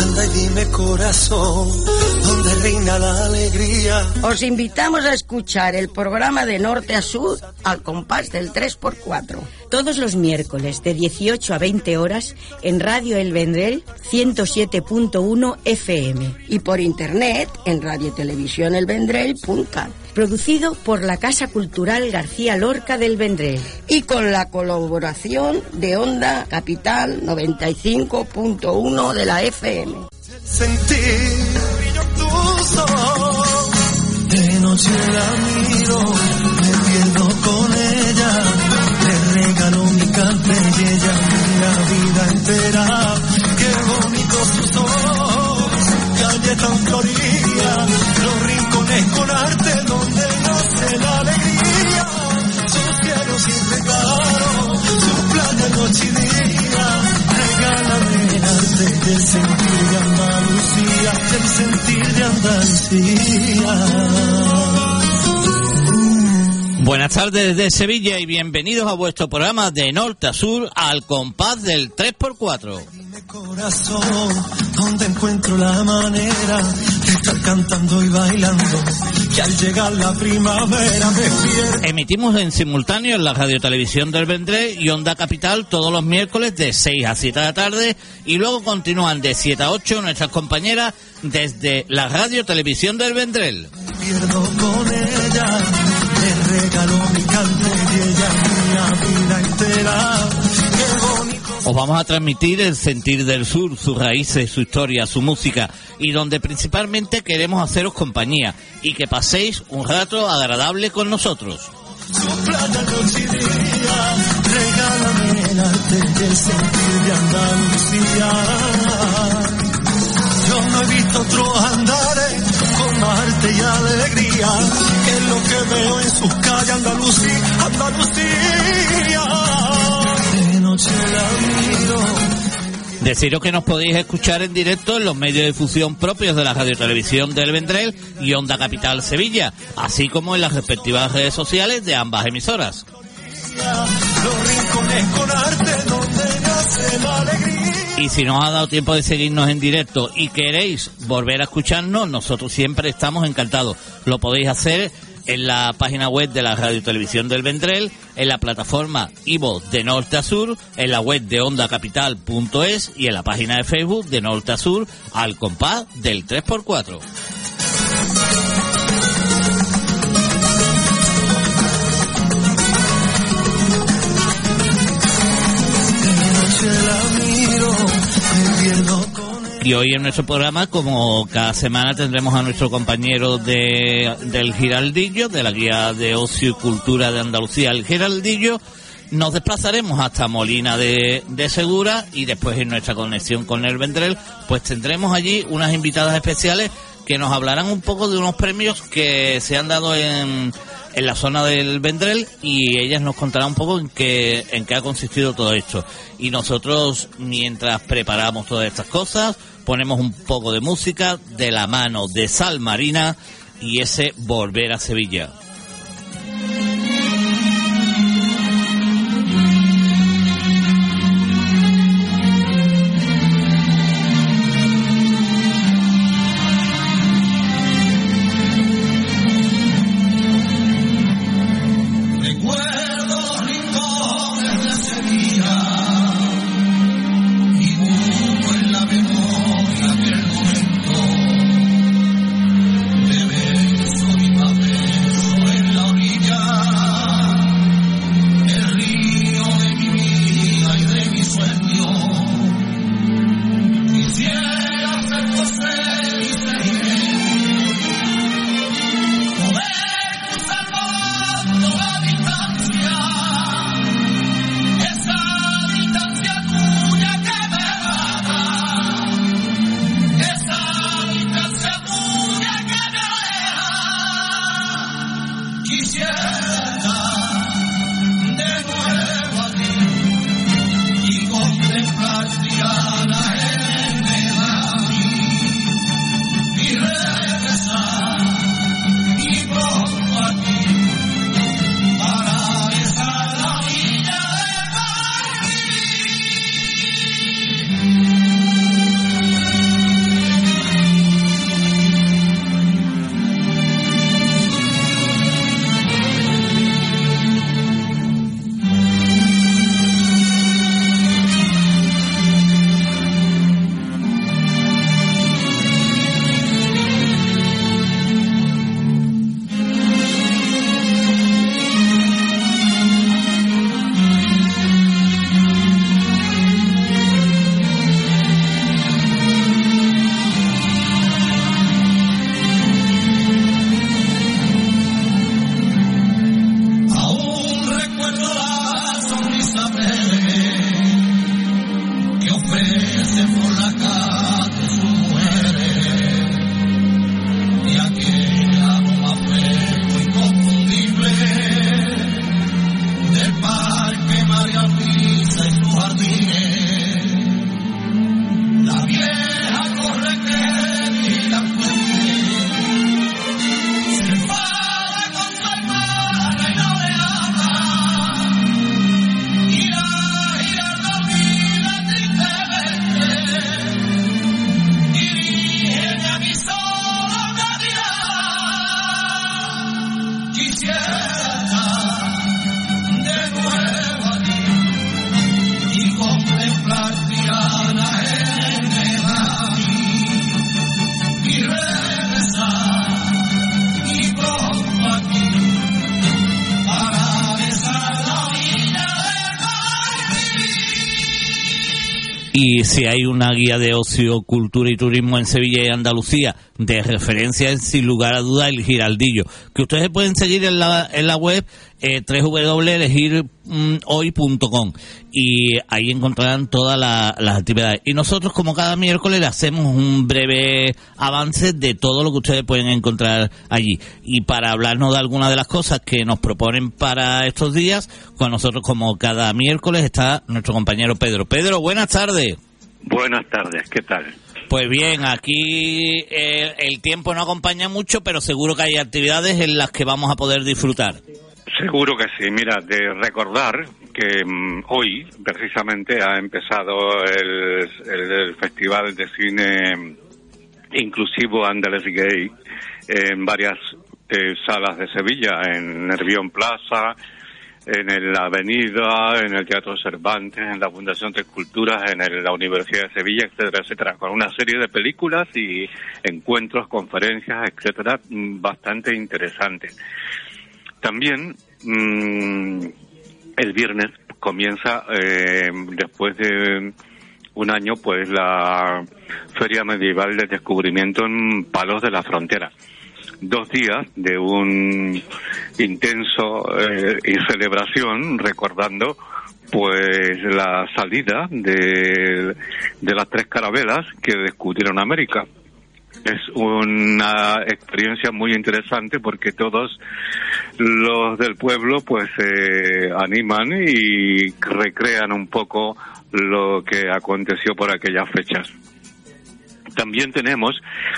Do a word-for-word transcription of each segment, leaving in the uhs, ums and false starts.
Anda y dime, corazón, ¿dónde reina la alegría? Os invitamos a escuchar el programa de Norte a Sur al compás del tres por cuatro. Todos los miércoles de dieciocho a veinte horas en Radio El Vendrell ciento siete punto uno F M. Y por internet en radiotelevisión el vendrell punto cat. Producido por la Casa Cultural García Lorca del Vendrell. Y con la colaboración de Onda Capital noventa y cinco punto uno de la F M. Sentir tus ojos, de noche la miro, me pierdo con ella, le regalo mi cante y ella la vida entera. Qué bonitos sus ojos, calle tan florida, los rincones con arte donde nace la alegría. Sus cielos siempre claros, sus playas noche y día. Regálame el arte del sentir de Andalucía, del sentir de Andalucía. Buenas tardes desde Sevilla y bienvenidos a vuestro programa de Norte a Sur al compás del tres por cuatro. Dime, corazón, ¿dónde encuentro la manera de estar cantando y bailando? Que al llegar la primavera me pierdo. Emitimos en simultáneo en la Radio Televisión del Vendrell y Onda Capital todos los miércoles de seis a siete de la tarde y luego continúan de siete a ocho nuestras compañeras desde la Radio Televisión del Vendrell. Pierdo con ella, le regalo mi cante y ella la vida entera. Qué bonito. Os vamos a transmitir el sentir del sur, sus raíces, su historia, su música y donde principalmente queremos haceros compañía y que paséis un rato agradable con nosotros. Su playa noche y día, regálame el arte y el sentir de Andalucía. Yo no he visto otros andares con más arte y alegría que es lo que veo en sus calles. Andalucía, Andalucía. De noche la miro. Deciros que nos podéis escuchar en directo en los medios de difusión propios de la Radio Televisión del Vendrell y Onda Capital Sevilla, así como en las respectivas redes sociales de ambas emisoras. Los rincones con arte donde nace la alegría. Y si no os ha dado tiempo de seguirnos en directo y queréis volver a escucharnos, nosotros siempre estamos encantados. Lo podéis hacer en la página web de la Radio Televisión del Vendrell, en la plataforma iVoox de Norte a Sur, en la web de onda capital punto es y en la página de Facebook de Norte a Sur al compás del tres por cuatro. Y hoy en nuestro programa, como cada semana, tendremos a nuestro compañero de del Giraldillo, de la Guía de Ocio y Cultura de Andalucía, el Giraldillo. Nos desplazaremos hasta Molina de, de Segura y después en nuestra conexión con el Vendrell, pues tendremos allí unas invitadas especiales que nos hablarán un poco de unos premios que se han dado en, en la zona del Vendrell y ellas nos contarán un poco en qué, en qué ha consistido todo esto. Y nosotros, mientras preparamos todas estas cosas, ponemos un poco de música de la mano de Sal Marina y ese Volver a Sevilla. Beso mi papel. Y si hay una guía de ocio, cultura y turismo en Sevilla y Andalucía de referencia, es sin lugar a duda el Giraldillo, que ustedes pueden seguir en la en la web eh, doble u doble u doble u punto elegir hoy punto com, y ahí encontrarán todas la, las actividades. Y nosotros, como cada miércoles, le hacemos un breve avance de todo lo que ustedes pueden encontrar allí. Y para hablarnos de algunas de las cosas que nos proponen para estos días, con nosotros, como cada miércoles, está nuestro compañero Pedro. Pedro, buenas tardes. Buenas tardes, ¿qué tal? Pues bien, aquí eh, el tiempo no acompaña mucho, pero seguro que hay actividades en las que vamos a poder disfrutar. Seguro que sí. Mira, de recordar que um, hoy precisamente ha empezado el, el, el Festival de Cine Inclusivo Andalucía Gay en varias eh, salas de Sevilla, en Nervión Plaza, en la Avenida, en el Teatro Cervantes, en la Fundación Tres Culturas, en el, la Universidad de Sevilla, etcétera, etcétera, con una serie de películas y encuentros, conferencias, etcétera, bastante interesantes. También mmm, el viernes comienza, eh, después de un año, pues la Feria Medieval de Descubrimiento en Palos de la Frontera. Dos días de un intenso eh, y celebración recordando pues la salida de, de las tres carabelas que descubrieron América. Es una experiencia muy interesante porque todos los del pueblo pues se eh, animan y recrean un poco lo que aconteció por aquellas fechas. También tenemos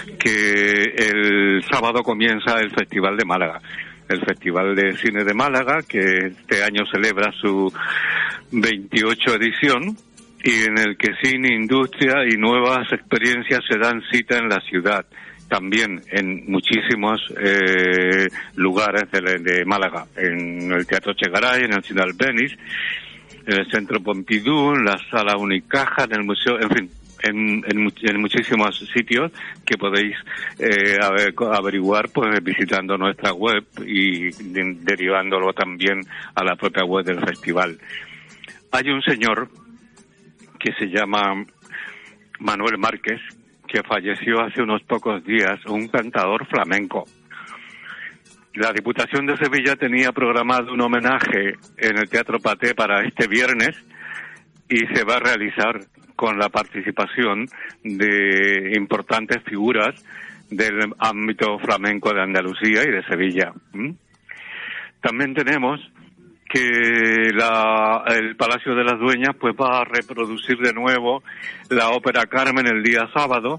que el sábado comienza el Festival de Málaga, el Festival de Cine de Málaga, que este año celebra su veintiocho edición, y en el que cine, industria y nuevas experiencias se dan cita en la ciudad, también en muchísimos eh, lugares de, de Málaga, en el Teatro Chegaray, en el Cine Albéniz, en el Centro Pompidou, en la Sala Unicaja, en el Museo, en fin, en, en, en muchísimos sitios que podéis eh, averiguar pues visitando nuestra web y de, derivándolo también a la propia web del festival. Hay un señor que se llama Manuel Márquez, que falleció hace unos pocos días, un cantador flamenco. La Diputación de Sevilla tenía programado un homenaje en el Teatro Paté para este viernes y se va a realizar con la participación de importantes figuras del ámbito flamenco de Andalucía y de Sevilla. ¿Mm? También tenemos que la, el Palacio de las Dueñas pues va a reproducir de nuevo la ópera Carmen el día sábado.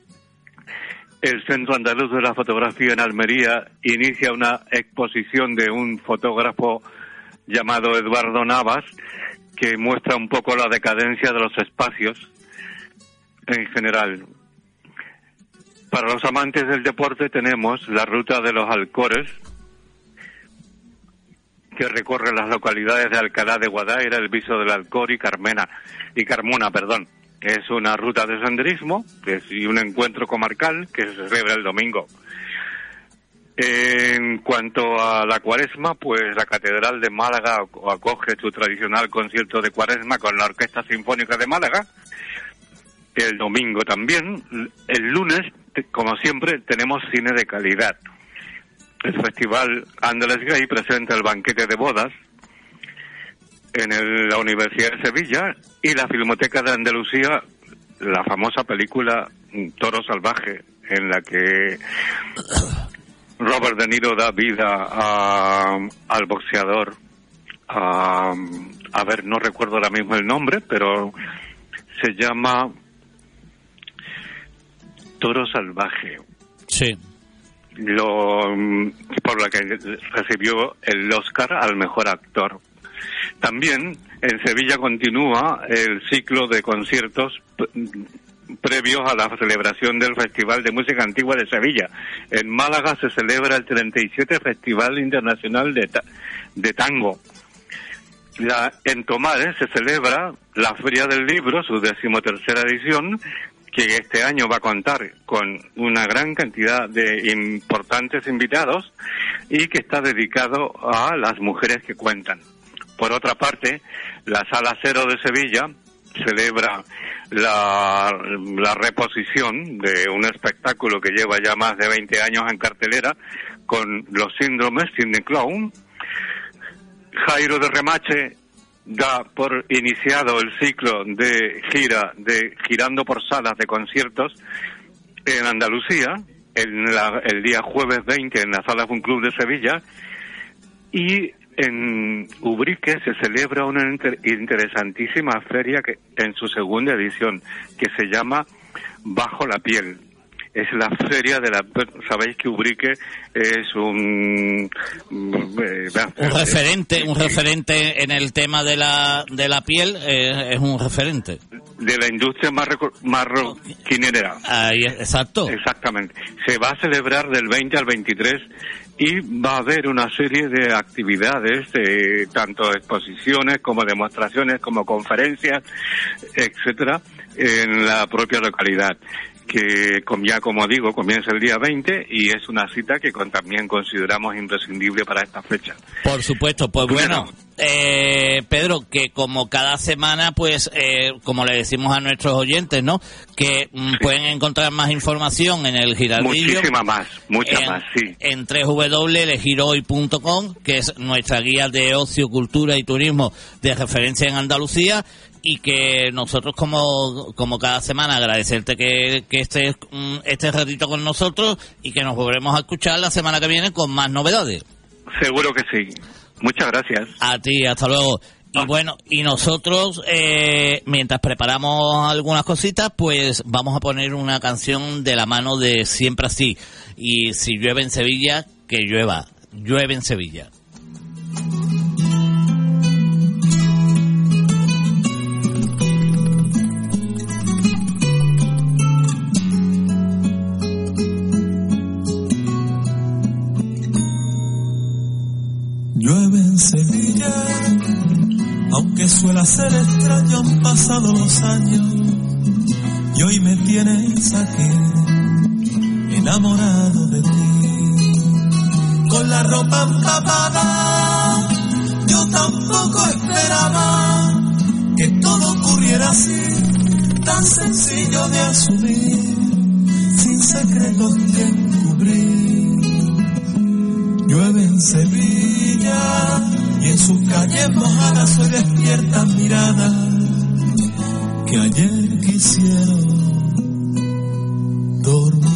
El Centro Andaluz de la Fotografía en Almería inicia una exposición de un fotógrafo llamado Eduardo Navas, que muestra un poco la decadencia de los espacios en general. Para los amantes del deporte tenemos la Ruta de los Alcores, que recorre las localidades de Alcalá de Guadaira, El Viso del Alcor y Carmena, y Carmona, perdón. Es una ruta de senderismo que es, y un encuentro comarcal que se celebra el domingo. En cuanto a la Cuaresma, pues la Catedral de Málaga acoge su tradicional concierto de Cuaresma con la Orquesta Sinfónica de Málaga. El domingo también. El lunes, como siempre, tenemos cine de calidad. El Festival Andalucía Gay presenta el banquete de bodas en el, la Universidad de Sevilla, y la Filmoteca de Andalucía, la famosa película Toro Salvaje, en la que Robert De Niro da vida a, al boxeador, a, a ver, no recuerdo ahora mismo el nombre, pero se llama Toro Salvaje. Sí. Lo, por la que recibió el Oscar al mejor actor. También en Sevilla continúa el ciclo de conciertos previos a la celebración del Festival de Música Antigua de Sevilla. En Málaga se celebra el treinta y siete Festival Internacional de, ta- de Tango. La, en Tomares se celebra la Feria del Libro, su decimotercera edición, que este año va a contar con una gran cantidad de importantes invitados y que está dedicado a las mujeres que cuentan. Por otra parte, la Sala Cero de Sevilla celebra la, la reposición de un espectáculo que lleva ya más de veinte años en cartelera con los síndromes Cine Clown. Jairo de Remache da por iniciado el ciclo de gira de girando por salas de conciertos en Andalucía en la, el día jueves veinte en la Sala Fun Club de Sevilla, y en Ubrique se celebra una inter- interesantísima feria que en su segunda edición, que se llama Bajo la Piel. Es la feria de la... Sabéis que Ubrique es un... Eh, un referente, un referente en el tema de la de la piel, eh, es un referente. De la industria marro- marroquinera. Ahí, exacto. Exactamente. Se va a celebrar del veinte al veintitrés y va a haber una serie de actividades, eh, tanto exposiciones como demostraciones, como conferencias, etcétera, en la propia localidad, que ya como digo comienza el día veinte y es una cita que con, también consideramos imprescindible para esta fecha. Por supuesto, pues bueno, eh, Pedro, que como cada semana, pues eh, como le decimos a nuestros oyentes, ¿no? Que mm, sí. pueden encontrar más información en el Giraldillo. Muchísima más, mucha en, más, sí. En doble u doble u doble u punto elegirohoy punto com, que es nuestra guía de ocio, cultura y turismo de referencia en Andalucía. Y que nosotros como como cada semana agradecerte que, que estés este ratito con nosotros y que nos volveremos a escuchar la semana que viene con más novedades. Seguro que sí. Muchas gracias. A ti, hasta luego. Y ah. bueno, y nosotros, eh, mientras preparamos algunas cositas, pues vamos a poner una canción de la mano de Siempre Así. Y si llueve en Sevilla, que llueva. Llueve en Sevilla. Llueve en Sevilla, aunque suele ser extraño, han pasado los años y hoy me tienes aquí, enamorado de ti. Con la ropa empapada, yo tampoco esperaba que todo ocurriera así, tan sencillo de asumir, sin secretos que encubrir. Llueve en Sevilla y en sus calles mojadas hoy despiertan miradas que ayer quisieron dormir.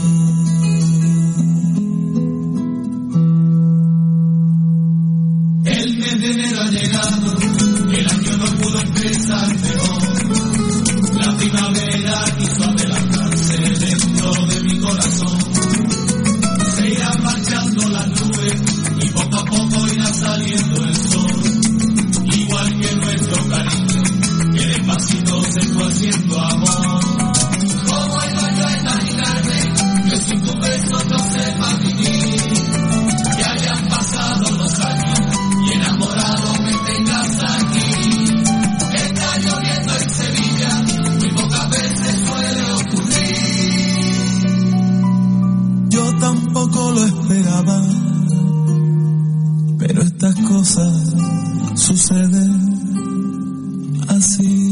El mes de enero ha llegado, el año no pudo empezar mejor. La primavera quiso adelantarse dentro de mi corazón. Se irán marchando las nubes y poco a poco irá saliendo el sol, igual que nuestro cariño, que despacito se fue haciendo amor. ¿Cómo iba yo a imaginarme que sin tu beso no sepa vivir? Que hayan pasado los años y enamorado me tengas aquí. Está lloviendo en Sevilla, muy pocas veces suele ocurrir. Yo tampoco lo esperaba, pero estas cosas suceden así.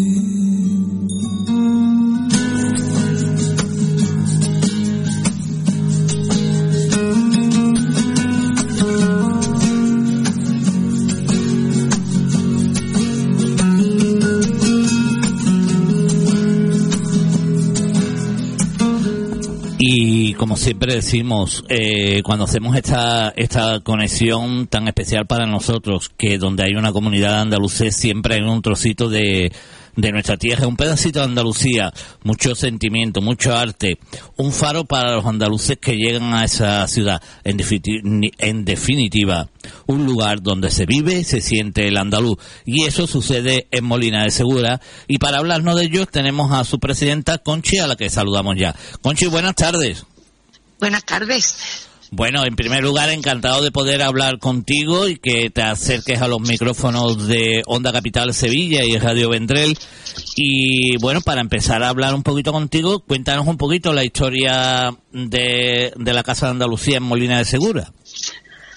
Y como siempre decimos, eh, cuando hacemos esta esta conexión tan especial para nosotros, que donde hay una comunidad andalucés siempre hay un trocito de, de nuestra tierra, un pedacito de Andalucía, mucho sentimiento, mucho arte, un faro para los andaluces que llegan a esa ciudad, en, definitiva, en definitiva, un lugar donde se vive y se siente el andaluz, y eso sucede en Molina de Segura. Y para hablarnos de ello tenemos a su presidenta, Conchi, a la que saludamos ya. Conchi, buenas tardes. Buenas tardes. Bueno, en primer lugar, encantado de poder hablar contigo y que te acerques a los micrófonos de Onda Capital Sevilla y Radio Vendrell. Y bueno, para empezar a hablar un poquito contigo, cuéntanos un poquito la historia de, de la Casa de Andalucía en Molina de Segura.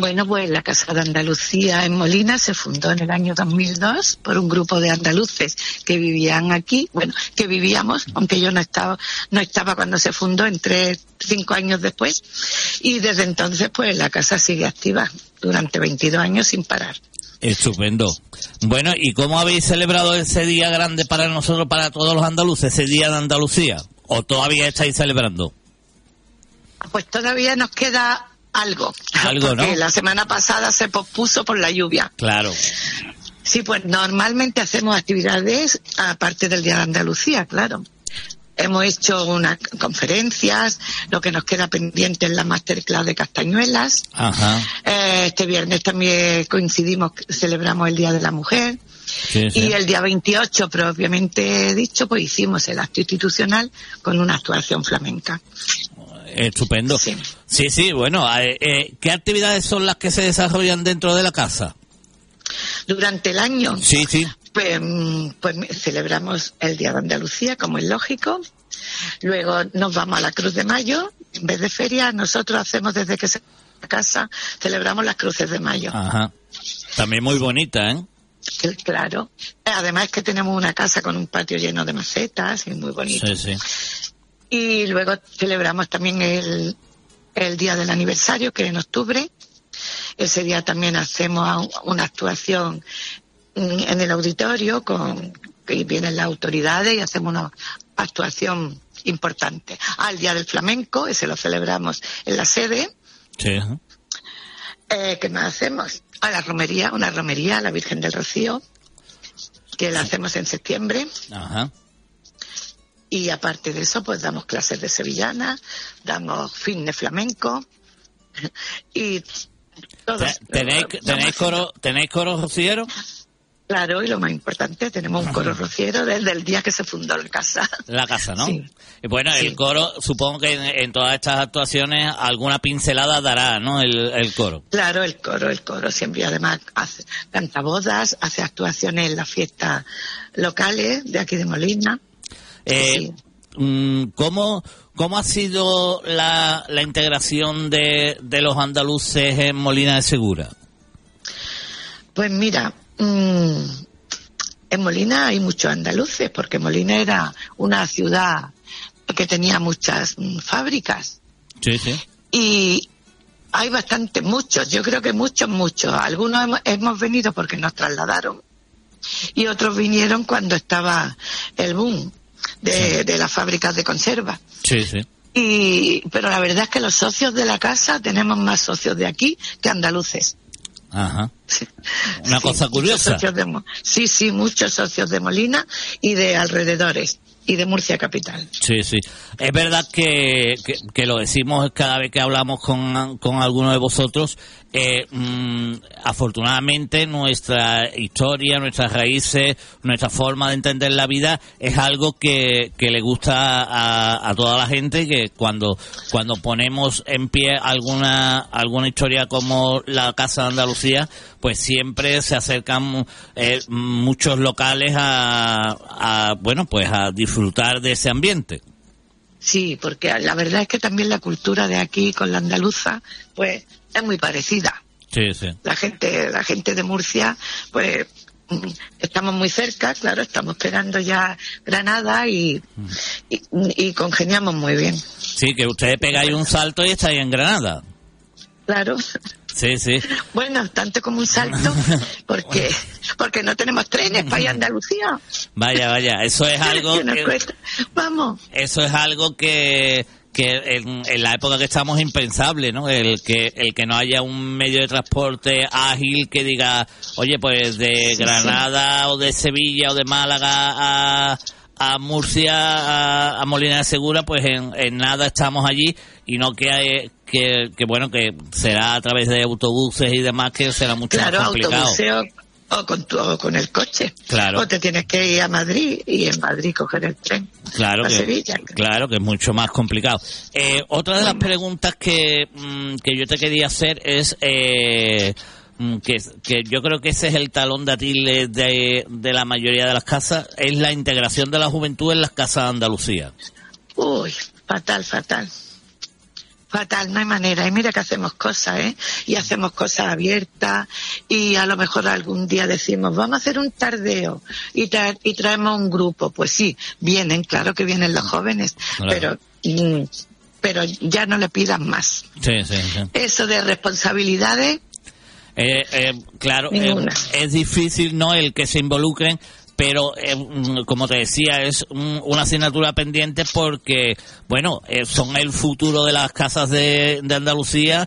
Bueno, pues la Casa de Andalucía en Molina se fundó en el año dos mil dos por un grupo de andaluces que vivían aquí, bueno, que vivíamos, aunque yo no estaba, no estaba cuando se fundó, entré cinco años después, y desde entonces pues la casa sigue activa durante veintidós años sin parar. Estupendo. Bueno, ¿y cómo habéis celebrado ese día grande para nosotros, para todos los andaluces, ese día de Andalucía? ¿O todavía estáis celebrando? Pues todavía nos queda algo, algo, porque ¿no? La semana pasada se pospuso por la lluvia. Claro. Sí, pues normalmente hacemos actividades aparte del Día de Andalucía, claro. Hemos hecho unas conferencias, lo que nos queda pendiente es la masterclass de Castañuelas. Ajá. Eh, este viernes también coincidimos, celebramos el Día de la Mujer. Sí, sí. Y el día veintiocho, propiamente dicho, pues hicimos el acto institucional con una actuación flamenca. Estupendo. Sí, sí, sí, bueno, eh, eh, ¿qué actividades son las que se desarrollan dentro de la casa? Durante el año, Sí, sí. pues, pues celebramos el Día de Andalucía, como es lógico. Luego nos vamos a la Cruz de Mayo. En vez de feria, nosotros hacemos desde que se la casa, celebramos las Cruces de Mayo. Ajá. También muy bonita, ¿eh? Claro. Además es que tenemos una casa con un patio lleno de macetas y muy bonito. Sí, sí. Y luego celebramos también el, el día del aniversario, que es en octubre. Ese día también hacemos una actuación en el auditorio, con que vienen las autoridades y hacemos una actuación importante. Al Día del Flamenco, ese lo celebramos en la sede. Sí. Eh, ¿Qué más hacemos? A la romería, una romería a la Virgen del Rocío, que la hacemos en septiembre. Ajá. Y aparte de eso, pues damos clases de sevillana, damos fitness flamenco y todo. ¿Tenéis, tenéis coro, ¿Tenéis coro rociero? Claro, y lo más importante, tenemos un coro rociero desde el día que se fundó la casa. La casa, ¿no? Sí. Y bueno, Sí. el coro, supongo que en, en todas estas actuaciones alguna pincelada dará, ¿no? El, el coro. Claro, el coro, el coro siempre además hace, canta bodas, hace actuaciones en las fiestas locales de aquí de Molina. Eh, Sí. ¿cómo, ¿Cómo ha sido la, la integración de, de los andaluces en Molina de Segura? Pues mira, mmm, en Molina hay muchos andaluces, porque Molina era una ciudad que tenía muchas mm, fábricas. Sí, sí. Y hay bastante, muchos, yo creo que muchos, muchos. Algunos hemos, hemos venido porque nos trasladaron y otros vinieron cuando estaba el boom de, Sí. de las fábricas de conserva. Sí, sí. Y, pero la verdad es que los socios de la casa tenemos más socios de aquí que andaluces. Ajá. Una Sí, cosa muchos curiosa. socios de Mo- sí, sí, muchos socios de Molina y de alrededores y de Murcia capital. Sí, sí. Es verdad que, que, que lo decimos cada vez que hablamos con, con alguno de vosotros. Eh, mm, afortunadamente nuestra historia, nuestras raíces, nuestra forma de entender la vida es algo que, que le gusta a, a toda la gente, que cuando cuando ponemos en pie alguna alguna historia como la Casa de Andalucía, pues siempre se acercan eh, muchos locales a, a bueno pues a disfrutar de ese ambiente. Sí, porque la verdad es que también la cultura de aquí con la andaluza, pues es muy parecida. Sí, sí. La gente, la gente de Murcia, pues mm, estamos muy cerca, claro, estamos pegando ya Granada y, y, y congeniamos muy bien. Sí, que ustedes pegáis un salto y estáis en Granada. Claro. Sí, sí. Bueno, tanto como un salto, porque porque no tenemos trenes para ir a Andalucía. Vaya, vaya, eso es algo Que nos que, cuesta. Vamos. eso es algo que que en, en la época que estamos es impensable, ¿no? El que el que no haya un medio de transporte ágil que diga, oye, pues de Sí, Granada o de Sevilla o de Málaga a a Murcia, a, a Molina de Segura, pues en, en nada estamos allí, y no que, hay, que que bueno, que será a través de autobuses y demás, que será mucho Claro, más complicado. autobuseo o con, tu, o con el coche. Claro. O te tienes que ir a Madrid y en Madrid coger el tren. Claro a que, Sevilla. claro que es mucho más complicado. Eh, otra de las preguntas que, mm, que yo te quería hacer es eh, mm, que, que yo creo que ese es el talón de Aquiles de, de la mayoría de las casas, es la integración de la juventud en las casas de Andalucía. Uy, fatal, fatal. Fatal, no hay manera. Y mira que hacemos cosas, ¿eh? Y hacemos cosas abiertas y a lo mejor algún día decimos, vamos a hacer un tardeo y, tra- y traemos un grupo. Pues sí, vienen, claro que vienen los jóvenes, claro. pero... Mm, pero ya no le pidan más. Sí, sí, sí. Eso de responsabilidades... Eh, eh, claro, eh, es difícil, ¿no?, el que se involucren, pero eh, como te decía, es un, una asignatura pendiente porque, bueno, eh, son el futuro de las casas de, de Andalucía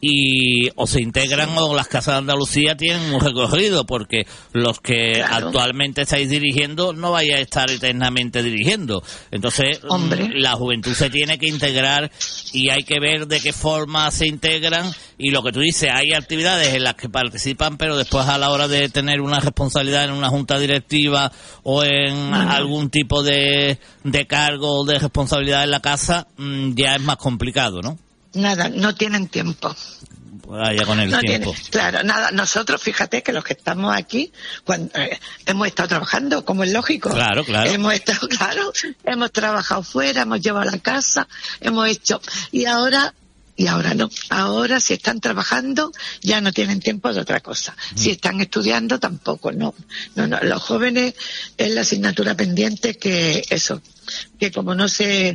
y o se integran o las casas de Andalucía tienen un recorrido, porque los que claro. actualmente estáis dirigiendo no vais a estar eternamente dirigiendo. Entonces, Hombre. la juventud se tiene que integrar y hay que ver de qué forma se integran. Y lo que tú dices, hay actividades en las que participan, pero después a la hora de tener una responsabilidad en una junta directiva o en uh-huh. algún tipo de, de cargo o de responsabilidad en la casa, ya es más complicado, ¿no? Nada, no tienen tiempo. Vaya con el no tiempo. Tiene, claro, nada. Nosotros, fíjate que los que estamos aquí, cuando, eh, hemos estado trabajando, como es lógico. Claro, claro. Hemos estado, claro, hemos trabajado fuera, hemos llevado a la casa, hemos hecho, y ahora, y ahora no. Ahora, si están trabajando, ya no tienen tiempo de otra cosa. Mm. Si están estudiando, tampoco, no. No, no. Los jóvenes es la asignatura pendiente que eso. que como no se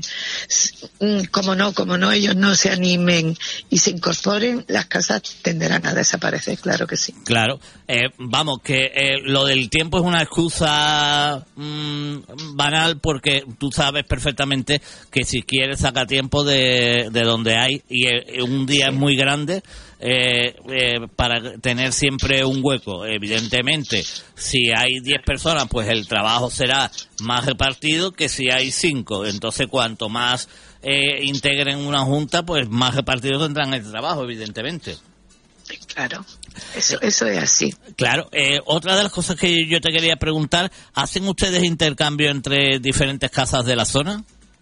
como no como no ellos no se animen y se incorporen, las casas tenderán a desaparecer, claro que sí. Claro, eh, vamos, que eh, lo del tiempo es una excusa mmm, banal, porque tú sabes perfectamente que si quieres saca tiempo de, de donde hay, y eh, un día sí. es muy grande. Eh, eh, para tener siempre un hueco. Evidentemente, si hay diez personas, pues el trabajo será más repartido que si hay cinco. Entonces, cuanto más eh, integren una junta, pues más repartido tendrán el trabajo, evidentemente. Claro, eso, eso es así. Claro, eh, otra de las cosas que yo te quería preguntar, ¿hacen ustedes intercambio entre diferentes casas de la zona?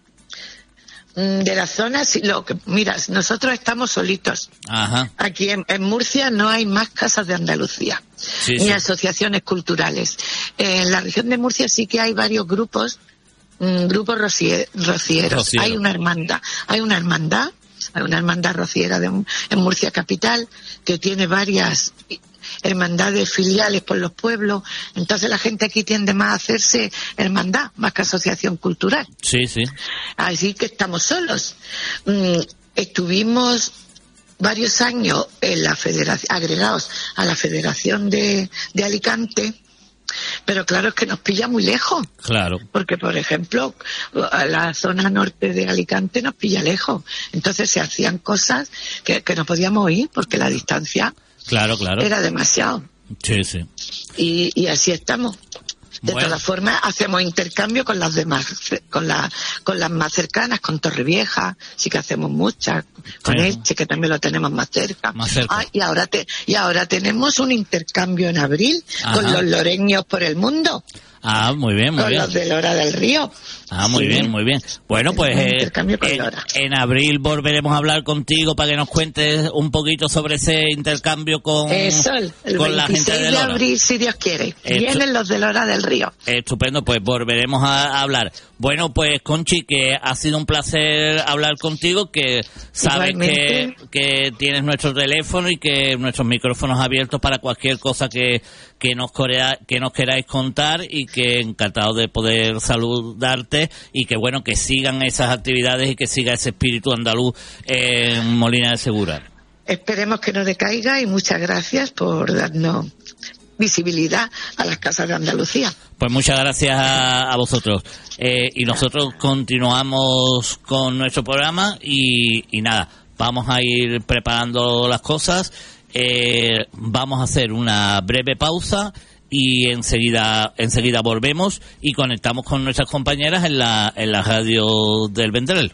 De la zona, sí, lo que, mira, nosotros estamos solitos. Ajá. Aquí en, en Murcia no hay más casas de Andalucía, sí, ni sí. asociaciones culturales. Eh, en la región de Murcia sí que hay varios grupos, mmm, grupos rocier, rocieros. Rociero. Hay una hermandad, hay una hermandad, hay una hermandad rociera de, en Murcia capital que tiene varias hermandades filiales por los pueblos. Entonces la gente aquí tiende más a hacerse hermandad más que asociación cultural. Sí, sí. Así que estamos solos. Mm, estuvimos varios años en la federación, agregados a la Federación de, de Alicante, pero claro, es que nos pilla muy lejos. Claro. Porque, por ejemplo, la zona norte de Alicante nos pilla lejos. Entonces se hacían cosas que, que no podíamos ir porque la distancia Claro, claro. era demasiado. Sí, sí. Y, y así estamos. De bueno. todas formas, hacemos intercambio con las demás, con, la, con las más cercanas, con Torrevieja, sí que hacemos muchas, con sí. Elche, que también lo tenemos más cerca. Más cerca. Ah, y ahora te, y ahora tenemos un intercambio en abril Ajá. con los loreños por el mundo. Ah, muy bien, muy con bien. Con los de Lora del Río. Ah, muy sí. bien, muy bien. Bueno, pues eh, en, en abril volveremos a hablar contigo para que nos cuentes un poquito sobre ese intercambio con, Eso, el con la gente de Lora. de abril, si Dios quiere. Estu- Vienen los de Lora del Río. Estupendo, pues volveremos a, a hablar. Bueno, pues Conchi, que ha sido un placer hablar contigo, que sabes que, que tienes nuestro teléfono y que nuestros micrófonos abiertos para cualquier cosa que, que, nos, corea, que nos queráis contar, y que encantado de poder saludarte, y que bueno, que sigan esas actividades y que siga ese espíritu andaluz en Molina de Segura. Esperemos que no decaiga, y muchas gracias por darnos visibilidad a las casas de Andalucía. Pues muchas gracias a, a vosotros. Eh, y nosotros continuamos con nuestro programa y, y nada, vamos a ir preparando las cosas. Eh, vamos a hacer una breve pausa y enseguida enseguida volvemos y conectamos con nuestras compañeras en la en la radio del Vendrell.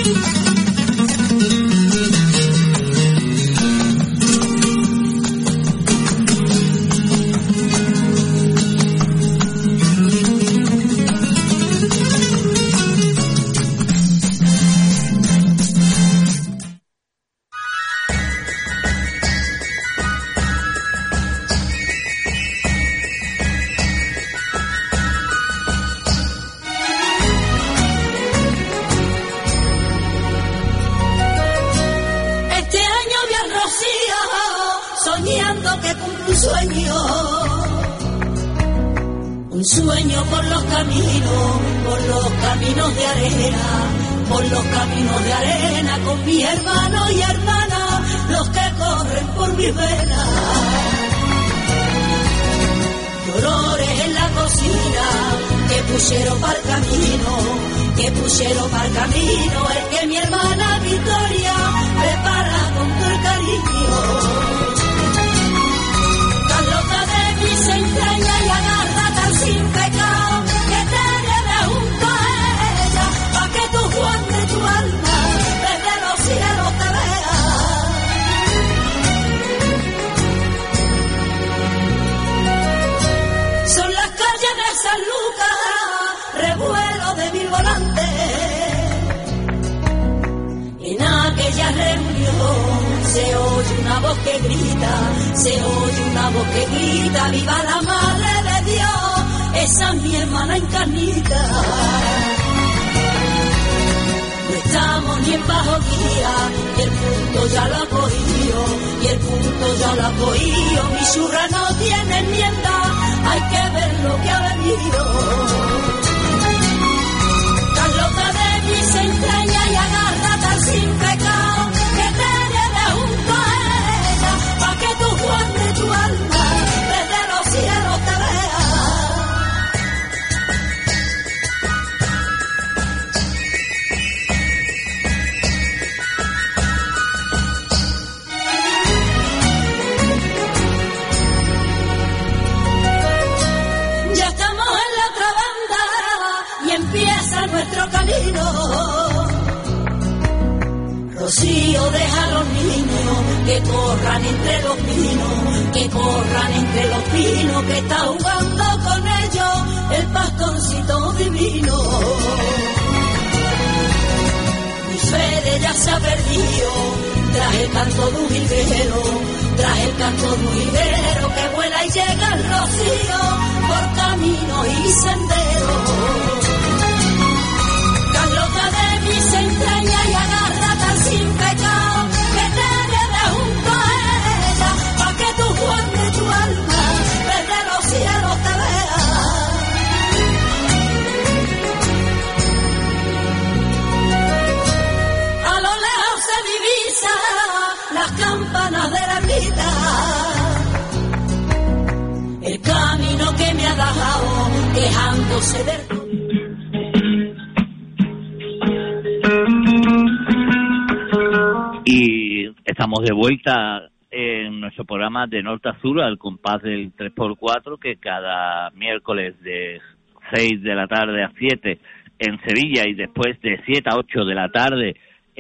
Y estamos de vuelta en nuestro programa de norte a sur al compás del tres por cuatro, que cada miércoles de seis de la tarde a siete en Sevilla y después de siete a ocho de la tarde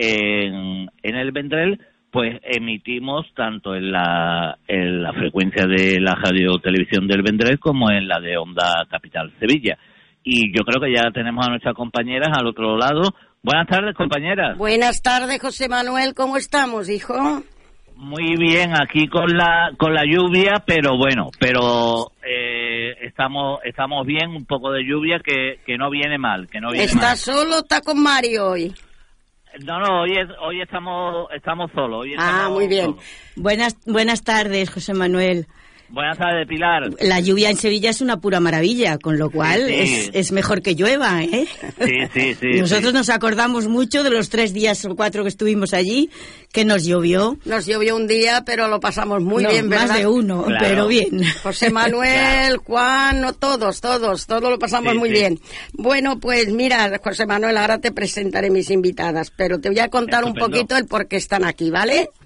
en, en el Vendrell, pues emitimos tanto en la, en la frecuencia de la radio televisión del Vendrell como en la de Onda Capital Sevilla. Y yo creo que ya tenemos a nuestras compañeras al otro lado. Buenas tardes, compañeras. Buenas tardes, José Manuel. ¿Cómo estamos, hijo? Muy bien, aquí con la con la lluvia, pero bueno, pero eh, estamos estamos bien, un poco de lluvia que, que no viene mal, que no viene ¿Está mal. solo o está con Mario hoy? No, no, hoy es, hoy estamos estamos solos. Hoy estamos ah, muy bien. solos. Buenas buenas tardes, José Manuel. Buenas tardes, Pilar. La lluvia en Sevilla es una pura maravilla, con lo cual sí, sí. Es, es mejor que llueva, ¿eh? Sí, sí, sí. Nosotros sí. nos acordamos mucho de los tres días o cuatro que estuvimos allí, que nos llovió. Nos llovió un día, pero lo pasamos muy no, bien, ¿verdad? Más de uno, claro. pero bien. José Manuel, claro. Juan, no, todos, todos, todos lo pasamos sí, muy sí. bien. Bueno, pues mira, José Manuel, ahora te presentaré mis invitadas, pero te voy a contar Estupendo. un poquito el por qué están aquí, ¿vale?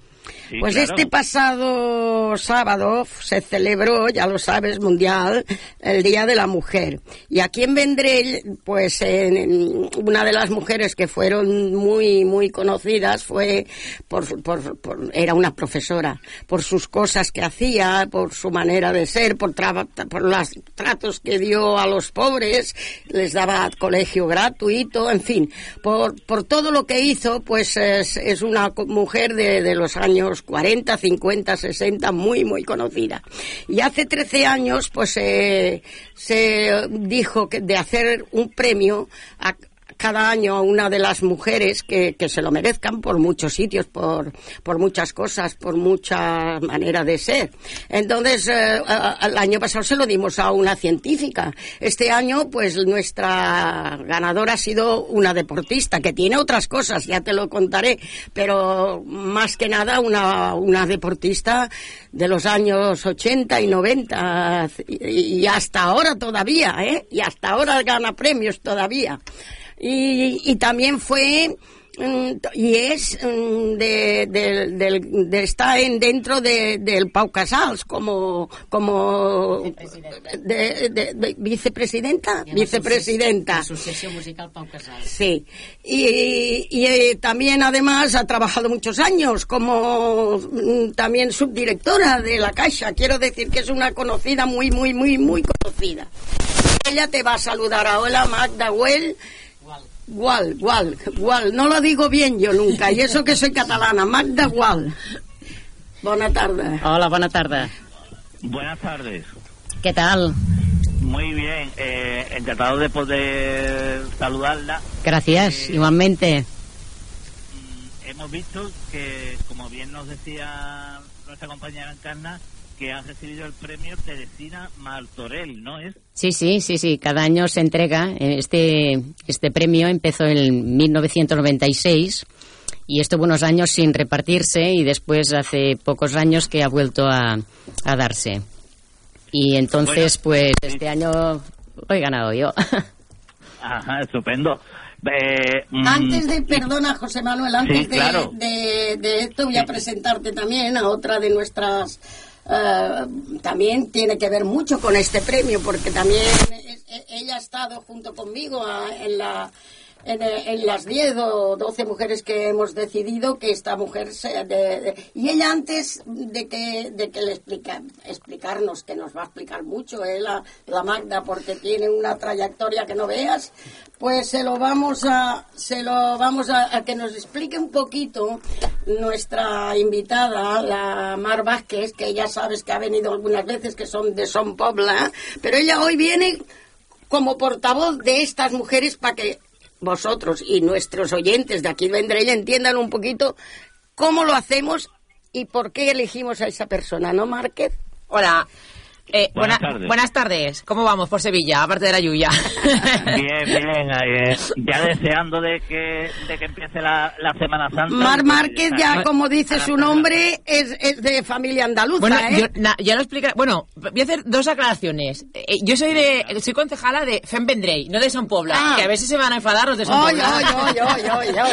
Sí, pues claro. este pasado sábado se celebró, ya lo sabes, mundial, el Día de la Mujer. Y aquí en Vendrell, pues en, en una de las mujeres que fueron muy, muy conocidas fue, por, por, por, era una profesora, por sus cosas que hacía, por su manera de ser, por, tra- por los tratos que dio a los pobres, les daba colegio gratuito, en fin, por, por todo lo que hizo, pues es, es una mujer de, de los años cuarenta, cincuenta, sesenta, muy, muy conocida. Y hace trece años, pues eh, se dijo que de hacer un premio a cada año a una de las mujeres que, que se lo merezcan por muchos sitios, por, por muchas cosas, por mucha manera de ser. Entonces, eh, el año pasado se lo dimos a una científica. Este año, pues, nuestra ganadora ha sido una deportista, que tiene otras cosas, ya te lo contaré, pero más que nada una, una deportista de los años ochenta y noventa, y, y hasta ahora todavía, ¿eh? Y hasta ahora gana premios todavía. Y, y también fue y es de, de, de, de está en dentro de, del Pau Casals como como de, de, de, vicepresidenta vicepresidenta de Sucesión Musical Pau Casals. Sí, y, y, y también además ha trabajado muchos años como también subdirectora de la Caixa. Quiero decir que es una conocida, muy muy muy muy conocida. Ella te va a saludar ahora, Magda Güell. Gual, Gual, Gual, no lo digo bien yo nunca, y eso que soy catalana, Magda Gual. Buenas tardes. Hola, buenas tardes. Buenas tardes. ¿Qué tal? Muy bien, eh, encantado de poder saludarla. Gracias, eh, igualmente. Hemos visto que, como bien nos decía nuestra compañera Encarna, que ha recibido el premio Teresina Martorell, ¿no es? Sí, sí, sí, sí. Cada año se entrega. Este, este premio empezó en mil novecientos noventa y seis y estuvo unos años sin repartirse y después hace pocos años que ha vuelto a, a darse. Y entonces, bueno, pues este año lo he ganado yo. Ajá, estupendo. Eh, antes de, perdona José Manuel, antes sí, claro. de, de, de esto voy a presentarte también a otra de nuestras... Uh, también tiene que ver mucho con este premio porque también es, ella ha estado junto conmigo a, en la en, en las diez o doce mujeres que hemos decidido que esta mujer sea de, de, y ella antes de que de que le explica explicarnos, que nos va a explicar mucho eh, la, la Magda, porque tiene una trayectoria que no veas, pues se lo vamos a se lo vamos a, a que nos explique un poquito nuestra invitada, la Mar Vázquez, que ya sabes que ha venido algunas veces, que son de Son Pobla, pero ella hoy viene como portavoz de estas mujeres para que vosotros y nuestros oyentes de aquí de Vendrell entiendan un poquito cómo lo hacemos y por qué elegimos a esa persona, ¿no, Márquez? Hola. Eh, buenas, buena, tardes. buenas tardes. ¿Cómo vamos por Sevilla, aparte de la lluvia? Bien, bien. Eh, ya deseando de que, de que empiece la, la Semana Santa. Mar Márquez, ya como dice su nombre, es, es de familia andaluza, Bueno, ¿eh? yo, na, ya lo explicaré. Bueno, voy a hacer dos aclaraciones. Eh, yo soy de soy concejala de Fem Vendrell, no de Son Pobla, Ah. que a ver si se van a enfadar los de Son Oy, Pobla. oy, oy, oy, oy,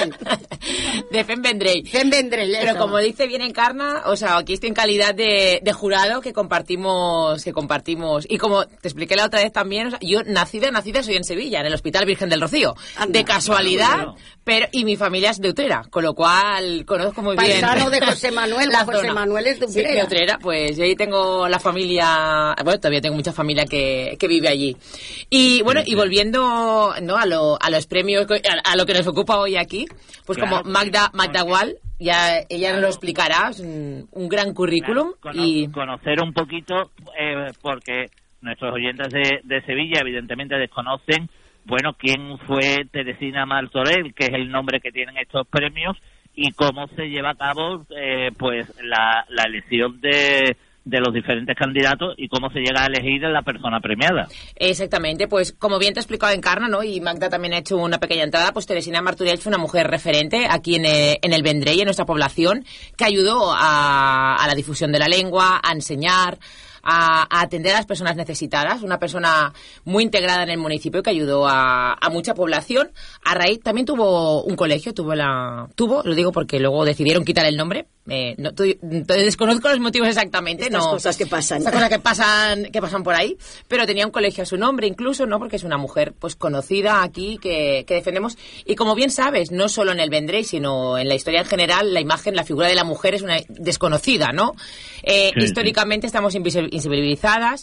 oy. De Fem Vendrell. Fem Vendrell, Pero eso. como dice bien Encarna, o sea, aquí estoy en calidad de, de jurado que compartimos, que compartimos. Y como te expliqué la otra vez también, o sea, yo nacida, nacida soy en Sevilla, en el Hospital Virgen del Rocío. Anda. De casualidad, Claro. pero y mi familia es de Utrera, con lo cual conozco muy bien. Paisano de José Manuel, la José zona. Manuel es de Sí, Utrera. de Utrera, pues yo ahí tengo la familia, bueno, todavía tengo mucha familia que, que vive allí. Y bueno, y volviendo no a, lo, a los premios, a, a lo que nos ocupa hoy aquí, pues Claro, como Magda, Magda porque- Gual, ya ella Claro. nos lo explicará, es un, un gran currículum. Claro, cono- y conocer un poquito, eh, porque nuestros oyentes de, de Sevilla evidentemente desconocen, bueno, quién fue Teresina Martorell, que es el nombre que tienen estos premios, y cómo se lleva a cabo eh, pues la, la elección de, de los diferentes candidatos y cómo se llega a elegir a la persona premiada. Exactamente, pues como bien te he explicado Encarna, ¿no? Y Magda también ha hecho una pequeña entrada, pues Teresina Martorell fue una mujer referente aquí en, eh, en el Vendrell, en nuestra población, que ayudó a, a la difusión de la lengua, a enseñar, a, a atender a las personas necesitadas, una persona muy integrada en el municipio que ayudó a, a mucha población. A raíz, también tuvo un colegio, tuvo la, tuvo, lo digo porque luego decidieron quitar el nombre, Eh, no, tú, tú, desconozco los motivos exactamente. Estas no, cosas que pasan. Estas cosas que pasan, que pasan por ahí. Pero tenía un colegio a su nombre incluso, ¿no? Porque es una mujer pues conocida aquí que, que defendemos. Y como bien sabes, no solo en el Vendrell, sino en la historia en general, la imagen, la figura de la mujer es una desconocida, ¿no? Eh, sí, históricamente sí. Estamos invisibilizadas.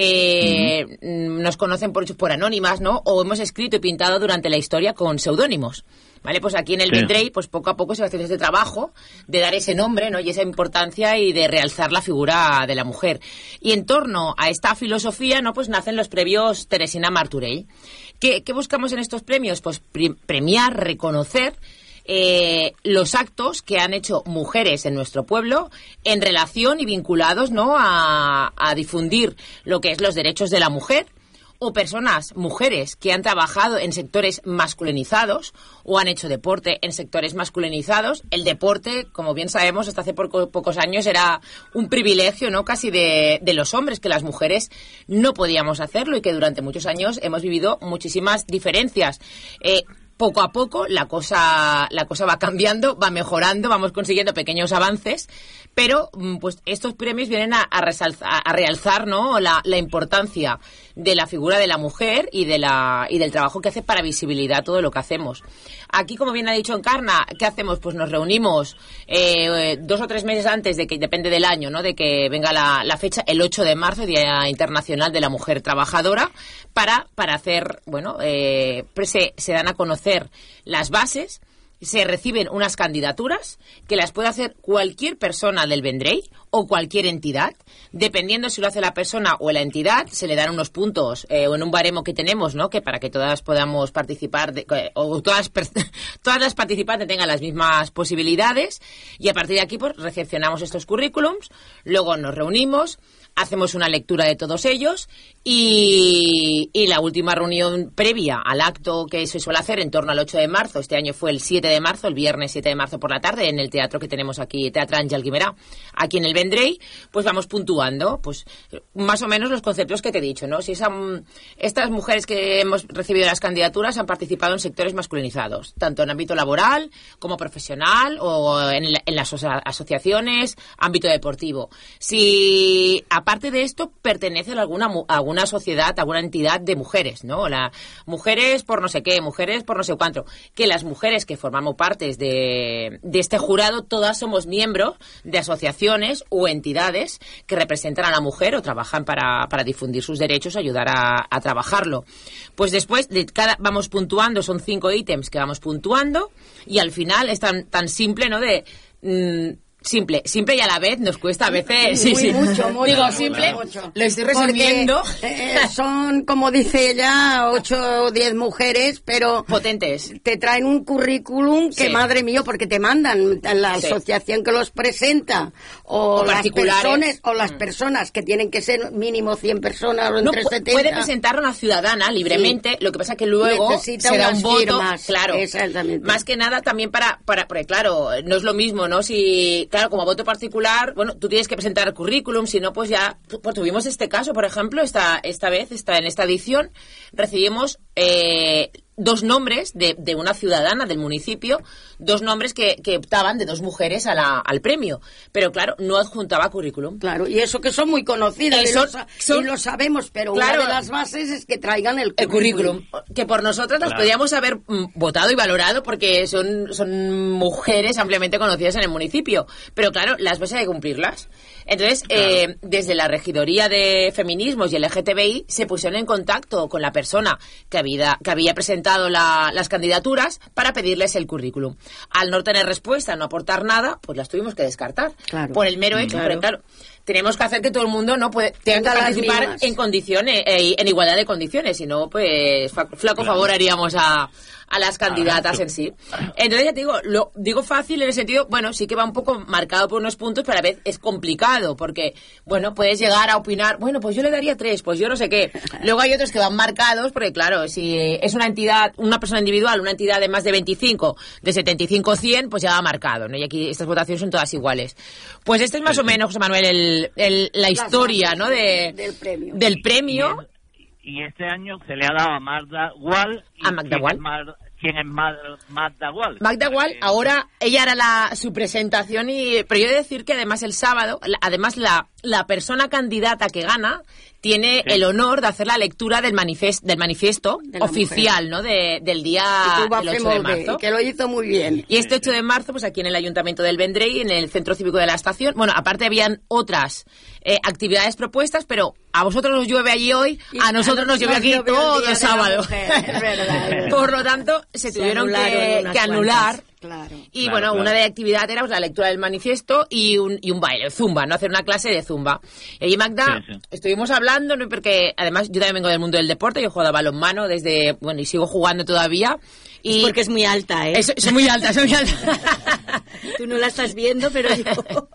Eh, uh-huh. Nos conocen por, por anónimas, ¿no? O hemos escrito y pintado durante la historia con seudónimos. Vale, pues aquí en el sí. Vendrell, pues poco a poco se va haciendo este trabajo de dar ese nombre, ¿no? Y esa importancia y de realzar la figura de la mujer. Y en torno a esta filosofía, ¿no? Pues nacen los premios Teresina Martorell. ¿Qué, qué buscamos en estos premios? Pues pre- premiar, reconocer eh, los actos que han hecho mujeres en nuestro pueblo en relación y vinculados, ¿no? A, a difundir lo que es los derechos de la mujer, o personas, mujeres, que han trabajado en sectores masculinizados o han hecho deporte en sectores masculinizados. El deporte, como bien sabemos, hasta hace poco, pocos años era un privilegio, ¿no? Casi de, de los hombres, que las mujeres no podíamos hacerlo y que durante muchos años hemos vivido muchísimas diferencias. Eh, Poco a poco la cosa la cosa va cambiando, va mejorando, vamos consiguiendo pequeños avances, pero pues estos premios vienen a, a, resalzar, a realzar, ¿no? la, la importancia de la figura de la mujer y de la y del trabajo que hace para visibilidad todo lo que hacemos. Aquí, como bien ha dicho Encarna, ¿qué hacemos? Pues nos reunimos eh, dos o tres meses antes de que, depende del año, ¿no? De que venga la, la fecha, el ocho de marzo, Día Internacional de la Mujer Trabajadora, para, para hacer, bueno, eh, se, se dan a conocer las bases, se reciben unas candidaturas que las puede hacer cualquier persona del Vendrell o cualquier entidad, dependiendo si lo hace la persona o la entidad, se le dan unos puntos eh, o en un baremo que tenemos, ¿no? Que para que todas podamos participar de, o todas todas las participantes tengan las mismas posibilidades, y a partir de aquí pues recepcionamos estos currículums, luego nos reunimos, hacemos una lectura de todos ellos y, y la última reunión previa al acto que se suele hacer en torno al ocho de marzo, este año fue el siete de marzo, el viernes siete de marzo por la tarde, en el teatro que tenemos aquí, Teatre Àngel Guimerà, aquí en el Vendrell, pues vamos puntuando, pues más o menos los conceptos que te he dicho, ¿no? Si esa, estas mujeres que hemos recibido las candidaturas han participado en sectores masculinizados, tanto en ámbito laboral como profesional o en, la, en las asociaciones, ámbito deportivo. Si aparte de esto, pertenece a alguna, a alguna sociedad, a alguna entidad de mujeres, ¿no? La, mujeres por no sé qué, mujeres por no sé cuánto. Que las mujeres que formamos parte de, de este jurado, todas somos miembros de asociaciones o entidades que representan a la mujer o trabajan para, para difundir sus derechos, ayudar a, a trabajarlo. Pues después, de cada, vamos puntuando, son cinco ítems que vamos puntuando, y al final es tan, tan simple, ¿no? De... Mmm, Simple, simple y a la vez nos cuesta a veces. Sí, muy, sí. Mucho, mucho, Digo, mucho, simple, mucho. Lo estoy resumiendo. Porque, eh, son, como dice ella, ocho o diez mujeres, pero potentes. Te traen un currículum que, sí. Madre mía, porque te mandan la sí. asociación que los presenta o, o las personas o las mm. personas que tienen que ser mínimo cien personas o no, entre setenta. Puede presentar una ciudadana libremente, sí. Lo que pasa que luego necesita se da un voto, firmas. Claro. Exactamente. Más que nada también para, para, porque claro, no es lo mismo, ¿no? Si, claro, como voto particular, bueno, tú tienes que presentar el currículum, si no, pues ya, pues tuvimos este caso, por ejemplo, esta, esta vez, esta, en esta edición, recibimos eh, dos nombres de, de una ciudadana del municipio, dos nombres que, que optaban de dos mujeres a la, al premio, pero claro, no adjuntaba currículum. Claro, y eso que son muy conocidas, eso, y, lo, son, y lo sabemos, pero claro, una de las bases es que traigan el currículum. El currículum, que por nosotras las claro. podríamos haber mm, votado y valorado porque son, son mujeres ampliamente conocidas en el municipio, pero claro, las bases hay que cumplirlas. Entonces, claro. eh, desde la Regidoría de Feminismos y el L G T B I se pusieron en contacto con la persona que había, que había presentado la, las candidaturas para pedirles el currículum. Al no tener respuesta, no aportar nada, pues las tuvimos que descartar. Claro. Por el mero hecho, claro. Pero claro, tenemos que hacer que todo el mundo no puede tenga que participar en condiciones, eh, en igualdad de condiciones, si no, pues flaco claro. favor haríamos a, a las candidatas en sí. Entonces ya te digo, lo digo fácil en el sentido, bueno, sí que va un poco marcado por unos puntos, pero a la vez es complicado, porque, bueno, puedes llegar a opinar, bueno, pues yo le daría tres, pues yo no sé qué. Luego hay otros que van marcados, porque claro, si es una entidad, una persona individual, una entidad de más de veinticinco, de setenta y cinco a cien, pues ya va marcado, ¿no? Y aquí estas votaciones son todas iguales. Pues este es más o menos, José Manuel, el, el, la historia, ¿no? De, del premio. Del premio. Y este año se le ha dado a Magda Gual. A Magda Gual. quién es Magda Gual. Magda Gual, eh, ahora ella hará la, su presentación, y pero yo he de decir que además el sábado, la, además la, la persona candidata que gana tiene sí. el honor de hacer la lectura del manifiesto, del manifiesto de oficial, mujer. ¿no? De, del día del ocho de marzo. Y que lo hizo muy bien. Y este ocho de marzo, pues aquí en el Ayuntamiento del Vendrell, en el Centro Cívico de la Estación, bueno, aparte habían otras eh, actividades propuestas, pero a vosotros nos llueve allí hoy, y a nosotros nos llueve aquí todo el, el sábado. Verdad, por lo tanto, se, se tuvieron que, que anular. Claro. Y claro, bueno, claro. una de las actividades era pues, la lectura del manifiesto y un, y un baile, zumba, ¿no? Hacer una clase de zumba. Y Magda, sí, sí. estuvimos hablando, ¿no? Porque además yo también vengo del mundo del deporte, yo he jugado a balonmano desde, bueno, y sigo jugando todavía. Y es porque es muy alta, ¿eh? Es, soy muy alta, soy muy alta. Tú no la estás viendo, pero yo...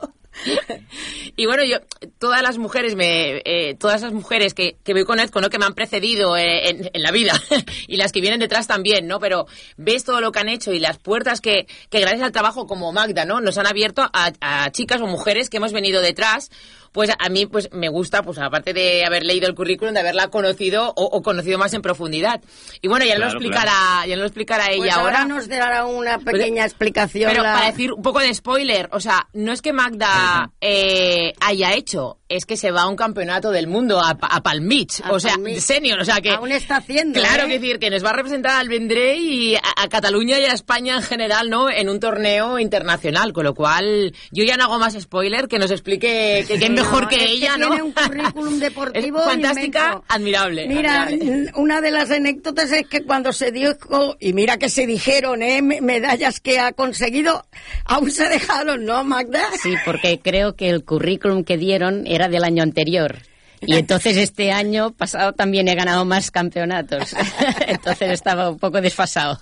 Y bueno, yo, todas las mujeres, me, eh, todas las mujeres que, que me conozco, ¿no? Que me han precedido eh, en, en la vida y las que vienen detrás también, ¿no? Pero ves todo lo que han hecho y las puertas que, que gracias al trabajo como Magda, ¿no? Nos han abierto a, a chicas o mujeres que hemos venido detrás. Pues a mí pues me gusta, pues aparte de haber leído el currículum, de haberla conocido o, o conocido más en profundidad. Y bueno, ya claro, lo explicará, claro. ya lo explicará ella pues ahora. ahora nos dará una pequeña pues, explicación. Pero la... para decir un poco de spoiler, o sea, no es que Magda eh, haya hecho, es que se va a un campeonato del mundo a, a Palm Beach, a o sea, Beach. senior, o sea que aún está haciendo. Claro, ¿eh? que decir que nos va a representar al Vendrell y a, a Cataluña y a España en general, ¿no? En un torneo internacional, con lo cual yo ya no hago más spoiler, que nos explique que, que es mejor no, que es ella, que ¿no? Tiene un currículum deportivo es fantástica, inmenso. admirable. Mira, admirable. Una de las anécdotas es que cuando se dijo, y mira que se dijeron, ¿eh? medallas que ha conseguido, aún se dejaron, ¿no, Magda? Sí, porque creo que el currículum que dieron era del año anterior. Y entonces este año pasado también he ganado más campeonatos. Entonces estaba un poco desfasado.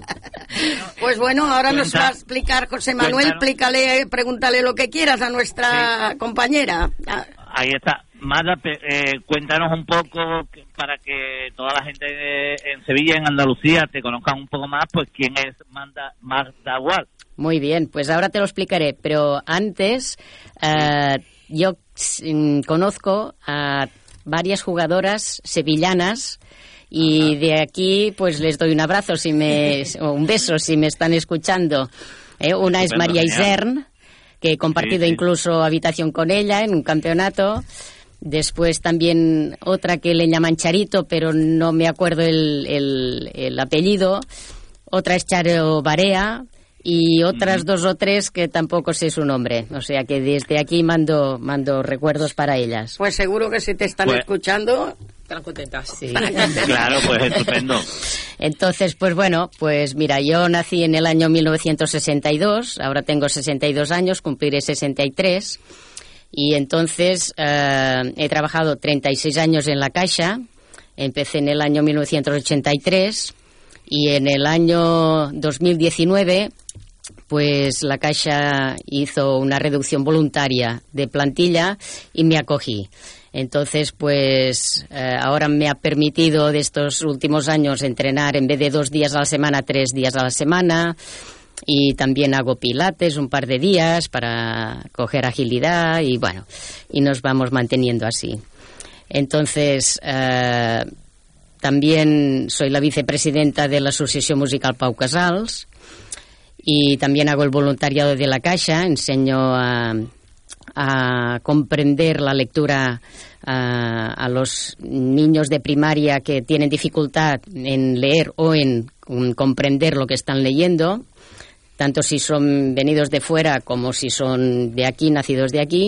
Pues bueno, ahora nos va a explicar José Manuel, explícale, pregúntale lo que quieras a nuestra sí. compañera. Ahí está. Magda, eh, cuéntanos un poco para que toda la gente en Sevilla, en Andalucía, te conozcan un poco más, pues quién es Magda, Magda Gual. Muy bien, pues ahora te lo explicaré, pero antes uh, yo conozco a varias jugadoras sevillanas y de aquí pues les doy un abrazo si me o un beso si me están escuchando. Eh, una es María Isern, que he compartido sí, sí. incluso habitación con ella en un campeonato. Después también otra que le llaman Charito, pero no me acuerdo el, el, el apellido. Otra es Charo Barea. Y otras mm. dos o tres que tampoco sé su nombre. O sea que desde aquí mando mando recuerdos para ellas. Pues seguro que si te están pues, escuchando... Están contentas. Sí. Claro, pues estupendo. Entonces, pues bueno, pues mira, yo nací en el año mil novecientos sesenta y dos. Ahora tengo sesenta y dos años, cumpliré sesenta y tres. Y entonces eh, he trabajado treinta y seis años en la Caixa. Empecé en el año mil novecientos ochenta y tres. Y en el año dos mil diecinueve... pues la Caixa hizo una reducción voluntaria de plantilla y me acogí. Entonces, pues eh, ahora me ha permitido de estos últimos años entrenar en vez de dos días a la semana, tres días a la semana. Y también hago pilates un par de días para coger agilidad y bueno, y nos vamos manteniendo así. Entonces, eh, también soy la vicepresidenta de la Asociación Musical Pau Casals. Y también hago el voluntariado de la Caixa, enseño a, a comprender la lectura a, a los niños de primaria que tienen dificultad en leer o en um, comprender lo que están leyendo, tanto si son venidos de fuera como si son de aquí, nacidos de aquí.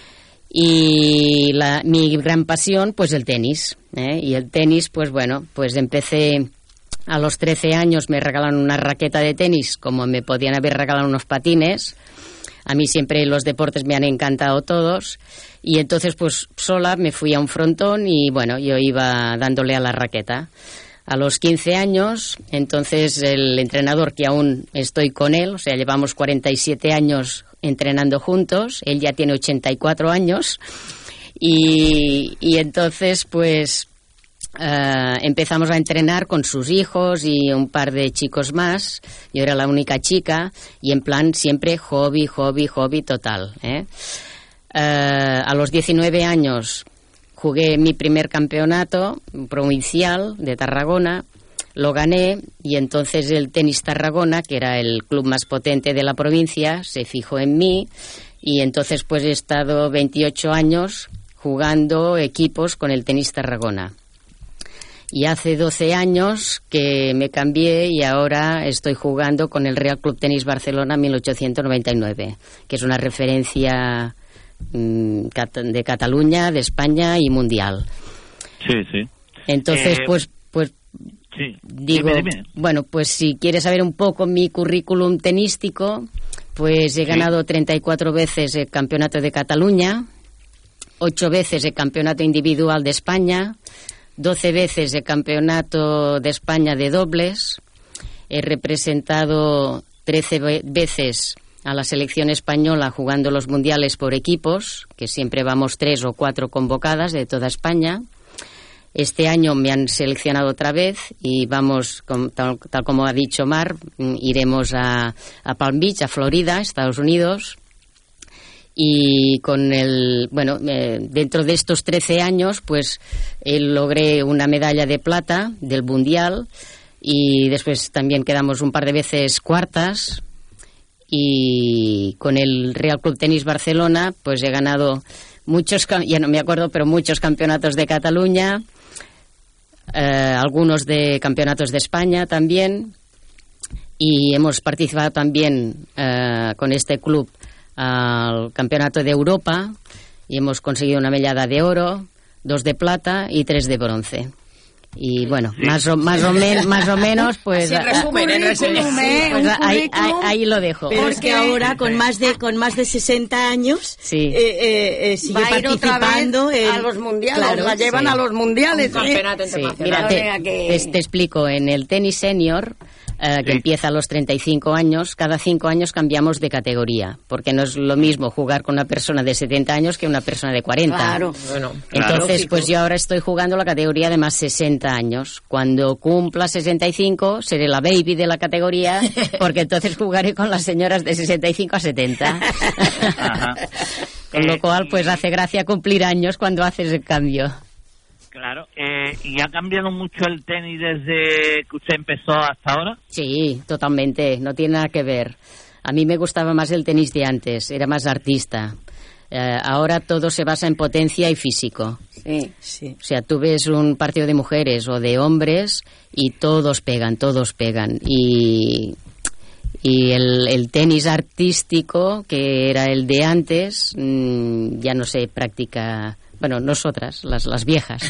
Y la, mi gran pasión, pues el tenis, ¿eh? Y el tenis, pues bueno, pues empecé... A los trece años me regalaron una raqueta de tenis, como me podían haber regalado unos patines. A mí siempre los deportes me han encantado todos. Y entonces, pues, sola me fui a un frontón y, bueno, yo iba dándole a la raqueta. A los quince años, entonces, el entrenador, que aún estoy con él, o sea, llevamos cuarenta y siete años entrenando juntos, él ya tiene ochenta y cuatro años. Y, y entonces, pues... Uh, empezamos a entrenar con sus hijos y un par de chicos más. Yo era la única chica y en plan siempre hobby, hobby, hobby total, ¿eh? Uh, a los diecinueve años jugué mi primer campeonato provincial de Tarragona. lo gané y entonces el Tenis Tarragona, que era el club más potente de la provincia, se fijó en mí y entonces pues he estado veintiocho años jugando equipos con el Tenis Tarragona. Y hace doce años que me cambié y ahora estoy jugando con el Real Club Tenis Barcelona mil ochocientos noventa y nueve, que es una referencia mmm, de Cataluña, de España y mundial. Sí, sí. Entonces, eh, pues, pues sí. digo, dime, dime. bueno, pues si quieres saber un poco mi currículum tenístico, pues he sí. ganado treinta y cuatro veces el Campeonato de Cataluña, ocho veces el Campeonato Individual de España, doce veces el Campeonato de España de dobles, he representado trece veces a la selección española jugando los mundiales por equipos, que siempre vamos tres o cuatro convocadas de toda España. Este año me han seleccionado otra vez y vamos, con, tal, tal como ha dicho Mar, iremos a, a Palm Beach, a Florida, Estados Unidos. Y con el, bueno, eh, dentro de estos trece años, pues eh, logré una medalla de plata del Mundial y después también quedamos un par de veces cuartas. Y con el Real Club Tenis Barcelona, pues he ganado muchos, ya no me acuerdo, pero muchos campeonatos de Cataluña, eh, algunos de campeonatos de España también. Y hemos participado también eh, con este club al Campeonato de Europa y hemos conseguido una medalla de oro, dos de plata y tres de bronce. Y bueno, sí. más, o, más, o men, más o menos, pues, en resumen, en resumen. Sí, pues ahí, ahí, ahí lo dejo. Pero es que ahora, con más de con más de sesenta años, sí. eh, eh, eh, sigue va a ir participando otra vez en... a los mundiales, claro, la llevan sí. a los mundiales. Un campeonato sí. internacional. Mira, te, te, te explico, en el tenis senior, Uh, que sí. empieza a los treinta y cinco años, cada cinco años cambiamos de categoría, porque no es lo mismo jugar con una persona de setenta años que una persona de cuarenta. Claro. Bueno, entonces, claro. pues yo ahora estoy jugando la categoría de más sesenta años. Cuando cumpla sesenta y cinco, seré la baby de la categoría, porque entonces jugaré con las señoras de sesenta y cinco a setenta. Ajá. Con lo cual, pues hace gracia cumplir años cuando haces el cambio. Claro, eh, ¿y ha cambiado mucho el tenis desde que usted empezó hasta ahora? Sí, totalmente, no tiene nada que ver. A mí me gustaba más el tenis de antes, era más artista. Eh, ahora todo se basa en potencia y físico. Sí, sí. O sea, tú ves un partido de mujeres o de hombres y todos pegan, todos pegan. Y, y el, el tenis artístico, que era el de antes, mmm, ya no se practica... Bueno, nosotras, las, las viejas.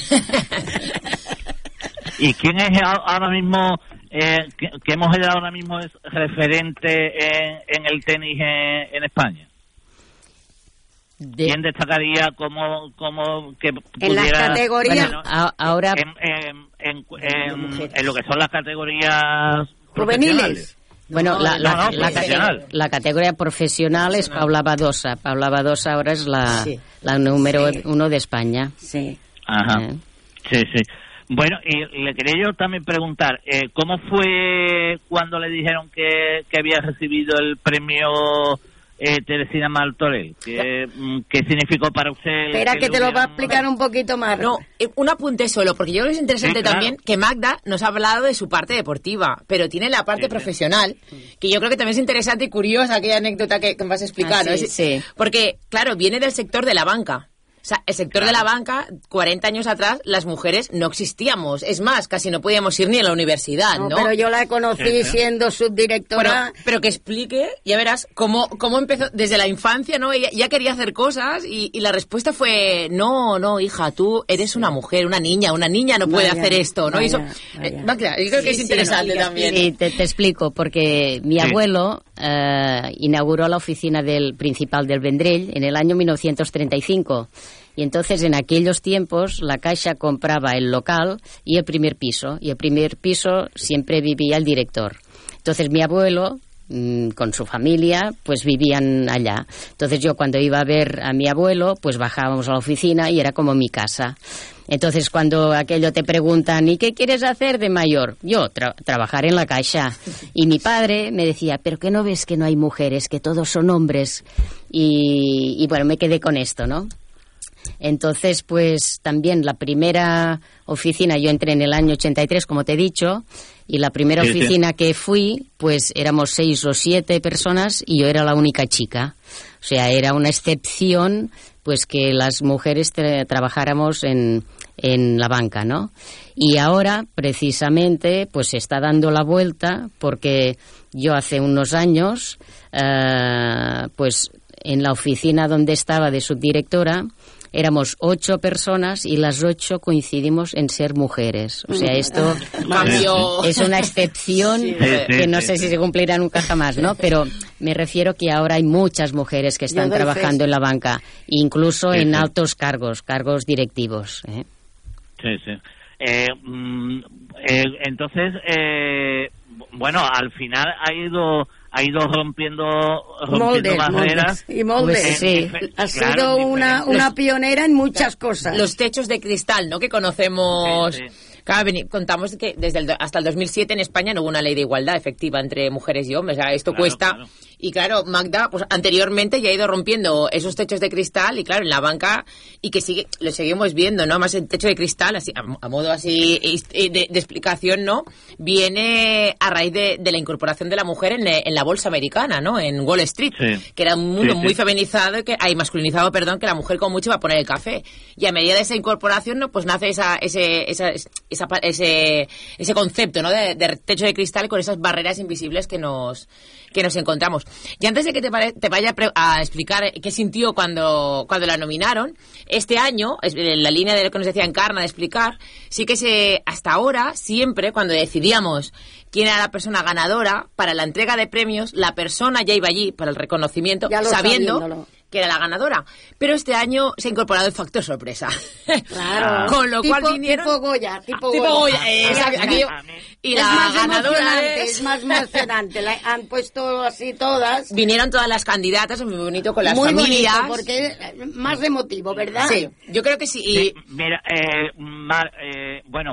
¿Y quién es ahora mismo, eh, que, que hemos heredado ahora mismo es referente en, en el tenis en, en España? De... ¿Quién destacaría como, como que pudiera... En las categorías... Bueno, a, ahora... En, en, en, en, en lo que son las categorías juveniles. Bueno, no, la, la, no, no, la, la, la categoría profesional es Paula Badosa. Paula Badosa ahora es la, sí. la número sí. uno de España. Sí. Ajá. Eh. Sí, sí. Bueno, y le quería yo también preguntar, eh, ¿cómo fue cuando le dijeron que, que había recibido el premio eh, Teresina Martorell? ¿Qué, ¿Qué significó para usted? Espera, que, que te lo va a explicar un poquito más. No, un apunte solo, porque yo creo que es interesante sí, claro. también que Magda nos ha hablado de su parte deportiva, pero tiene la parte sí, profesional, sí. que yo creo que también es interesante y curiosa aquella anécdota que, que me vas a explicar, ah, ¿no? sí, es, sí. Porque, claro, viene del sector de la banca. O sea, el sector claro. de la banca, cuarenta años atrás, las mujeres no existíamos. Es más, casi no podíamos ir ni a la universidad, ¿no? No, pero yo la conocí sí, sí. siendo subdirectora. Pero, pero que explique, ya verás, cómo, cómo empezó desde la infancia, ¿no? Ella ya quería hacer cosas y, y la respuesta fue, no, no, hija, tú eres una mujer, una niña, una niña no puede vaya, hacer esto, ¿no? Vaya, y eso, eh, Magda, yo creo sí, que es sí, interesante no, también. Sí, te, te explico, porque mi sí. abuelo uh, inauguró la oficina del principal del Vendrell en el año mil novecientos treinta y cinco. Y entonces en aquellos tiempos la Caixa compraba el local y el primer piso. Y el primer piso siempre vivía el director. Entonces mi abuelo, mmm, con su familia, pues vivían allá. Entonces yo cuando iba a ver a mi abuelo, pues bajábamos a la oficina y era como mi casa. Entonces cuando aquello te preguntan, ¿y qué quieres hacer de mayor? Yo, tra- trabajar en la Caixa. Y mi padre me decía, ¿pero qué no ves que no hay mujeres, que todos son hombres? Y, y bueno, me quedé con esto, ¿no? Entonces, pues también la primera oficina, yo entré en el año ochenta y tres, como te he dicho, y la primera sí, oficina sí. que fui, pues éramos seis o siete personas y yo era la única chica. O sea, era una excepción, pues que las mujeres tra- trabajáramos en, en la banca, ¿no? Y ahora, precisamente, pues se está dando la vuelta porque yo hace unos años, uh, pues en la oficina donde estaba de subdirectora, éramos ocho personas y las ocho coincidimos en ser mujeres. O sea, esto es una excepción sí, que no sé si se cumplirá nunca jamás, ¿no? Pero me refiero que ahora hay muchas mujeres que están trabajando en la banca, incluso sí, en sí. altos cargos, cargos directivos. ¿eh? Sí, sí. Eh, mm, eh, entonces, eh, bueno, al final ha ido... ha ido rompiendo, rompiendo moldes, barreras. Moldes. Y moldes, pues, sí. Ha sido claro, una, una pionera en muchas cosas. Los techos de cristal, ¿no?, que conocemos... Sí, sí. Claro, contamos que desde el, hasta el dos mil siete en España no hubo una ley de igualdad efectiva entre mujeres y hombres. O sea, esto claro, cuesta... Claro. Y claro, Magda, pues anteriormente ya ha ido rompiendo esos techos de cristal y claro, en la banca, y que sigue, lo seguimos viendo, ¿no? Más el techo de cristal, así a, a modo así de, de explicación, ¿no? Viene a raíz de, de la incorporación de la mujer en, en la bolsa americana, ¿no? En Wall Street, sí. que era un mundo sí, muy sí. feminizado, que hay masculinizado, perdón, que la mujer como mucho iba a poner el café. Y a medida de esa incorporación, ¿no? Pues nace esa, ese, esa, esa, ese, ese concepto, ¿no? De, de techo de cristal con esas barreras invisibles que nos, que nos encontramos. Y antes de que te, pare, te vaya a explicar qué sintió cuando, cuando la nominaron, este año, en la línea de lo que nos decía Encarna de explicar, sí que se, hasta ahora, siempre, cuando decidíamos quién era la persona ganadora, para la entrega de premios, la persona ya iba allí para el reconocimiento, sabiendo... Sabiéndolo. que era la ganadora, pero este año se ha incorporado el factor sorpresa. Claro. Con lo tipo, cual vinieron... Tipo Goya, tipo, tipo Goya. Goya. Eh, Aquí, aquí, y es la más ganadora es... es más emocionante. La han puesto así todas. Vinieron todas las candidatas, muy bonito, con las muy familias. Bonito, porque es más emotivo, ¿verdad? Sí, yo creo que sí. Y... sí mira, eh, Mar, eh, bueno,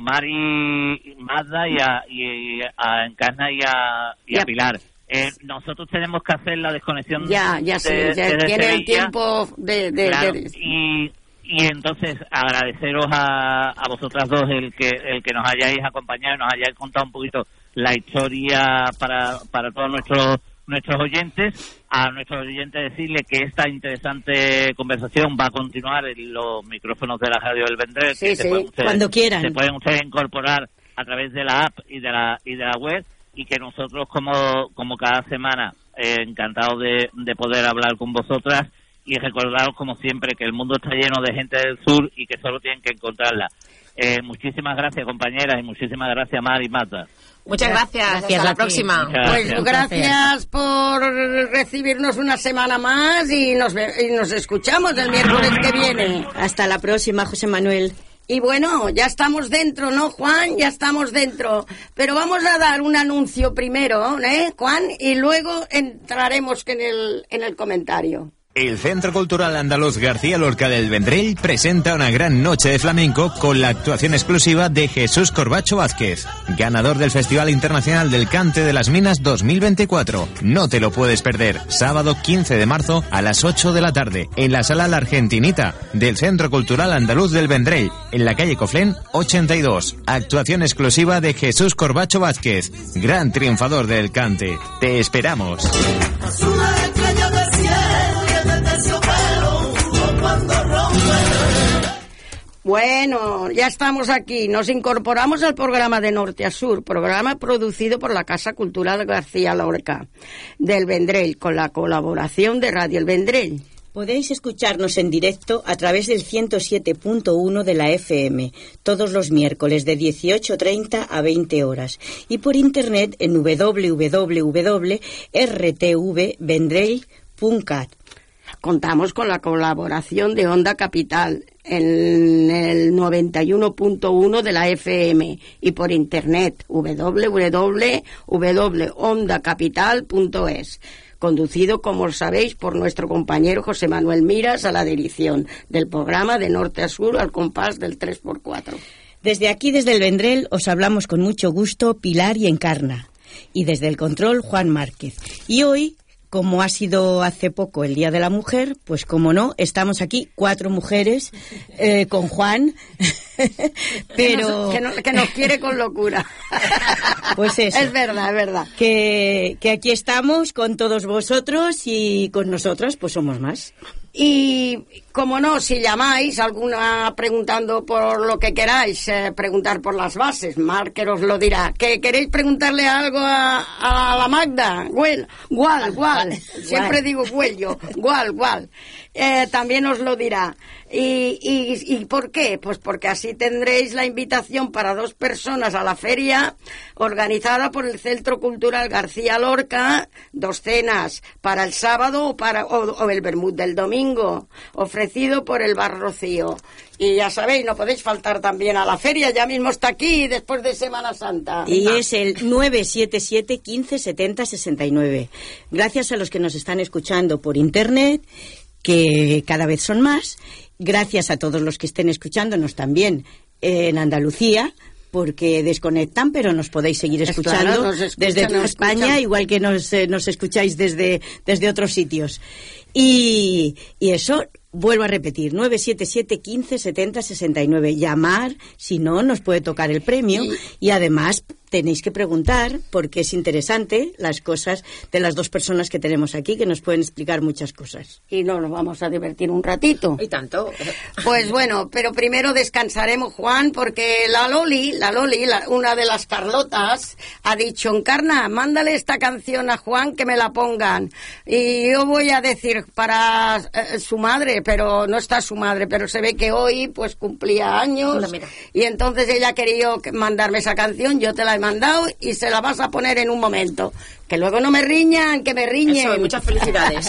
Mari, Magda y a, y a Encarna y a, y a Pilar. Eh, nosotros tenemos que hacer la desconexión ya ya sí de, ya de tiene el tiempo de, de, claro, de... y y entonces agradeceros a, a vosotras dos el que el que nos hayáis acompañado y nos hayáis contado un poquito la historia para para todos nuestros nuestros oyentes. A nuestros oyentes decirle que esta interesante conversación va a continuar en los micrófonos de la radio del Vendrell, sí, que sí, se pueden ustedes, cuando quieran se pueden ustedes incorporar a través de la app y de la y de la web. Y que nosotros, como como cada semana, eh, encantados de, de poder hablar con vosotras y recordaros, como siempre, que el mundo está lleno de gente del sur y que solo tienen que encontrarla. Eh, muchísimas gracias, compañeras, y muchísimas gracias, Mar y Marta. Muchas gracias. Gracias. Hasta la próxima. Pues gracias. gracias por recibirnos una semana más y nos, ve- y nos escuchamos el miércoles que viene. Hasta la próxima, José Manuel. Y bueno, ya estamos dentro, ¿no, Juan? Ya estamos dentro. Pero vamos a dar un anuncio primero, ¿eh, Juan? Y luego entraremos en el, en el comentario. El Centro Cultural Andaluz García Lorca del Vendrell presenta una gran noche de flamenco con la actuación exclusiva de Jesús Corbacho Vázquez, ganador del Festival Internacional del Cante de las Minas dos mil veinticuatro. No te lo puedes perder, sábado quince de marzo a las ocho de la tarde, en la Sala La Argentinita del Centro Cultural Andaluz del Vendrell, en la calle Coflén ochenta y dos. Actuación exclusiva de Jesús Corbacho Vázquez, gran triunfador del Cante. Te esperamos. Bueno, ya estamos aquí. Nos incorporamos al programa de Norte a Sur, programa producido por la Casa Cultural García Lorca del Vendrell, con la colaboración de Radio El Vendrell. Podéis escucharnos en directo a través del ciento siete punto uno de la F M, todos los miércoles de dieciocho treinta a veinte horas, y por internet en doble u doble u doble u punto r t v vendrell punto cat. Contamos con la colaboración de Onda Capital en el noventa y uno punto uno de la F M y por internet doble u doble u doble u punto onda capital punto es. Conducido, como sabéis, por nuestro compañero José Manuel Miras a la dirección del programa de Norte a Sur al compás del tres por cuatro. Desde aquí, desde el Vendrell, os hablamos con mucho gusto Pilar y Encarna. Y desde el control, Juan Márquez. Y hoy como ha sido hace poco el Día de la Mujer, pues como no, estamos aquí cuatro mujeres eh, con Juan, pero... Que nos, que nos quiere con locura. Pues eso. Es verdad, es verdad. Que, que aquí estamos con todos vosotros y con nosotras pues somos más. Y, como no, si llamáis, alguna preguntando por lo que queráis, eh, preguntar por las bases, Marker os lo dirá. ¿Que queréis preguntarle algo a, a la Magda? Well, gual, gual. Siempre digo well yo. Gual, gual. Eh, también os lo dirá. ¿Y, y, ¿Y por qué? Pues porque así tendréis la invitación para dos personas a la feria organizada por el Centro Cultural García Lorca, dos cenas para el sábado o, para, o, o el vermut del domingo, ofrecido por el Bar Rocío. Y ya sabéis, no podéis faltar también a la feria, ya mismo está aquí después de Semana Santa. Y es el nueve siete siete, quince, setenta, sesenta y nueve. Gracias a los que nos están escuchando por internet, que cada vez son más. Gracias a todos los que estén escuchándonos también en Andalucía, porque desconectan, pero nos podéis seguir escuchando claro, nos escuchan, desde nos España, escuchan. igual que nos, eh, nos escucháis desde, desde otros sitios. Y, y eso, vuelvo a repetir, nueve siete siete, quince, setenta, sesenta y nueve. Llamar, si no, nos puede tocar el premio. Y, y además tenéis que preguntar, porque es interesante las cosas de las dos personas que tenemos aquí, que nos pueden explicar muchas cosas. Y no nos vamos a divertir un ratito. Y tanto. Pues bueno, pero primero descansaremos, Juan, porque la Loli, la Loli, la, una de las Carlotas, ha dicho, Encarna, mándale esta canción a Juan que me la pongan. Y yo voy a decir para eh, su madre, pero no está su madre, pero se ve que hoy pues cumplía años. Mira, mira. Y entonces ella ha querido mandarme esa canción, yo te la he mandado y se la vas a poner en un momento. Que luego no me riñan, que me riñen. Eso, muchas felicidades.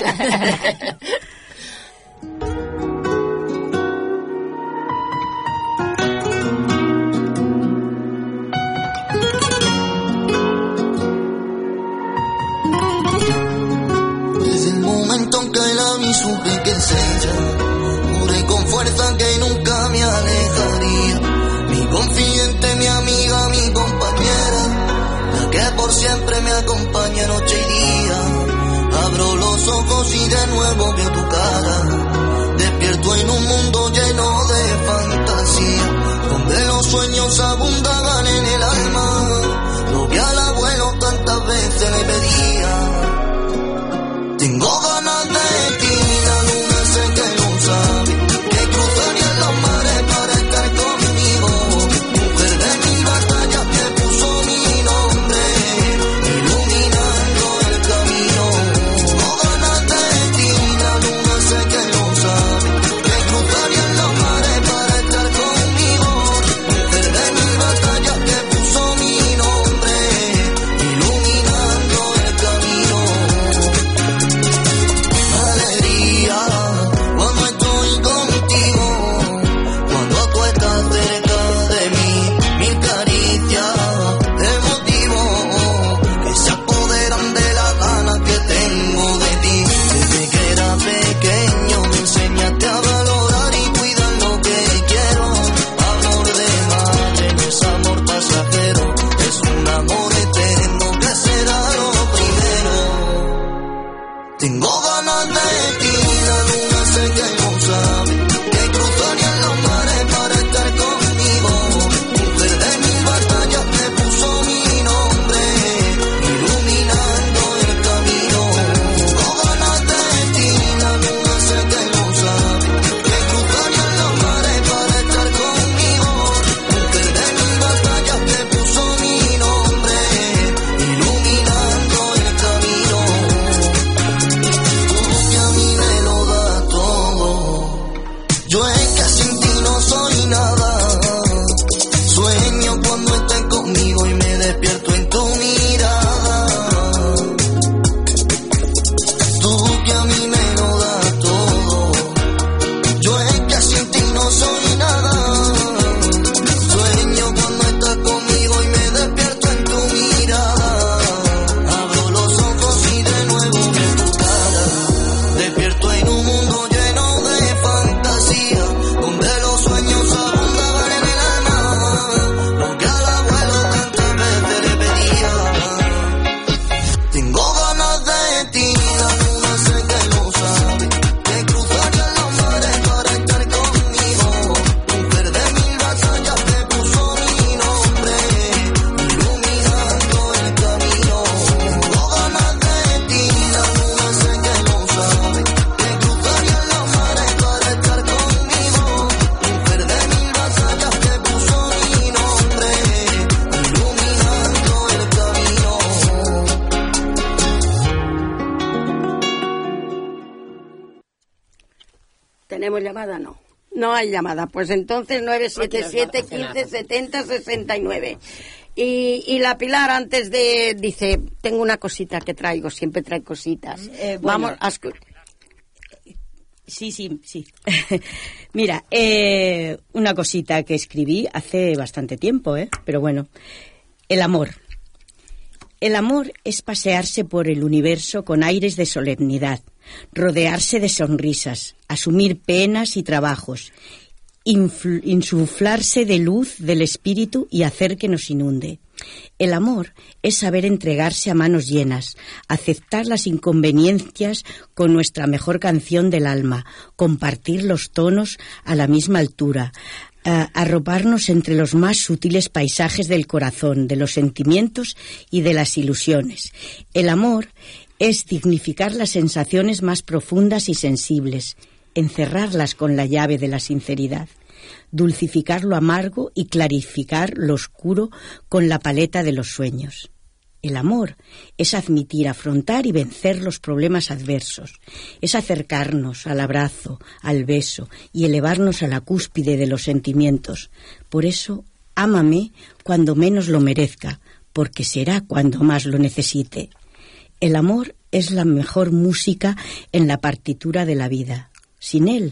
Desde el momento en que la vi supe que es ella, juré con fuerza que nunca me alejaría. Mi confidente, mi amiga, mi compañera, la que por siempre me acompaña noche y día. Abro los ojos y de nuevo veo tu cara. Despierto en un mundo lleno de fantasía, donde los sueños abundaban en el alma. Lo que al abuelo tantas veces le pedía. Tengo ganas de ti, la luna sé que lo sabe, que cruzaría los mares para estar conmigo. Mujer de mi batalla que puso mi nombre, iluminando el camino. Tengo ganas de ti, la luna sé que lo sabe, que cruzaría los mares para estar conmigo. Mujer de mi batalla que puso mi nombre, iluminando el camino. Alegría cuando estoy contigo, cuando tú estás cerca de mí, mil caricias de motivo que se apoderan de la gana que tengo de ti. Desde que era pequeño me enseñaste a valorar y cuidar lo que quiero. Amor de madre no es amor pasajero, es un amor eterno que será lo primero. Tengo ganas de ti, la luna sé que lo sabe, que cruzarían los mares para estar conmigo. Mujer de mi batalla que puso mi nombre, iluminando el camino. Tengo ganas de ti, la luna sé que lo sabe, que cruzarían los mares para estar conmigo. Mujer de mi batalla que puso mi nombre, iluminando el camino. Todo que a mí me lo da todo, ¿Tenemos llamada? No. No hay llamada. Pues entonces nueve siete siete, quince, setenta, sesenta y nueve. Y, y la Pilar antes de... Dice, tengo una cosita que traigo, siempre trae cositas. Eh, bueno. Vamos a... Sí, sí, sí. Mira, eh, una cosita que escribí hace bastante tiempo, ¿eh? Pero bueno, el amor. El amor es pasearse por el universo con aires de solemnidad, rodearse de sonrisas, asumir penas y trabajos, infl- insuflarse de luz del espíritu y hacer que nos inunde. El amor es saber entregarse a manos llenas, aceptar las inconveniencias con nuestra mejor canción del alma, compartir los tonos a la misma altura, uh, arroparnos entre los más sutiles paisajes del corazón, de los sentimientos y de las ilusiones. El amor es dignificar las sensaciones más profundas y sensibles, encerrarlas con la llave de la sinceridad, dulcificar lo amargo y clarificar lo oscuro con la paleta de los sueños. El amor es admitir, afrontar y vencer los problemas adversos. Es acercarnos al abrazo, al beso y elevarnos a la cúspide de los sentimientos. Por eso, ámame cuando menos lo merezca, porque será cuando más lo necesite. El amor es la mejor música en la partitura de la vida. Sin él,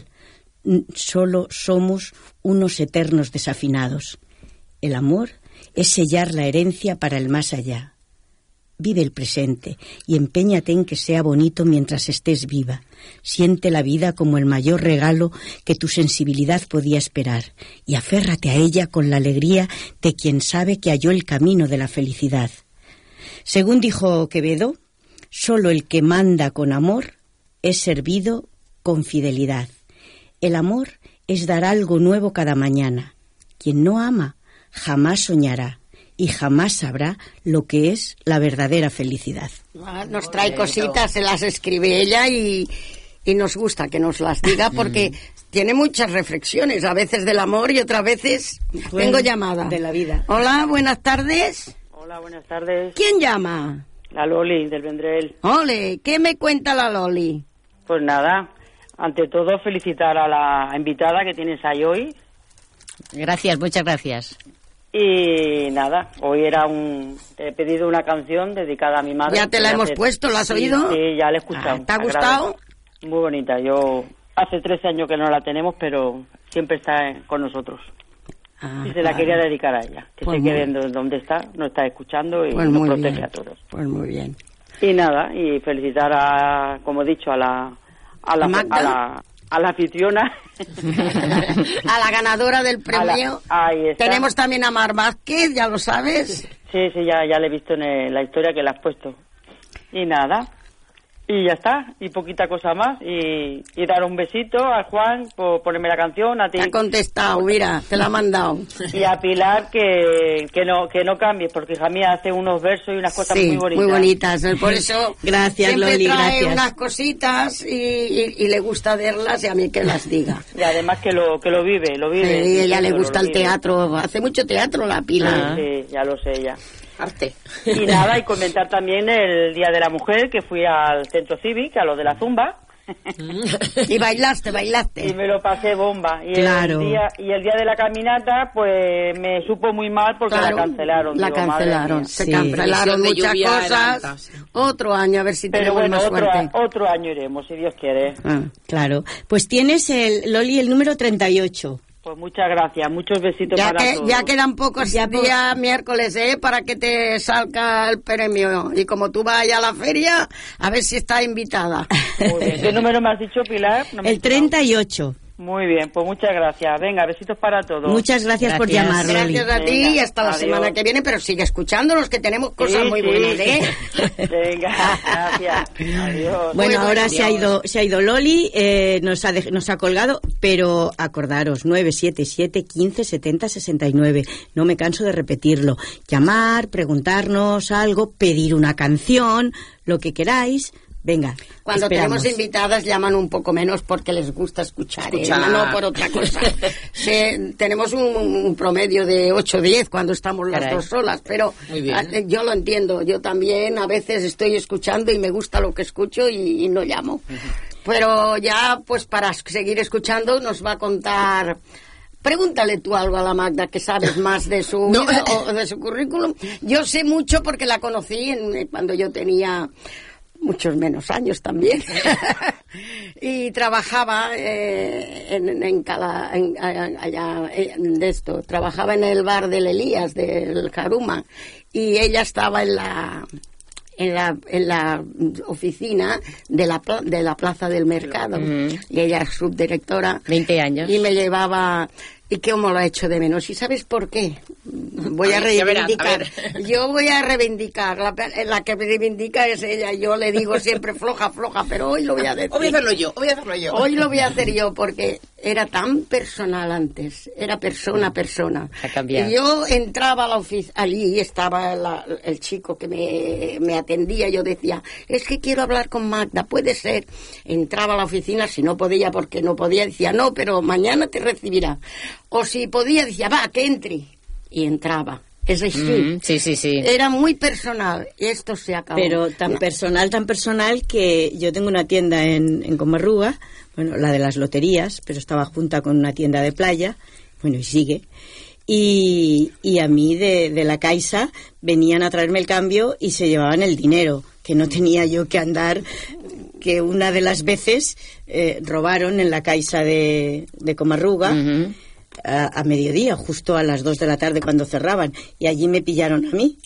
solo somos unos eternos desafinados. El amor es sellar la herencia para el más allá. Vive el presente y empeñate en que sea bonito mientras estés viva. Siente la vida como el mayor regalo que tu sensibilidad podía esperar y aférrate a ella con la alegría de quien sabe que halló el camino de la felicidad. Según dijo Quevedo, solo el que manda con amor es servido con fidelidad. El amor es dar algo nuevo cada mañana. Quien no ama jamás soñará y jamás sabrá lo que es la verdadera felicidad. Nos trae cositas, se las escribe ella y, y nos gusta que nos las diga porque tiene muchas reflexiones, a veces del amor y otras veces bueno, tengo llamada. De la vida. Hola, buenas tardes. Hola, buenas tardes. ¿Quién llama? La Loli, del Vendrell. Ole, ¿qué me cuenta la Loli? Pues nada, ante todo felicitar a la invitada que tienes ahí hoy. Gracias, muchas gracias. Y nada, hoy era un... He pedido una canción dedicada a mi madre. ¿Ya te la hemos hace... puesto? ¿La has sí, oído? Sí, ya la he escuchado. Ah, ¿te ha gustado? Muy bonita. Yo hace trece años que no la tenemos, pero siempre está con nosotros. Ah, y se la claro. quería dedicar a ella. Que pues se quede muy... donde está, nos está escuchando y pues nos protege bien. a todos. Pues muy bien. Y nada, y felicitar a, como he dicho, a la... A la, a la, a la anfitriona. A la ganadora del premio. La, ahí está. Tenemos también a Mar Vázquez, ya lo sabes. Sí, sí, ya, ya le he visto en el, la historia que le has puesto. Y nada, y ya está, y poquita cosa más. Y, y dar un besito a Juan por ponerme la canción, a ti. Te ha contestado, mira, te la ha mandado. Y a Pilar que, que no que no cambies, porque hija mía hace unos versos y unas cosas sí, muy bonitas. muy bonitas. Por eso gracias, siempre Loli, trae gracias. unas cositas y, y, y le gusta verlas y a mí que las diga. Y además que lo que lo vive, lo vive. Sí, ella le gusta lo el teatro, hace mucho teatro la Pilar. Sí, sí, ya lo sé ya. Arte. Y nada, y comentar también el Día de la Mujer, que fui al centro cívico, a lo de la Zumba. Y bailaste, bailaste. Y me lo pasé bomba. Y, claro. el día, y el día de la caminata, pues me supo muy mal porque claro, la cancelaron. La digo, cancelaron, se sí. cancelaron muchas lluvia, cosas. Otro año, a ver si Pero tenemos bueno, más otro, suerte. otro año iremos, si Dios quiere. Ah, claro. Pues tienes, el Loli, el número treinta y ocho. Pues muchas gracias, muchos besitos ya para que, todos. Ya quedan pocos ya días, por... miércoles, ¿eh? Para que te salga el premio. Y como tú vas a la feria, a ver si estás invitada. Muy bien. ¿Qué número me has dicho, Pilar? No me el treinta y ocho. Muy bien, pues muchas gracias. Venga, besitos para todos. Muchas gracias, gracias. por llamar, Loli. Gracias a ti y hasta la Adiós. semana que viene, pero sigue escuchándonos, que tenemos cosas sí, muy sí. buenas, ¿eh? Venga, gracias. Adiós. Bueno, muy ahora se ha ido se ha ido Loli, eh, nos ha de, nos ha colgado, pero acordaros, nueve siete siete, quince, setenta, sesenta y nueve. No me canso de repetirlo. Llamar, preguntarnos algo, pedir una canción, lo que queráis. Venga, cuando esperamos. tenemos invitadas llaman un poco menos porque les gusta escuchar, escuchar. ¿eh? No por otra cosa. Se, tenemos un, un promedio de ocho o diez cuando estamos las Caray. dos solas, pero a, yo lo entiendo. Yo también a veces estoy escuchando y me gusta lo que escucho y, y no llamo. Pero ya, pues para seguir escuchando, nos va a contar... Pregúntale tú algo a la Magda, que sabes más de su No. vida o de su currículum. Yo sé mucho porque la conocí en, cuando yo tenía muchos menos años también. Y trabajaba eh, en, en, Cala, en allá en, de esto, trabajaba en el bar del Elías, del Jaruma, y ella estaba en la... En la, en la oficina de la, de la Plaza del Mercado. Mm. Y ella es subdirectora. veinte años. Y me llevaba... ¿Y cómo lo ha hecho de menos? ¿Y sabes por qué? Voy a, a reivindicar. Ver, a ver. Yo voy a reivindicar. La, la que reivindica es ella. Yo le digo siempre floja, floja, pero hoy lo voy a decir. Hoy voy a hacerlo yo, hoy voy a hacerlo yo. Hoy lo voy a hacer yo porque era tan personal antes. Era persona a persona. Ha cambiado. Y yo entraba a la oficina, allí estaba la, el chico que me, me atendía. Yo decía, es que quiero hablar con Magda, puede ser. Entraba a la oficina, si no podía, porque no podía, decía, no, pero mañana te recibirá. O si podía, decía, va, que entre. Y entraba. Es así. Mm, sí, sí, sí. Era muy personal. Y esto se acabó. Pero tan no. personal, tan personal que yo tengo una tienda en, en Comarruga, bueno, la de las loterías, pero estaba junta con una tienda de playa, bueno, y sigue. Y, y a mí de, de la Caixa venían a traerme el cambio y se llevaban el dinero, que no tenía yo que andar, que una de las veces eh, robaron en la Caixa de, de Comarruga. Uh-huh. A, a mediodía, justo a las dos de la tarde cuando cerraban, y allí me pillaron a mí.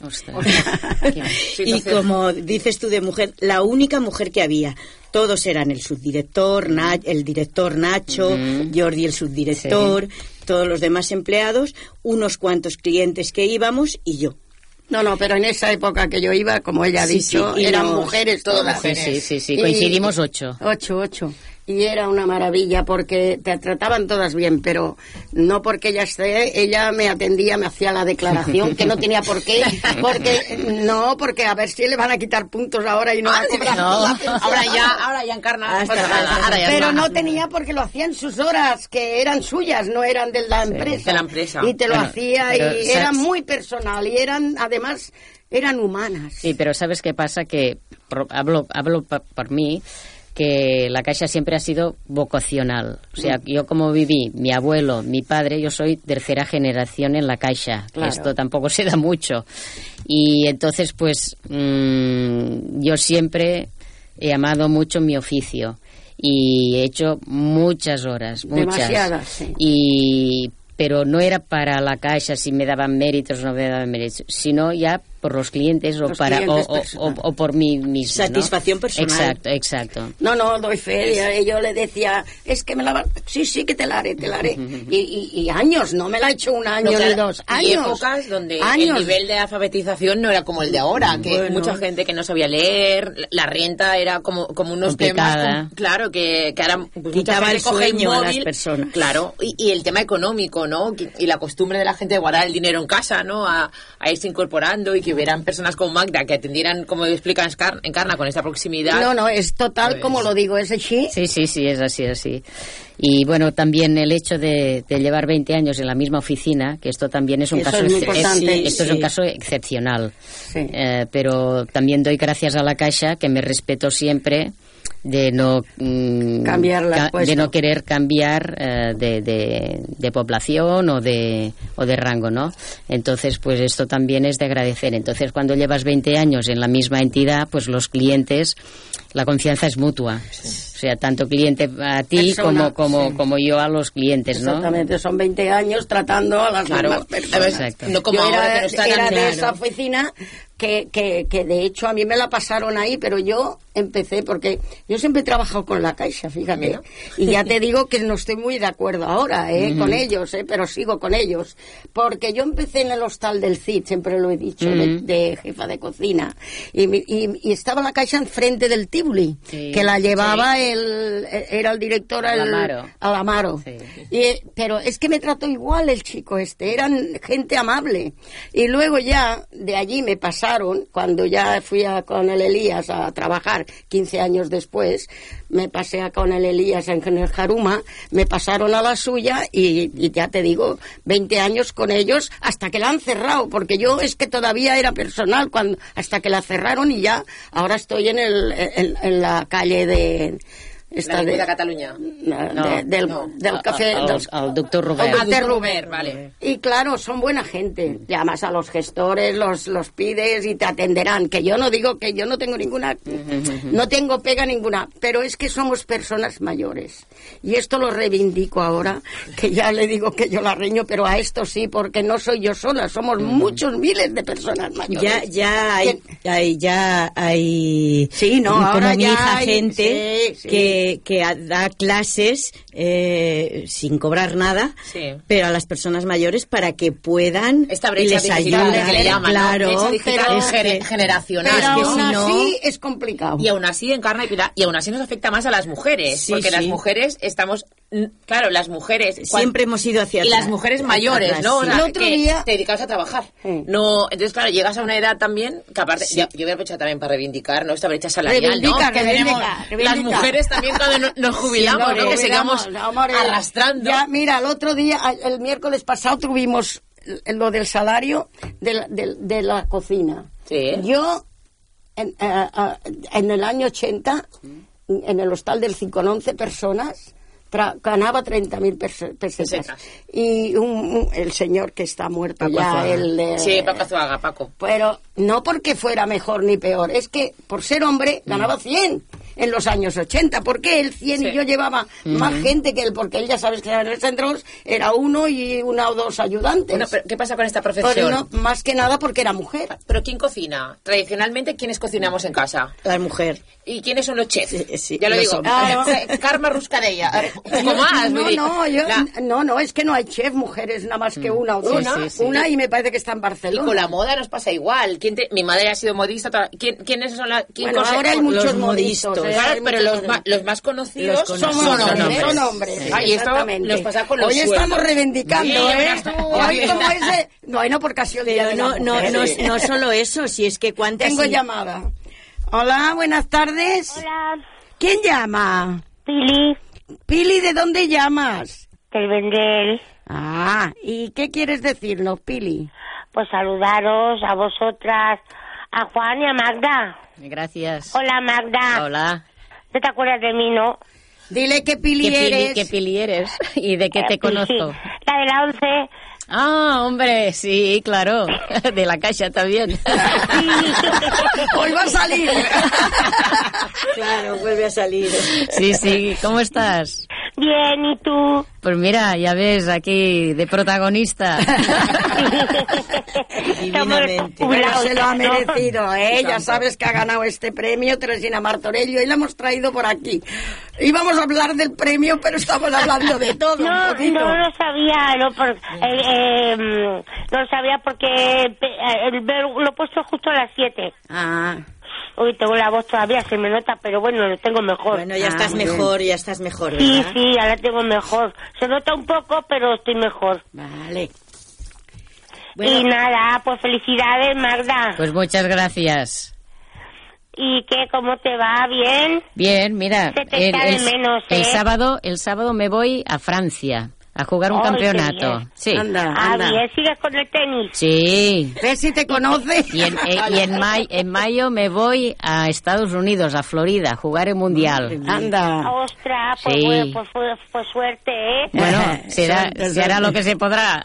Y como dices tú de mujer, la única mujer que había, todos eran el subdirector, Na, el director Nacho, uh-huh. Jordi el subdirector, sí. Todos los demás empleados, unos cuantos clientes que íbamos y yo. No, no, pero en esa época que yo iba, como ella ha sí, dicho, sí, eran no, mujeres todas. Sí, sí, sí, sí. Coincidimos y, ocho. Ocho, ocho. Y era una maravilla porque te trataban todas bien, pero no porque ella esté, ella me atendía, me hacía la declaración, que no tenía por qué, porque, no, porque a ver si le van a quitar puntos ahora y no ah, a cobrar. No, ahora ya, ahora ya encarna. Pues, ahora ya pero no tenía porque lo hacían sus horas, que eran suyas, no eran de la empresa. Sí, de la empresa. Y te lo bueno, hacía pero, y era muy personal y eran, además, eran humanas. Sí, pero ¿sabes qué pasa? Que, por, hablo, hablo por, por mí, que la Caixa siempre ha sido vocacional. O sea, yo como viví, mi abuelo, mi padre, yo soy tercera generación en la Caixa. Claro. Esto tampoco se da mucho. Y entonces, pues, mmm, yo siempre he amado mucho mi oficio. Y he hecho muchas horas, muchas. Demasiadas, sí. Y... pero no era para la Caixa si me daban méritos o no me daban méritos, sino ya por los clientes los o para clientes o, o, o por mí misma. Satisfacción ¿no? personal. Exacto, exacto. No, no, doy fe. Yo le decía, es que me la... Sí, sí, que te la haré, te la haré. Y, y, y años, no me la he hecho un año no, ni dos. Años. Y épocas donde años. El nivel de alfabetización no era como el de ahora, que bueno. Mucha gente que no sabía leer, la renta era como, como unos complicada. Temas... Claro, que, que ahora... Pues, quitaba el sueño móvil, a las personas. Claro, y, y el tema económico, ¿no? Y la costumbre de la gente de guardar el dinero en casa, ¿no? A, a irse incorporando y que hubieran personas como Magda que atendieran, como explica Encarna, con esta proximidad. No, no, es total pues... como lo digo, ¿es así? Sí, sí, sí, es así, así. Y bueno, también el hecho de, de llevar veinte años en la misma oficina, que esto también es un Eso caso es ex- es, sí, esto sí. es un caso excepcional. Sí. Eh, pero también doy gracias a la Caixa, que me respetó siempre de no mm, cambiar la ca- de no querer cambiar eh, de, de, de población o de o de rango, ¿no? Entonces, pues esto también es de agradecer. Entonces, cuando llevas veinte años en la misma entidad, pues los clientes, la confianza es mutua. Sí. O sea, tanto cliente a ti Persona, como como sí. como yo a los clientes, ¿no? Exactamente, son veinte años tratando a las claro. mismas personas. Exacto. No como yo ahora era, que no está era tan de claro. esa oficina que, que, que de hecho a mí me la pasaron ahí, pero yo empecé porque yo siempre he trabajado con la Caixa, fíjate. Mira. Y ya te digo que no estoy muy de acuerdo ahora, ¿eh? Uh-huh. Con ellos, ¿eh? Pero sigo con ellos. Porque yo empecé en el hostal del C I D, siempre lo he dicho, uh-huh. de, de jefa de cocina. Y, y, y estaba la Caixa enfrente del Tivoli, sí. que la llevaba sí. el, era el director el, Alamaro. Alamaro. Sí. Y, pero es que me trató igual el chico este, eran gente amable. Y luego ya de allí me pasaron, cuando ya fui a, con el Elías a trabajar, quince años después, me pasé a con el Elías en el Jaruma, me pasaron a la suya y, y ya te digo, veinte años con ellos hasta que la han cerrado, porque yo es que todavía era personal cuando hasta que la cerraron y ya ahora estoy en, el, en, en la calle de... Esta de, de, de Cataluña. De, No, del, no. del café. Al, del, al doctor Robert. al doctor Robert, vale. Y claro, son buena gente. Llamas a los gestores, los, los pides y te atenderán. Que yo no digo que yo no tengo ninguna, no tengo pega ninguna, pero es que somos personas mayores. Y esto lo reivindico ahora, que ya le digo que yo la reño, pero a esto sí, porque no soy yo sola, somos muchos miles de personas mayores. Ya, ya hay, hay, ya hay Sí, no, como ahora mi ya hija hay- gente sí, sí. que, que a- da clases eh, sin cobrar nada, Sí. pero a las personas mayores para que puedan Esta y brecha les digital ayuda, que le llaman, ¿no? claro, Brecha digital pero- gener- generacional, Pero es que ¿no? aún si no- así es complicado. Y aún así encarna y Pilar, y aún así nos afecta más a las mujeres, Sí, porque las sí. mujeres estamos, mm, claro, las mujeres cuan- siempre hemos ido hacia y atrás. las mujeres mayores, Atrás, ¿no? O sí. sea, El otro que día- te dedicabas a trabajar. Sí. No, entonces claro, llegas a una edad también que aparte yo, yo voy a aprovechar también para reivindicar, ¿no? Esta brecha salarial, Reivindica, ¿no? Que reivindica, tenemos reivindica. las mujeres también cuando no- nos jubilamos, Sí, ¿no? Que jubilamos, sigamos amor, eh, arrastrando. Ya, mira, el otro día, el miércoles pasado, tuvimos lo del salario de la, de, de la cocina. Sí. Yo, en, eh, eh, en el año ochenta, en el hostal del cinco con once personas, tra- ganaba treinta mil pesetas. Pesetas. Y un, un- el señor que está muerto Paco ya, Azuaga. el... eh, Sí, Paco Azuaga, Paco. Pero no porque fuera mejor ni peor, es que por ser hombre ganaba cien en los años ochenta. ¿Por qué él cien Sí. y yo llevaba más gente que él? Porque él, ya sabes que en el centro era uno y una o dos ayudantes. Bueno, pero ¿qué pasa con esta Pero profesión? no, más que nada porque era mujer. ¿Pero quién cocina? Tradicionalmente, ¿quiénes cocinamos en casa? La mujer. ¿Y quiénes son los chefs? Sí, sí, ya lo los digo. hombres. Ah, Karma Ruscadella. Un poco más. No, vull dir, no, yo, la- no, no, es que no hay chef mujeres, nada más que una o dos. Sí, sí, sí. Una y me parece que está en Y Barcelona. con la moda nos pasa igual. ¿Quién te- Mi madre ha sido modista. toda- ¿Quién, ¿Quiénes son las...? ¿Quién Bueno, cose- ahora hay los muchos modistos. modistos. ¿eh? Claro, Hay pero muchos los, ma- los más conocidos Los son, conocidos Son son hombres, hombres. son hombres. Ah, y esto exactamente. nos pasa con los Hoy sueldos. estamos reivindicando, Sí, ¿eh? verás tú. Hoy como ese... Bueno, porque ha sido el día Pero de la no, no, mujer. no, Sí. no solo eso, si es que cuántas... Tengo llamada. Hola, buenas tardes. Hola, ¿Quién llama? Pili, Pili, ¿de dónde llamas? del Vendrell. Ah, ¿y qué quieres decirnos, Pili? Pues saludaros a vosotras, a Juan y a Magda. Gracias. Hola, Magda. Hola. ¿No te acuerdas de mí, no? Dile qué Pili ¿Qué eres. pili, qué pili eres? ¿Y de qué Eh, te pues conozco? sí, la de la once. Ah, hombre, sí, claro. De la Caixa también. Hoy va a salir. Claro, vuelve a salir. Sí, sí. ¿Cómo estás? Bien, ¿y tú? Pues mira, ya ves, aquí de protagonista. Divinamente. Pero jubilados, se lo ha ¿no? merecido, ¿eh? Y Ya tanto. sabes que ha ganado este premio Teresina Martorello y la hemos traído por aquí. Íbamos a hablar del premio, pero estamos hablando de todo. un No, poquito. no lo sabía, no, por, eh, eh, mm, no lo sabía porque eh, el- lo he puesto justo a las siete. Ah, Uy, tengo la voz todavía, se me nota, pero bueno, lo tengo mejor. Bueno, ya Ah, estás muy bien. mejor, ya estás mejor, Sí, ¿verdad? sí, ahora tengo mejor. Se nota un poco, pero estoy mejor. vale. Y Bueno, nada, pues felicidades, Magda. Pues muchas gracias. ¿Y qué, cómo te va? ¿Bien? Bien, mira, Se te echa de menos, el ¿eh? sábado, el sábado me voy a Francia a jugar un Ay, qué campeonato. bien. Sí. Anda, Ah, anda. bien, ¿sigues con el tenis? Sí. ¿Ves si te conoce? Y en, eh, y en, may- en mayo me voy a Estados Unidos, a Florida, a jugar el mundial. Anda. Ostras, pues, Sí. bueno, pues, pues, pues suerte, ¿eh? Bueno, será, Suerte, se hará suerte. lo que se podrá.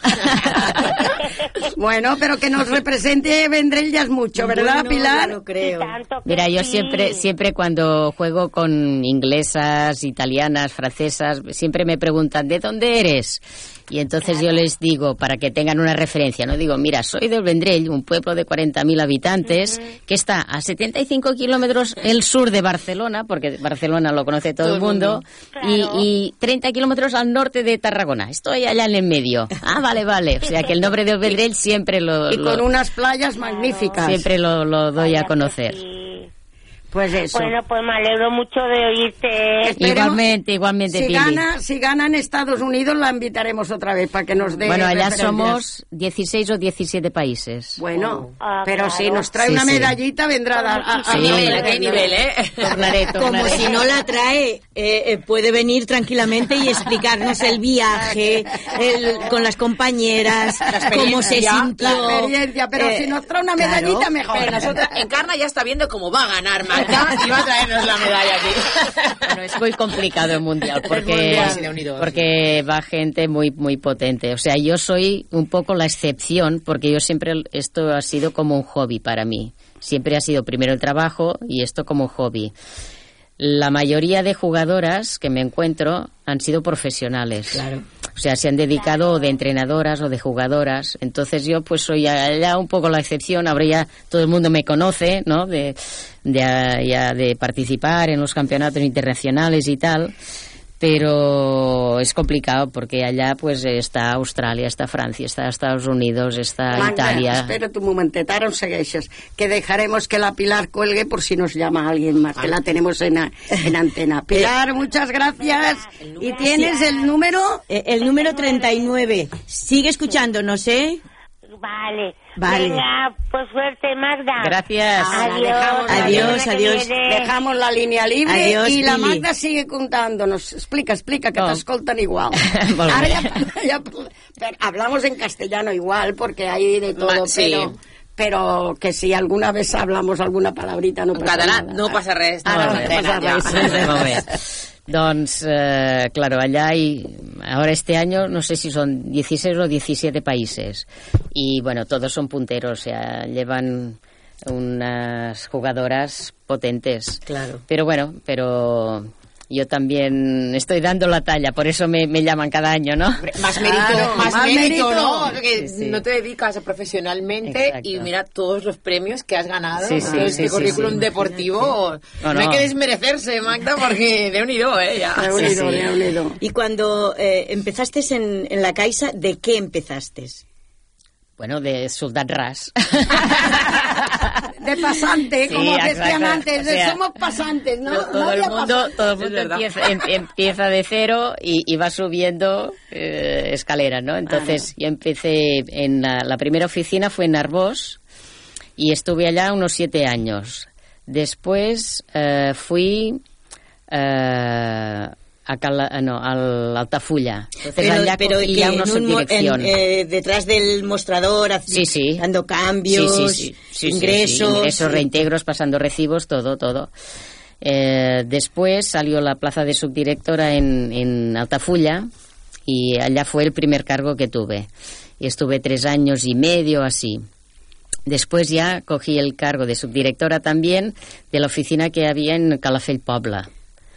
Bueno, pero que nos represente Vendrell ya es mucho, ¿verdad, bueno, Pilar? ya lo creo. Y tanto que Mira, yo sí. siempre, siempre cuando juego con inglesas, italianas, francesas, siempre me preguntan, ¿de dónde eres? Y entonces yo les digo, para que tengan una referencia, no digo, mira, soy del Vendrell, un pueblo de cuarenta mil habitantes, que está a setenta y cinco kilómetros el sur de Barcelona, porque Barcelona lo conoce todo, el mundo, y, Claro. y treinta kilómetros al norte de Tarragona. Estoy allá en el medio. Ah, vale, vale. O sea que el nombre del Vendrell siempre lo, Y lo- con unas playas magníficas. siempre lo, lo doy a Vaya, conocer. que sí. Pues eso. Bueno, pues me alegro mucho de oírte. Esperemos- Igualmente, igualmente, Si Pili. gana, si gana en Estados Unidos, la invitaremos otra vez para que nos dé Bueno, allá referencias. somos dieciséis o diecisiete países. Bueno, Ah, pero si claro. nos trae Sí, una sí. medallita, vendrá a dar... a- a- ¿Qué Sí. nivel, qué nivel, eh? Tornaré, Como tornaré. si no la trae, eh, eh, puede venir tranquilamente y explicarnos el viaje, el- con las compañeras, cómo se experiencia. sintió. La experiencia, pero Eh, si nos trae una claro. medallita, mejor. Pero nosotros, Encarna ya está viendo cómo va a ganar Magda. Marta iba a traernos la medalla aquí. Bueno, es muy complicado el mundial porque, el mundial. porque va gente muy muy potente. O sea, yo soy un poco la excepción porque yo siempre, esto ha sido como un hobby para mí. Siempre ha sido primero el trabajo y esto como hobby. La mayoría de jugadoras que me encuentro han sido profesionales. Claro. O sea, se han dedicado de entrenadoras o de jugadoras. Entonces yo pues soy ya, ya un poco la excepción. Ahora ya todo el mundo me conoce, ¿no? De, de, ya de participar en los campeonatos internacionales y tal. Pero es complicado porque allá pues está Australia, está Francia, está Estados Unidos, está Magda, Italia. espérate un momentet, ara on segueixes, que dejaremos que la Pilar cuelgue por si nos llama alguien más, que la tenemos en, a, en antena. Pilar, muchas gracias. ¿Y tienes el número? Eh, El número treinta y nueve. Sigue escuchándonos, ¿eh? Vale. Vale. Venga, pues suerte, Magda. Gracias. Adiós. Dejamos la Adiós, línea que adiós. viene. Dejamos la línea libre Adiós, y la Pili. Magda sigue contándonos. Explica, explica, que No. t'escolten igual. Molt bé. Ahora ya, ya- pero hablamos en castellano igual porque hay de todo, Ma- sí. pero... Pero que si alguna vez hablamos alguna palabrita no En pasa catalán nada. no pasa res. Ara no Molt bé. pasa Ja. res. Molt bé. Doncs, eh, claro, allá hay, ahora este año, no sé si son dieciséis o diecisiete países. Y bueno, todos son punteros, o sea, llevan unas jugadoras potentes. Claro. Pero bueno, pero yo también estoy dando la talla, por eso me, me llaman cada año, ¿no? Más mérito, Claro, más, más mérito, mérito. ¿no? Que Sí, sí. no te dedicas profesionalmente Exacto. y mira todos los premios que has ganado. Sí, sí, este sí, currículum sí, sí. deportivo. No, No, no. hay que desmerecerse, Magda, porque de unido, ¿eh? Ya. Le he unido, Sí, sí. le he unido. Y cuando eh, empezaste en, en la Caixa, ¿de qué empezaste? Bueno, de soldat ras. De pasante, Sí, como exacto. decían antes, O sea, somos pasantes, ¿no? todo, No el había mundo, pasantes. todo el Es mundo verdad. empieza, em- empieza de cero y, y va subiendo eh, escaleras, ¿no? Entonces yo empecé en la, la primera oficina fue en Arbós y estuve allá unos siete años. Después eh, fui eh, a Cala, no, al Altafulla. Entonces Pero, allá pero cogí que ya en una un mo- en, subdirección. eh, detrás del mostrador, haci- Sí, sí. dando cambios, Sí, sí, sí. Sí, sí, ingresos. sí. Ingresos, reintegros, pasando recibos, todo, todo. Eh, después salió la plaza de subdirectora en, en Altafulla y allá fue el primer cargo que tuve. Y estuve tres años y medio así. Después ya cogí el cargo de subdirectora también de la oficina que había en Calafell Pobla.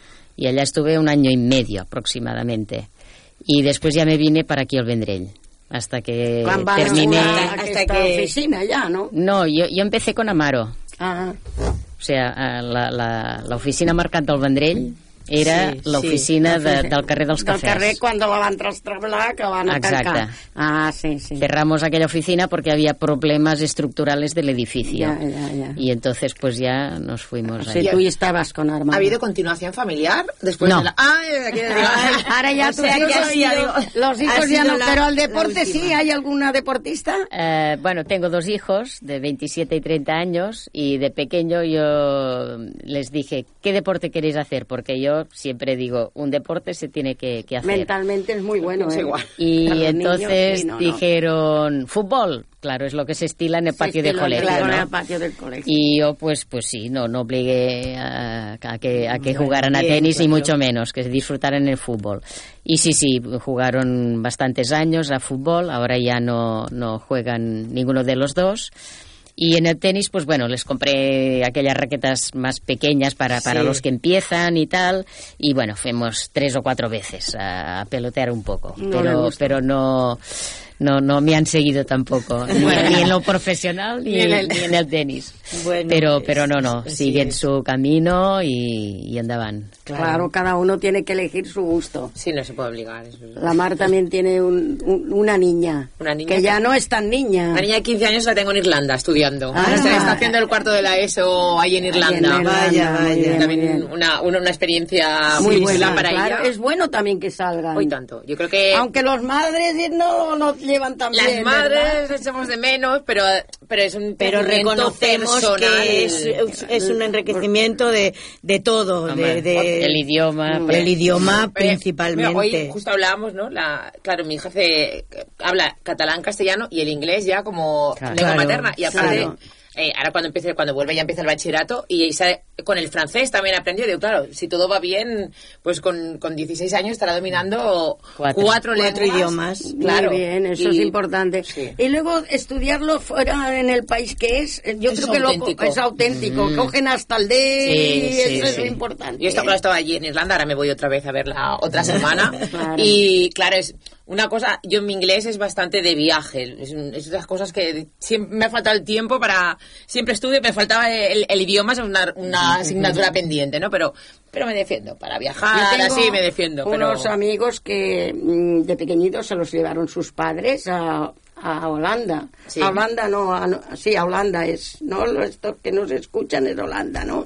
Y allá estuve un año y medio aproximadamente. Y después ya me vine para aquí al Vendrell. Hasta que Quan vas terminé... a hasta aquesta que- oficina ya, ¿no? No, yo, yo empecé con Amaro. Ah, O sea, a la, la, la oficina mercat del Vendrell era Sí, l'oficina sí. de, del carrer dels del cafès. carrer cuando la van trastrablar, que van a Exacte. tancar. Ah, sí, sí. Cerramos aquella oficina porque había problemas estructurales del edificio. Ya, ya, ya. Y entonces pues ya nos fuimos Sí, ahí. tú ya estabas con Armando. ¿Ha habido continuación familiar después No. de la... Ah, aquí Ah, ahora ya O tus sea, que hijos, ha sido- los ha hijos ya sido no, la- pero al la deporte sí, última. ¿hay alguna deportista? Eh, bueno, tengo dos hijos de veintisiete y treinta años y de pequeño yo les dije, ¿qué deporte queréis hacer? Porque yo siempre digo, un deporte se tiene que, que hacer. Mentalmente es muy bueno, ¿eh? igual. Y Para los entonces niños, sí, no, no. dijeron, fútbol, claro, es lo que se estila en el Se patio de estilo, colegio, claro, ¿no? en el patio del colegio. Y yo, pues, pues sí, no, no obligué a, a que, a que Bueno, jugaran a bien, tenis, ni claro. mucho menos, que disfrutaran el fútbol. Y sí, sí, jugaron bastantes años a fútbol, ahora ya no, no juegan ninguno de los dos. Y en el tenis, pues bueno, les compré aquellas raquetas más pequeñas para, para Sí. los que empiezan y tal. Y bueno, fuimos tres o cuatro veces a, a pelotear un poco. No le pero, gusta. pero no, no, no me han seguido tampoco, ni, ni en lo profesional ni, Ni en el- ni en el tenis. Bueno, pero, pues, pero no, no, así siguen es. su camino y, y andaban. Claro, cada uno tiene que elegir su gusto. Sí, no se puede obligar. Eso es- La Mar también tiene un- un- una niña, Una niña que que- ya no es tan niña. Una niña de quince años la tengo en Irlanda estudiando. Ah. está, está haciendo el cuarto de la ESO ahí en Irlanda. Ahí en Vaya, Irlanda, muy vaya. bien, muy También bien. una, una, una experiencia Muy muy buena, para claro. ella. Es bueno también que salgan. Hoy tanto. Yo creo que Aunque los madres no lo llevan tan las bien, madres ¿verdad? echamos de menos, pero, pero es un Pero crecimiento reconocemos personal. que es, es- es un enriquecimiento de, de todo, de, Hombre, de- el idioma, el idioma Eh, principalmente. mira, hoy justo hablábamos, ¿no? La, claro, mi jefe habla catalán, castellano y el inglés ya como Claro. lengua Claro, materna. Y aparte, claro. eh, ahora cuando empiece, cuando vuelve ya empieza el bachillerato y sabe, con el francés también aprendió. Digo, claro, si todo va bien, pues con, con dieciséis años estará dominando cuatro, cuatro, cuatro lenguas, idiomas. Claro, muy bien, eso y, es importante. Sí. Y luego estudiarlo fuera en el país que es, yo es creo auténtico. que lo, es auténtico. Mm. Cogen hasta el D, sí, y sí, eso sí. es lo importante. Yo estaba, estaba allí en Irlanda, ahora me voy otra vez a verla otra semana. Claro. Y claro, es una cosa, yo en mi inglés es bastante de viaje, es, es de las cosas que siempre me ha faltado el tiempo para, siempre estudio, me faltaba el, el idioma, es una, una asignatura pendiente, ¿no? Pero pero me defiendo, para viajar, así me defiendo. Unos pero... amigos que de pequeñitos se los llevaron sus padres a, a Holanda. Sí. A Holanda no, a, sí, a Holanda es, ¿no? Estos que nos escuchan es Holanda, ¿no?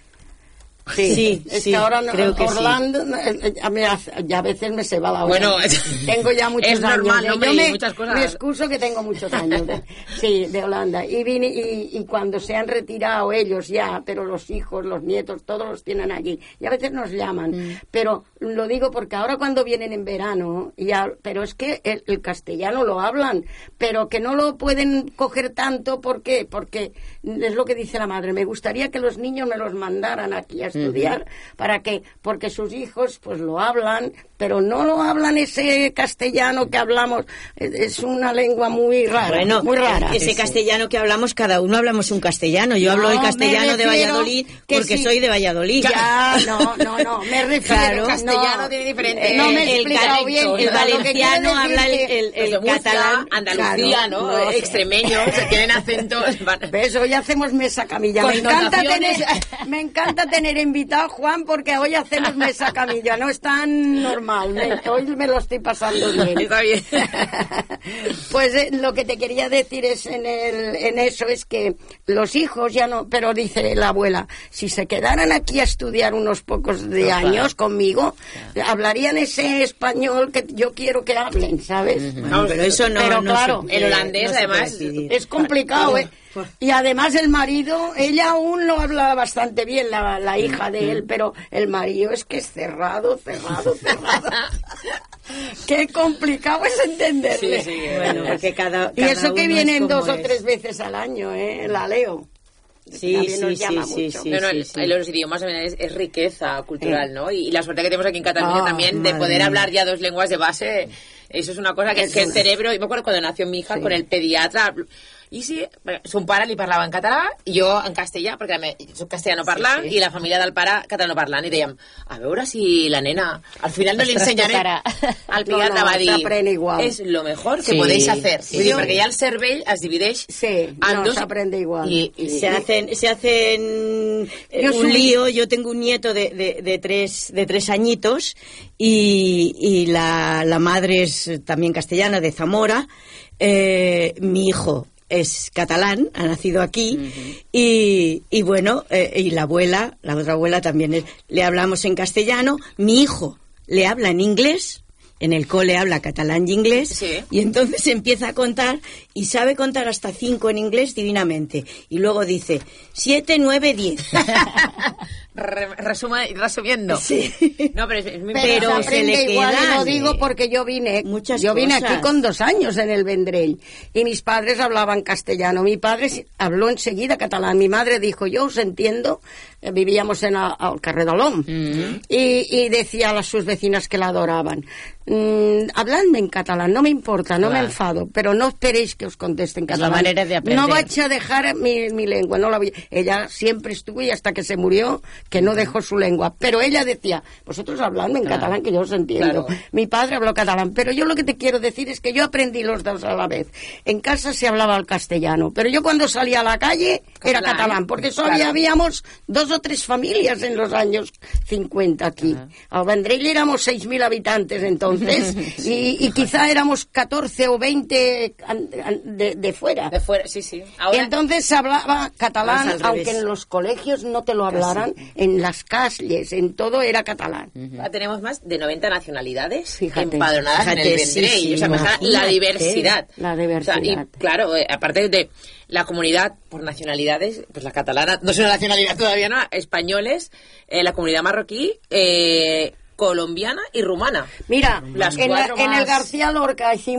Sí, sí, es sí, que ahora no, creo que Orlando, sí. a, mí, ya a veces me se va la hora. Bueno, tengo ya muchos es años. Normal, ¿eh? hombre, Yo me, muchas cosas. me excuso que tengo muchos años. De, sí, de Holanda. Y vine y, y cuando se han retirado ellos ya, pero los hijos, los nietos, todos los tienen allí. Y a veces nos llaman. Mm. Pero lo digo porque ahora cuando vienen en verano, ya, pero es que el, el castellano lo hablan, pero que no lo pueden coger tanto. ¿Por qué? Porque es lo que dice la madre. Me gustaría que los niños me los mandaran aquí a estudiar. Mm-hmm. ¿Para qué? Porque sus hijos pues lo hablan, pero no lo hablan ese castellano que hablamos. Es una lengua muy rara, bueno, muy rara. Ese castellano que hablamos, cada uno hablamos un castellano. Yo no, hablo el castellano de Valladolid porque sí. soy de Valladolid. Ya, no, no, no, me refiero. El castellano no, tiene diferente. No me he explicado bien. El valenciano habla el, el, el, el catalán. Andalucía, ¿no? no, no extremeño, se tienen acentos. ¿Ves? Hoy hacemos mesa camilla. Me encanta, tener, me encanta tener invitado a Juan porque hoy hacemos mesa camilla, no es tan normal, me, hoy me lo estoy pasando bien. Está bien. Pues eh, lo que te quería decir es en, el, en eso es que los hijos ya no, pero dice la abuela, si se quedaran aquí a estudiar unos pocos de años conmigo, hablarían ese español que yo quiero que hablen, ¿sabes? No, pero eso no, pero no claro, se, el holandés no además es complicado, ¿eh? Y además el marido, ella aún lo habla bastante bien, la, la hija de él, pero el marido es que es cerrado, cerrado, cerrado. Qué complicado es entenderle. Sí, sí, bueno, porque cada, cada y eso que vienen dos es. o tres veces al año, ¿eh? La leo. Sí, sí, sí, sí, sí, no, no, sí, sí. Los idiomas es, es riqueza cultural, ¿no? Y, y la suerte que tenemos aquí en Cataluña oh, también de poder mía. hablar ya dos lenguas de base, eso es una cosa que, que el cerebro, y me acuerdo cuando nació mi hija sí. con el pediatra, i sí, son pare li parlava en català i jo en castellà, perquè soc castellano parlant sí, sí. i la família del pare catalano parlant, i dèiem, a veure si la nena al final no li ensenyaré. El pediatre no, no, va dir, és lo mejor que sí, podéis hacer, sí, sí. perquè ja el cervell es divideix sí, en no, dos s'aprende igual y, y se hacen se hacen yo un soy... lío. Yo tengo un nieto de, de, de tres de tres añitos y, y la, la madre es también castellana, de Zamora. Eh, mi hijo es catalán, ha nacido aquí, uh-huh. y, y bueno, eh, y la abuela, la otra abuela también es, le hablamos en castellano, mi hijo le habla en inglés, en el cole habla catalán y inglés, sí. y entonces empieza a contar, y sabe contar hasta cinco en inglés divinamente, y luego dice, siete, nueve, diez. Resuma, resumiendo. Sí. No, pero, es, es muy pero, pero se le igual, quedan. Y lo digo porque yo vine, Muchas yo vine cosas. aquí con dos años en el Vendrell y mis padres hablaban castellano. Mi padre habló enseguida catalán. Mi madre dijo, yo os entiendo. Vivíamos en el carrer de l'Om mm-hmm. y, y decía a las, sus vecinas que la adoraban, mm, habladme en catalán, no me importa, no wow. me enfado, pero no esperéis que os conteste en catalán. La manera de aprender. No vais a dejar mi, mi lengua, no la voy. Ella siempre estuvo y hasta que se murió que no dejó su lengua, pero ella decía, vosotros habladme en claro. catalán que yo os entiendo. Claro. Mi padre habló catalán, pero yo lo que te quiero decir es que yo aprendí los dos a la vez. En casa se hablaba el castellano, pero yo cuando salía a la calle catalán. era catalán, porque solo claro. habíamos dos o tres familias en los años cincuenta aquí. Uh-huh. Al Vendrell éramos seis mil habitantes entonces y, y quizá éramos catorce o veinte de, de fuera. De fuera, sí, sí. Ahora... Y entonces se hablaba catalán, aunque en los colegios no te lo hablaran, Casi. en las calles, en todo era catalán. Uh-huh. Ahora tenemos más de noventa nacionalidades fíjate, empadronadas fíjate, en el Vendrell. Sí, sí, o sea, imagínate, la diversidad. La diversidad. O sea, y claro, eh, aparte de la comunidad por nacionalidades, pues la catalana, no es una nacionalidad todavía, ¿no? Españoles, eh, la comunidad marroquí, eh, colombiana y rumana. Mira, Las en, la, más... en el García Lorca hicimos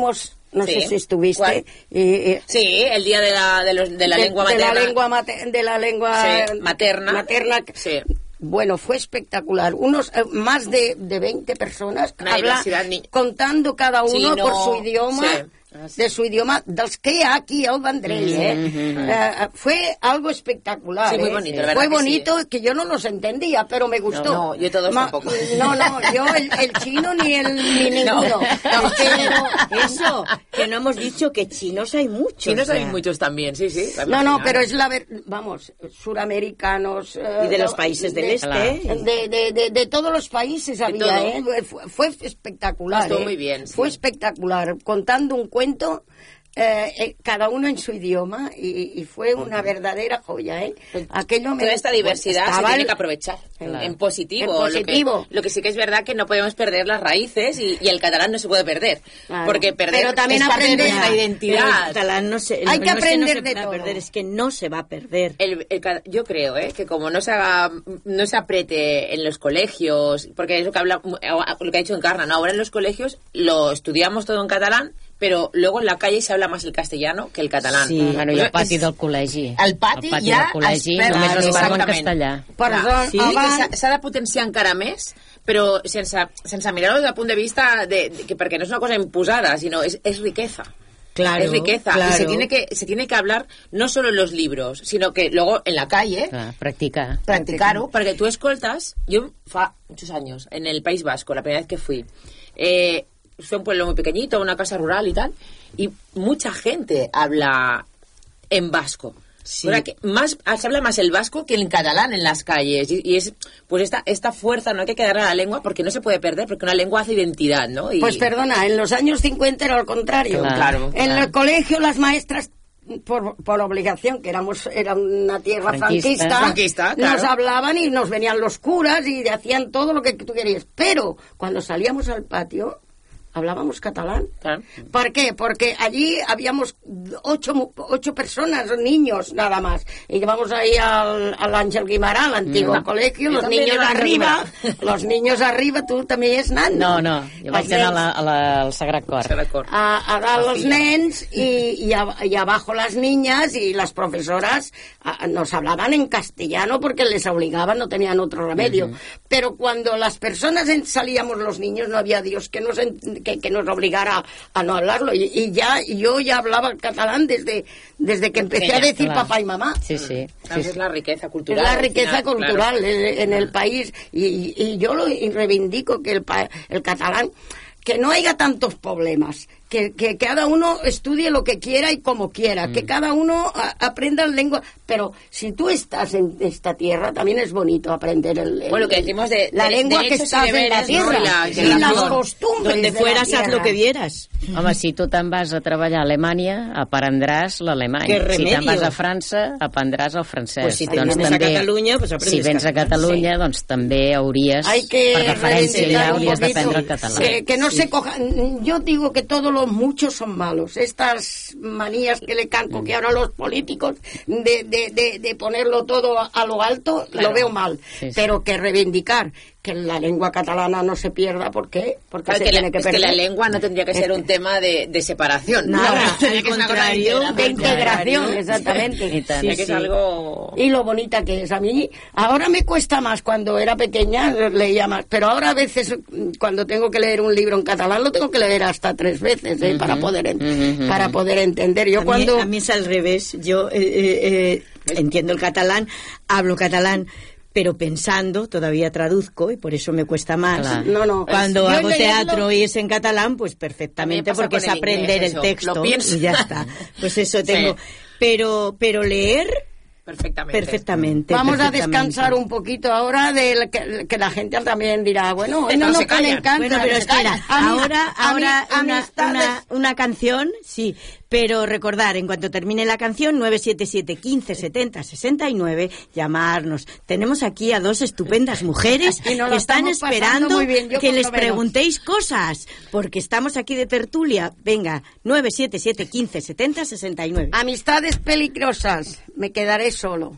no Sí. sé si estuviste. ¿Cuál? Y, y- Sí, el día de la, de los- de la de, lengua de materna. la lengua mate- de la lengua Sí, materna. materna. Sí. Bueno, fue espectacular. Unos eh, más de, de veinte personas Una habla- diversidad ni- contando cada uno Chino, por su idioma. sí. De su idioma, dels que hi ha aquí al Vendrell, eh? Eh, fue algo espectacular. Sí, muy eh. bonito, la verdad Fue que bonito, que yo no los entendía, pero me gustó. No, no, yo todos Ma- tampoco. No, no, yo el, el chino ni el ni ninguno. No, no. Pero- Eso, que no hemos dicho que chinos hay muchos. Chinos o sea. hay muchos también, sí, sí. No, no, pero es la ver... Vamos, suramericanos... eh, Y de los no, países del de- este. De, de, de, de todos los países había, todo. ¿eh? Fue, fue espectacular. Estuvo ¿eh? muy bien, sí. Fue espectacular. Contando un cuento... eh, eh, cada uno en su idioma y, y fue una verdadera joya, ¿eh? Aquello me Toda esta diversidad se estaba tiene el- que aprovechar Claro. en positivo. En positivo. Lo que, lo que sí que es verdad que no podemos perder las raíces y, y el catalán no se puede perder. Claro. Porque perder Pero también es parte de aprender- nuestra Pero identidad. el catalán no se, Hay no que es no aprender se de va a todo. perder, es que no se va a perder. El, el ca- yo creo ¿eh? que como no se haga, no se apriete en los colegios, porque es lo que habla, lo que ha dicho Encarna, ¿no? Ahora en los colegios lo estudiamos todo en catalán, pero luego en la calle se habla más el castellano que el catalán. Sí. Bueno, i al pati És- del col·legi. Al pati Al pati ja del col·legi es perd- només es parla en exactament. castellà. Perdó, Clar, sí, abans- que s'ha- s'ha de potenciar encara més, però sense, sense mirar-ho des del punt de vista de, de, que perquè no és una cosa imposada, sinó és, és riqueza. Claro, es riqueza claro. y se tiene que se tiene que hablar no solo en los libros, sino que luego en la calle Clar, practicar. practicar-ho, perquè tu escoltes, jo fa muchos años, en el País Vasco, la primera vez que fui, eh, fue un pueblo muy pequeñito, una casa rural y tal, y mucha gente habla en vasco. Sí. O sea, que más, se habla más el vasco que el catalán en las calles. Y, y es pues esta, esta fuerza, no hay que quedar a la lengua porque no se puede perder, porque una lengua hace identidad, ¿no? Y, Pues perdona, en los años cincuenta era al contrario. Claro, En claro. el colegio las maestras, por, por obligación, que éramos era una tierra Franquista. franquista, Franquista, claro. nos hablaban y nos venían los curas y hacían todo lo que tú querías. Pero cuando salíamos al patio, hablábamos catalán. Claro. ¿Por qué? Porque allí habíamos ocho, mu- ocho personas, niños nada más. Y íbamos ahí al, al Ángel Guimarà, al antiguo No. colegio, Yo los también niños iba al arriba, Guimarà. los niños arriba, tú también es nano. No, no, jo vaig Els anar a la, nens a la, al Sagrat Cor. Se recorda. a, a dar La los fila. nens y, y, a- y abajo las niñas y las profesoras a- nos hablaban en castellano porque les obligaban, no tenían otro remedio. Pero cuando las personas en- salíamos los niños no había Dios que nos, en- que, que nos obligara a no hablarlo. Y, y ya yo ya hablaba catalán desde, desde que empecé a Pequeña, decir claro. papá y mamá. Sí, sí. Claro, sí, es la riqueza Es cultural. la al riqueza final, cultural claro. en, en el país y, y yo lo reivindico que el, pa- el catalán, que no haya tantos problemas, que, que cada uno estudie lo que quiera y como quiera, que cada uno a- aprenda lengua, pero si tú estás en esta tierra también es bonito aprender el, el- Bueno, que decimos de- la de- lengua que derechos y estás en la deberes, ¿no? tierra Y la y, integración. las costumbres Donde de la fueras, haz lo tierra. que vieras. Home, si tu te'n vas a treballar a Alemanya, aprendràs l'alemany. Qué Si remedio. te'n vas a França, aprendràs el francès. Pues si te vienes a Catalunya, pues aprendes si vens a catalán, Catalunya, doncs també hauries, Hay que per deferència, reivindicar ja un hauries poquito d'aprendre el català. Que, que no se cojan. Yo digo que todos los muchos son malos. Estas manías que le canco que ahora los políticos de, de, de, de ponerlo todo a, a lo alto, Claro. lo veo mal. Sí, sí. Pero que reivindicar que la lengua catalana no se pierda. ¿Por qué? Porque Claro, se que la, tiene que es que perder. la lengua no tendría que ser un tema de, de separación. Nada, No, tendría al que ser una cosa contrario, de de integración, Claro. exactamente. Y tal. Tiene que es algo... Y lo bonita que es. A mí ahora me cuesta más. Cuando era pequeña leía más, pero ahora a veces mm, cuando tengo que leer un libro en catalán lo tengo que leer hasta tres veces ¿eh? para poder en- Ujú. para poder entender. Yo a, cuando mí, a mí es al revés. Yo eh, eh, eh, entiendo el catalán, hablo catalán, pero pensando, todavía traduzco y por eso me cuesta más. Claro. no no Cuando Yo hago leerlo- teatro y es en catalán, pues A mí perfectamente, me pasa porque con es el aprender inglés, el eso. texto Lo pienso. y ya está. Pues eso tengo. Sí. Pero, pero leer Perfectamente. perfectamente. Vamos a perfectamente. descansar un poquito ahora de la- que, que la gente también dirá, bueno, hoy No no nos se callan. ponen canto. Bueno, pero espera, A mí- ahora, a mí- ahora una, amistades- una, una canción, sí, pero recordar, en cuanto termine la canción, nueve siete siete, quince, setenta, sesenta y nueve, llamarnos. Tenemos aquí a dos estupendas mujeres Y nos que lo están estamos pasando esperando muy bien, yo que por les lo menos. preguntéis cosas, porque estamos aquí de tertulia. Venga, nueve siete siete, quince, setenta, sesenta y nueve. Amistades peligrosas, me quedaré solo.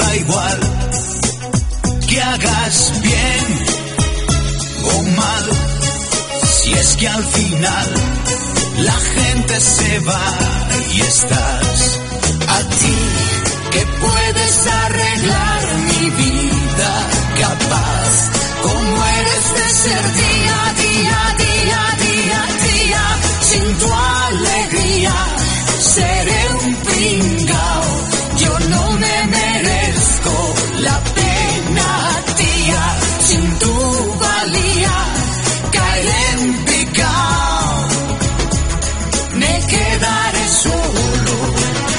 da igual que hagas bien o mal, si es que al final la gente se va y estás a ti, que puedes arreglar mi vida, capaz como eres de ser día, día, día, día, día, sin tu alegría seré un pringao, yo no me merezco la pena, tía, sin tu valía caeré en picao, me quedaré solo.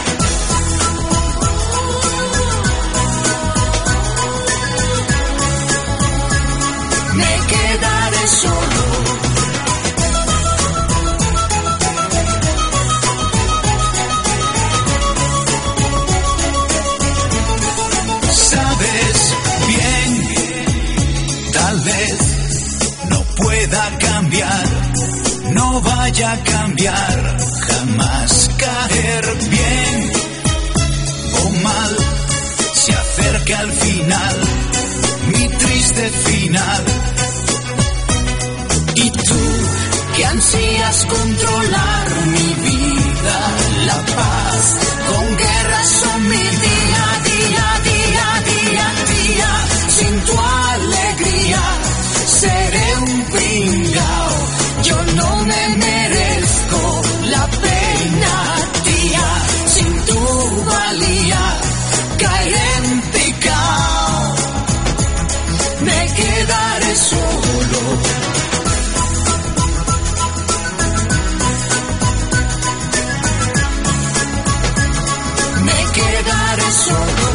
Me quedaré solo. Sabes bien, tal vez no pueda cambiar, no vaya a cambiar, jamás caer bien o mal, se acerca al final, mi triste final. Y tú, que ansías controlar mi vida, la paz, con guerras son mi día, día, día, día, día, sin tu alegría seré un pringao, yo no me merezco la pena, tía, sin tu valía caeré en picao, me quedaré solo. Me quedaré solo.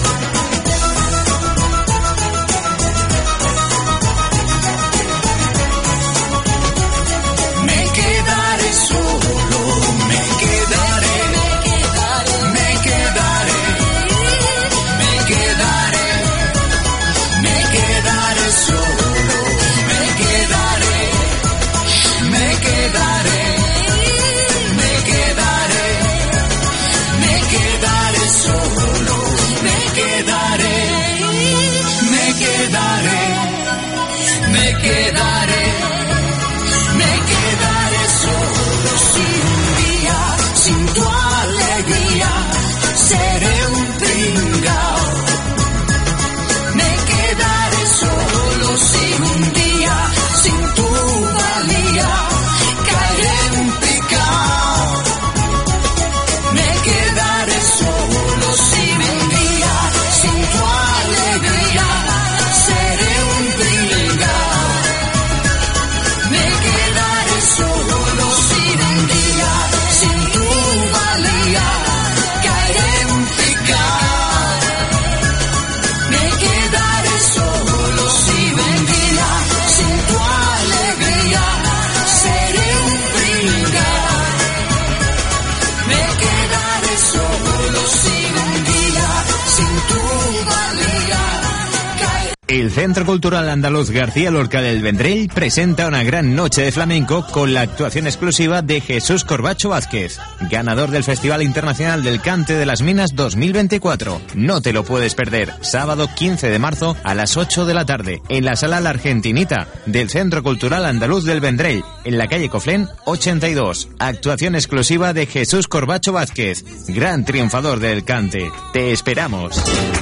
Me quedaré solo, me quedaré, me quedaré, me quedaré, me quedaré solo, me quedaré, me quedaré, me quedaré, me quedaré solo, me quedaré, me quedaré, me quedaré. Me quedaré solo si un día, sin tu alegría, seré un pringao. Me quedaré solo si un día, sin tu valía, caeré en picao. Me quedaré solo si un día, sin tu alegría, seré un pringao. Me quedaré solo si un día, sin tu valía, caeré en picao. Me quedaré solo si un día, sin tu alegría, seré un pringao. Me quedaré solo si un día, sin tu valía, caeré. El Centro Cultural Andaluz García Lorca del Vendrell presenta una gran noche de flamenco con la actuación exclusiva de Jesús Corbacho Vázquez, ganador del Festival Internacional del Cante de las Minas dos mil veinticuatro. No te lo puedes perder, sábado quince de marzo a las ocho de la tarde, en la Sala La Argentinita del Centro Cultural Andaluz del Vendrell, en la calle Coflén ochenta y dos. Actuación exclusiva de Jesús Corbacho Vázquez, gran triunfador del cante. Te esperamos.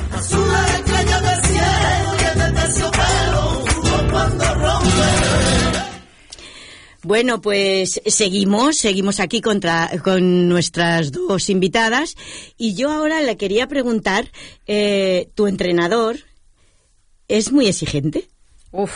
Bueno, pues seguimos, seguimos aquí contra, con nuestras dos invitadas y yo ahora le quería preguntar, eh, ¿tu entrenador es muy exigente? Uf.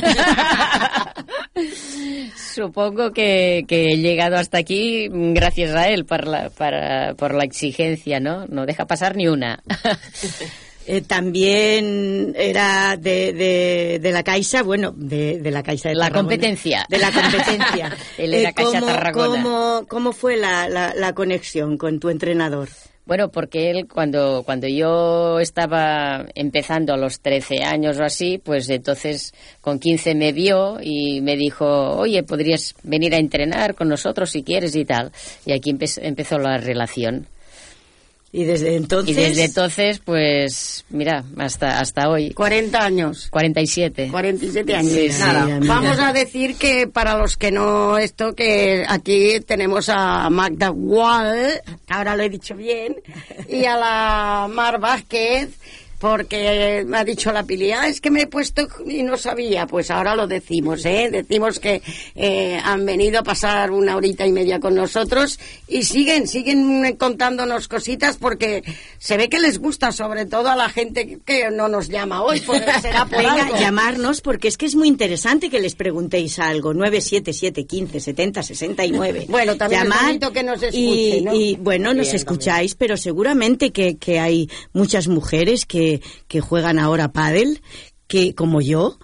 Supongo que, que he llegado hasta aquí gracias a él por la, para, por la exigencia, ¿no? No deja pasar ni una. Eh, también era de, de, de la Caixa, bueno, de, de la Caixa de la Tarragona. competencia. De la competencia. Él era eh, Caixa ¿cómo, Tarragona. ¿cómo, ¿Cómo fue la, la, la conexión con tu entrenador? Bueno, porque él, cuando, cuando yo estaba empezando a los trece años o así, pues entonces con quince me vio y me dijo, oye, podrías venir a entrenar con nosotros si quieres y tal. Y aquí empe- empezó la relación. Y desde entonces... Y desde entonces, pues, mira, hasta hasta hoy. cuarenta años. cuarenta y siete. cuarenta y siete años. Sí, Nada, sí, vamos a decir que para los que no esto, que aquí tenemos a Magda Wall, ahora lo he dicho bien, y a la Mar Vázquez, porque me ha dicho la Pili, ah, es que me he puesto y no sabía, pues ahora lo decimos, ¿eh? Decimos que eh, han venido a pasar una horita y media con nosotros y siguen, siguen contándonos cositas porque se ve que les gusta, sobre todo a la gente que no nos llama hoy, porque será por Venga, algo. llamarnos, porque es que es muy interesante que les preguntéis algo. nueve siete siete, quince, setenta, sesenta y nueve. Bueno, también Llamad es bonito que nos escuchen, y, ¿no? y, bueno, nos Bien, escucháis, pero seguramente que, que hay muchas mujeres que, que juegan ahora pádel, que como yo,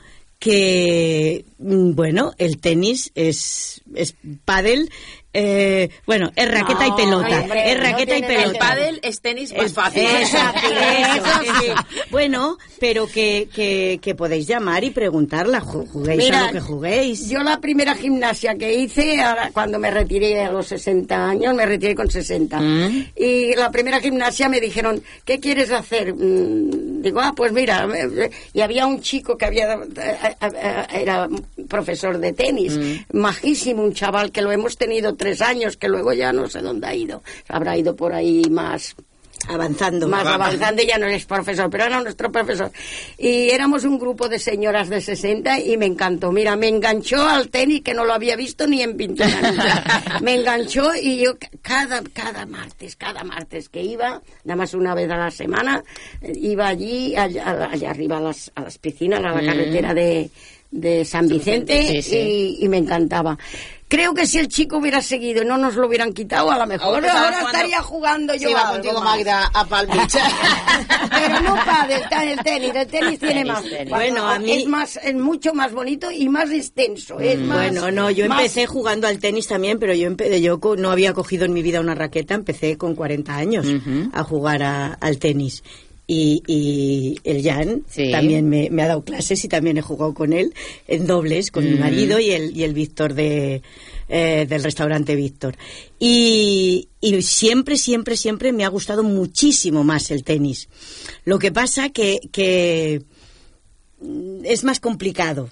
que, mm, bueno, el tenis es, es pádel, eh, bueno, es raqueta No, y pelota, hombre, es no raqueta y tiene pelota. El pádel es tenis más El- fácil. Exacto, eso, sí. Bueno, pero que, que, que podéis llamar y preguntarla, ju- juguéis Mira, a lo que juguéis. Yo la primera gimnasia que hice, ahora, cuando me retiré a los sesenta años, me retiré con sesenta. Mm. Y la primera gimnasia me dijeron, ¿qué quieres hacer? Mm, Digo, ah, pues mira, eh, y había un chico que había eh, eh, era profesor de tenis, Mm. majísimo, un chaval que lo hemos tenido tres años, que luego ya no sé dónde ha ido, habrá ido por ahí más... Avanzando. Más avanzando, y ya no es profesor, pero era nuestro profesor. Y éramos un grupo de señoras de sesenta y me encantó. Mira, me enganchó al tenis, que no lo había visto ni en pintura nunca. Me enganchó y yo cada, cada martes, cada martes que iba, nada más una vez a la semana, eh, iba allí, allá, allá arriba a las, a las piscinas, a la Mm. carretera de, de San Vicente, Sí, sí. Y, y me encantaba. Creo que si el chico hubiera seguido y no nos lo hubieran quitado, a lo mejor Ahora ahora, estaba jugando- estaría jugando yo Sí, va algo contigo, más. Magda, a Palmich. Pero no pádel, está en el tenis, el tenis tiene Tenis, más. tenis. Bueno, a mí- es más, es mucho más bonito y más extenso. Es más, Bueno, no, yo más- empecé jugando al tenis también, pero yo, empe- yo co- no había cogido en mi vida una raqueta, empecé con cuarenta años Ujú. a jugar a- al tenis. Y, y el Jan Sí. también me, me ha dado clases y también he jugado con él en dobles, con mi Mm. marido y el, y el Víctor de, eh, del restaurante Víctor. Y, y siempre, siempre, siempre me ha gustado muchísimo más el tenis. Lo que pasa que, que mm, es más complicado.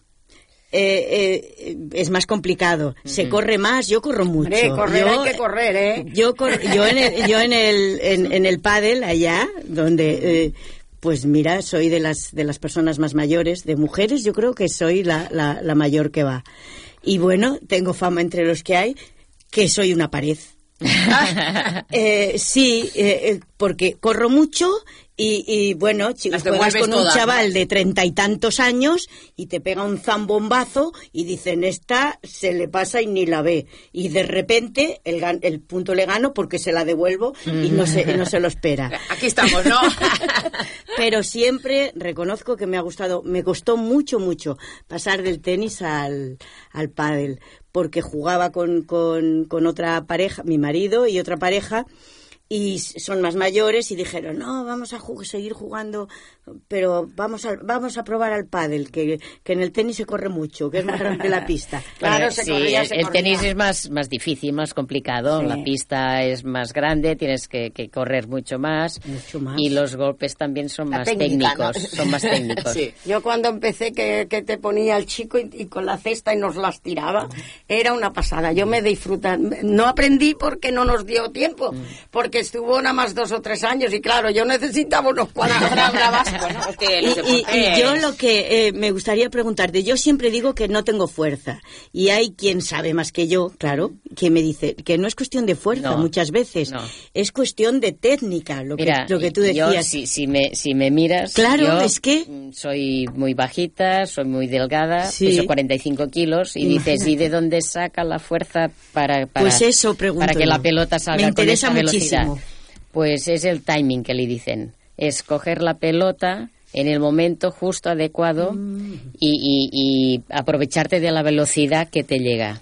Eh, eh, es más complicado, se corre más, yo corro mucho. Hombre, correr yo, hay que correr, ¿eh? Yo, cor- yo en el, yo en el, en, en el pádel allá, donde, eh, pues mira, soy de las, de las personas más mayores, de mujeres, yo creo que soy la, la, la mayor que va. Y bueno, tengo fama entre los que hay, que soy una pared. eh, sí, eh, eh, porque corro mucho y, y bueno, chi- Las juegas devuelves con un todas, chaval ¿no? de treinta y tantos años y te pega un zambombazo y dicen, esta se le pasa y ni la ve. Y de repente el, gan- el punto le gano porque se la devuelvo y no se, y no se lo espera. Aquí estamos, ¿no? Pero siempre reconozco que me ha gustado, me costó mucho, mucho pasar del tenis al, al pádel, porque jugaba con, con, con otra pareja, mi marido y otra pareja, y son más mayores y dijeron, no, vamos a ju- seguir jugando, pero vamos a, vamos a probar al pádel, que, que en el tenis se corre mucho, que es más grande la pista. Claro, Bueno, se sí, corría, el, se el corría. tenis es más, más difícil, más complicado. Sí. La pista es más grande, tienes que, que correr mucho más, Mucho más. y los golpes también son La más técnica, técnicos. ¿no? Son más técnicos. Sí. Yo cuando empecé que, que te ponía el chico y, y con la cesta y nos las tiraba, era una pasada. Yo me disfruta. No aprendí porque no nos dio tiempo, porque estuvo nada más dos o tres años y claro, yo necesitaba unos cuantos. Bueno, es que Y, los y- deportes- y yo lo que eh, me gustaría preguntarte, yo siempre digo que no tengo fuerza y hay quien sabe más que yo, claro, que me dice que no es cuestión de fuerza No, muchas veces, no. es cuestión de técnica, lo, Mira, que, lo que tú yo, decías. si, si, me, si me miras, Claro, yo, es que- mm, soy muy bajita, soy muy delgada, Sí. peso cuarenta y cinco kilos, y dices, Imagínate. ¿y de dónde saca la fuerza para, para, Pues eso pregunto para que yo. la pelota salga Me interesa con esa velocidad? muchísimo. Pues es el timing que le dicen, es coger la pelota en el momento justo adecuado Mm. y, y- y aprovecharte de la velocidad que te llega.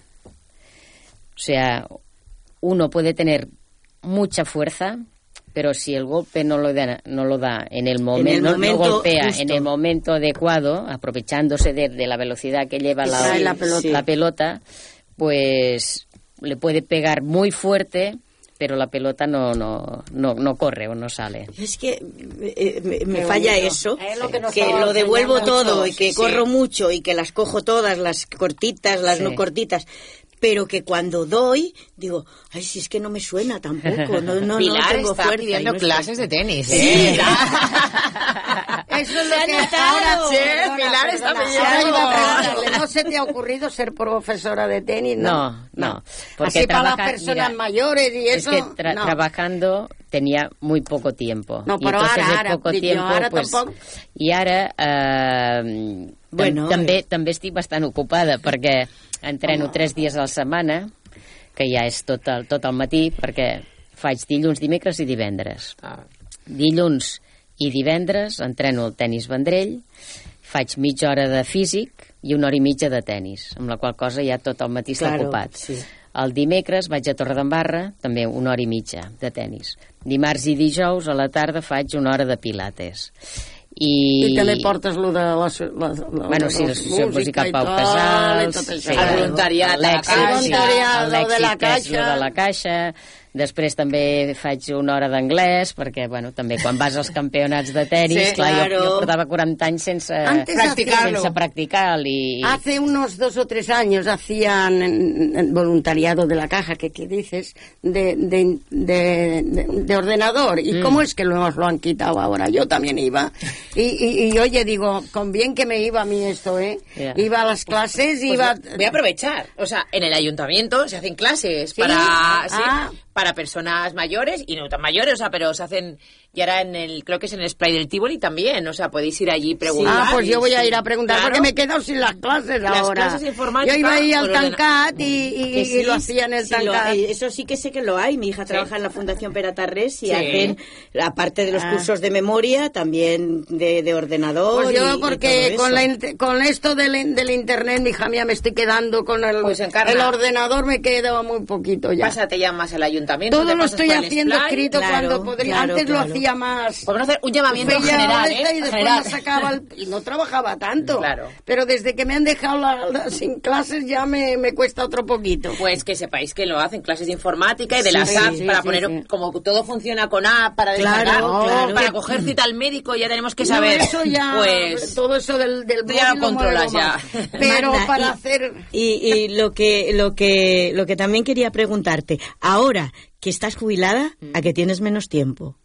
O sea, uno puede tener mucha fuerza, pero si el golpe no lo da, no lo da en el momento, el no- momento no golpea justo. en el momento adecuado, aprovechándose de, de la velocidad que lleva Que la, trae la pelota. la pelota, pues le puede pegar muy fuerte, pero la pelota no no no, no corre o no sale. Es que eh, me, me falla bonito. Eso, es lo que, que lo devuelvo todo mucho, y que sí. corro mucho y que las cojo todas, las cortitas, las sí. no cortitas. Pero que cuando doy, digo, ay, si es que no me suena tampoco, no, no, Pilar no tengo está fuerza. pidiendo no clases de tenis, sí. ¿eh? Eso es lo que ahora... Sí, perdona, Pilar está pidiendo. ¿No se te ha ocurrido ser profesora de tenis? No, no. no porque así trabaja, para las personas mira, mayores y eso... Es que tra- no. trabajando tenía muy poco tiempo. No, però I entonces ara, ara, poco dic tiempo, jo, ara pues, tampoc... I ara... Eh, bueno, també, eh. també estic bastant ocupada perquè entreno tres dies a la setmana, que ja és tot el, tot el matí, perquè faig dilluns, dimecres i divendres. Ah. Dilluns i divendres entreno el tenis Vendrell, faig mitja hora de físic i una hora i mitja de tenis, amb la qual cosa ja tot el matí està claro, ocupat. Sí. El dimecres vaig a Torredembarra, també una hora i mitja de tenis. Dimarts i dijous a la tarda faig una hora de pilates. I, I també portes lo de la, la, la, bueno, sí, l'associació musical Pau Casals, sí, el voluntariat, l'èxit de la caixa, de la caixa. Després també faig una hora d'anglès, perquè, bueno, també quan vas als campionats de tenis, sí, clar, claro. jo, jo portava quaranta anys sense practicar-lo. Sense practicar-lo. Y... Hace unos dos o tres años hacían en voluntariado de la caja, que, que dices, de, de, de, de, de ordenador. ¿Y mm. cómo es que nos lo han quitado ahora? Yo también iba. Y, y, y oye, digo, con bien que me iba a mí esto, ¿eh? Yeah. Iba a las clases, pues iba... Voy a aprovechar. O sea, en el ayuntamiento se hacen clases ¿Sí? para... Ah. ¿sí? para personas mayores y no tan mayores, o sea, pero se hacen, y ahora en el, creo que es en el Splay del Tivoli también, o sea, podéis ir allí y preguntar. Ah, pues yo voy a ir a preguntar, claro. porque me he quedado sin las clases las ahora. Las clases informáticas. Yo iba ahí al Tancat y, y, sí, y lo hacía en el sí, Tancat. Lo, eso sí que sé que lo hay. Mi hija trabaja sí. en la Fundación Peratarres y sí. hacen, aparte de los ah. cursos de memoria, también de, de ordenador. Pues yo, y, porque y con, la, con esto del, del internet, mi hija mía, me estoy quedando con el, pues el ordenador, me quedo muy poquito ya. Pásate ya más al ayuntamiento. Todo lo estoy haciendo escrito claro, cuando podría. Claro, Antes claro. lo hacía más. Podemos hacer un llamamiento general, ¿eh? Y después general. me sacaba el, y no trabajaba tanto. Claro. Pero desde que me han dejado la, la, sin clases ya me, me cuesta otro poquito. Pues que sepáis que lo hacen clases de informática y de sí, las sí, apps sí, para sí, poner, sí. como todo funciona con app para descargar, claro, claro. para coger cita al médico ya tenemos que saber. No, eso ya, pues todo eso del, del móvil ya lo controlas ya. Pero Magda, para y, hacer y, y lo que lo que lo que también quería preguntarte, ahora que estás jubilada, ¿a que tienes menos tiempo?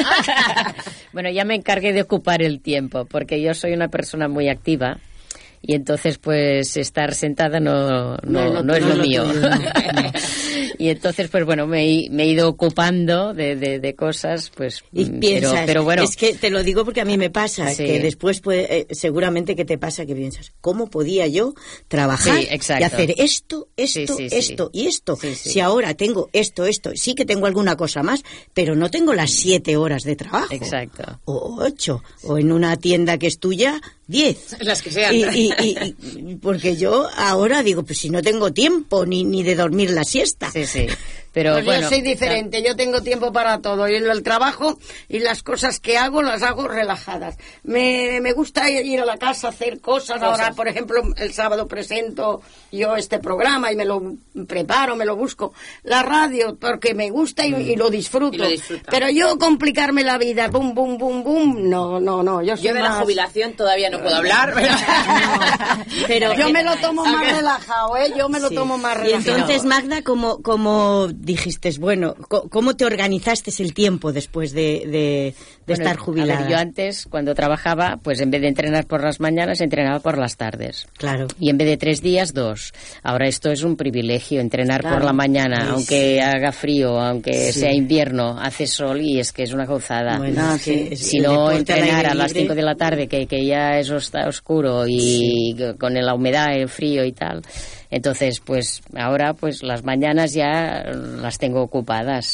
Bueno, ya me encargué de ocupar el tiempo, porque yo soy una persona muy activa y entonces pues estar sentada no, no, no, no, no es no lo, lo mío. Tuyo, no. Y entonces pues bueno, me, me he ido ocupando de, de, de cosas, pues y piensas, pero, pero bueno, es que te lo digo porque a mí me pasa, sí. que después pues, eh, seguramente que te pasa que piensas, ¿cómo podía yo trabajar sí, y hacer esto, esto, sí, sí, esto sí. y esto? Sí, sí. Si ahora tengo esto, esto, sí que tengo alguna cosa más, pero no tengo las siete horas de trabajo. Exacto. O ocho, o en una tienda que es tuya, diez. Las que sean. Y, y, y, y porque yo ahora digo, pues si no tengo tiempo ni, ni de dormir la siesta. Sí, sí. Pero pues bueno, yo soy diferente, yo tengo tiempo para todo. Y el trabajo y las cosas que hago las hago relajadas. Me, me gusta ir a la casa a hacer cosas. cosas. Ahora, por ejemplo, el sábado presento yo este programa y me lo preparo, me lo busco. La radio, porque me gusta y, y lo disfruto. Y lo Pero yo complicarme la vida, bum, bum, bum, bum, no, no, no. Yo, soy yo de más... la jubilación todavía no puedo hablar. Pero, no, pero yo me lo tomo más okay. relajado, ¿eh? Yo me lo sí. tomo más y relajado. Entonces, Magda, como, como dijiste, bueno, ¿cómo te organizaste el tiempo después de, de, de bueno, estar jubilada? A ver, yo antes, cuando trabajaba, pues en vez de entrenar por las mañanas, entrenaba por las tardes. Claro. Y en vez de tres días, dos. Ahora esto es un privilegio, entrenar claro. por la mañana, sí, aunque sí. haga frío, aunque sí. sea invierno, hace sol y es que es una gozada. Bueno, sí. Es, si no, entrenar a las cinco de la tarde, que, que ya eso está oscuro y sí. con la humedad, el frío y tal... Entonces, pues ahora pues las mañanas ya las tengo ocupadas.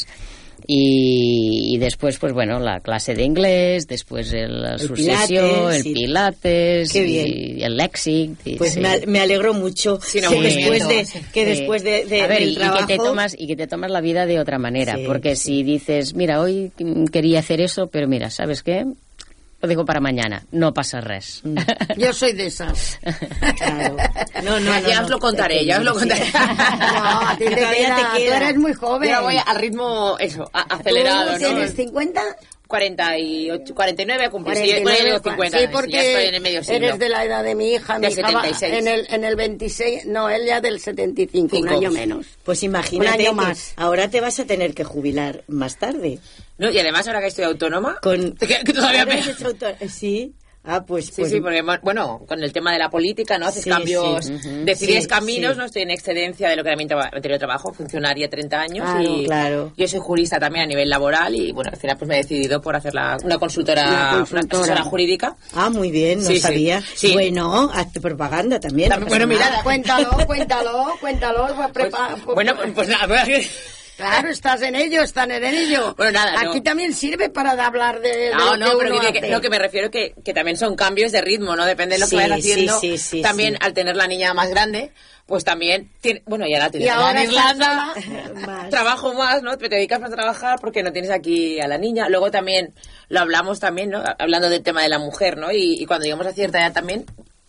Y, y después, pues bueno, la clase de inglés, después el, la sucesión, el sí. pilates, Qué bien. y el léxic. Y, pues sí. me, me alegro mucho sí, no, que, sí, después de, sí. que después de, de a ver, del y, trabajo... y que te tomas y que te tomas la vida de otra manera, sí, porque sí. si dices, mira, hoy quería hacer eso, pero mira, ¿sabes qué? lo dejo para mañana, no pasa res. Yo soy de esas. Claro. No, no, no, ya no, os lo contaré, ya os lo contaré. No, a ti te queda, te queda. Tú eres muy joven. Yo voy al ritmo, eso, a, acelerado, ¿Tú ¿no? tienes cincuenta? cuarenta y ocho, cuarenta y nueve cumplí, cuarenta y nueve, sí, bueno, cincuenta, sí, sí, porque ya estoy en el medio siglo. Eres de la edad de mi hija, mi Del hija va setenta y seis. en el, en el veintiséis, no, él ya del setenta y cinco, un Cinco. año menos. Pues imagínate Un año que más. ahora te vas a tener que jubilar más tarde. No, y además ahora que estoy autónoma, Con... que, que todavía ¿Ahora me... has hecho autor- Sí. Ah, pues, Sí, pues sí, porque, bueno, con el tema de la política, ¿no? Haces Sí, cambios, sí. Ujú. decides Sí, caminos, sí. ¿no? Estoy en excedencia de lo que era mi traba- anterior trabajo, funcionaria treinta años Claro, y claro. yo soy jurista también a nivel laboral y, bueno, al final pues me he decidido por hacer la, una consultora, Una una consultora. asesora jurídica. Ah, muy bien, no Sí, sí. sabía. Sí. Bueno, hazte propaganda también. También- no pasa bueno, mira, nada. Cuéntalo, cuéntalo, cuéntalo. voy a preparar- Bueno, pues nada, pues, Claro, estás en ello, están en ello. Bueno, nada, Aquí no. también sirve para hablar de, de No, lo no, que pero uno que, que, hace. no, que me refiero que, que también son cambios de ritmo, ¿no? Depende de lo Sí, que vayas haciendo. sí, sí, sí, también sí. al tener la niña más grande, pues también tiene, bueno, ya la tienes Y allá ahora en estás Irlanda, Más. trabajo más, ¿no? Te dedicas más a trabajar porque no tienes aquí a la niña. Luego también lo hablamos también, ¿no? Hablando del tema de la mujer, ¿no? Y, y cuando llegamos a cierta edad también,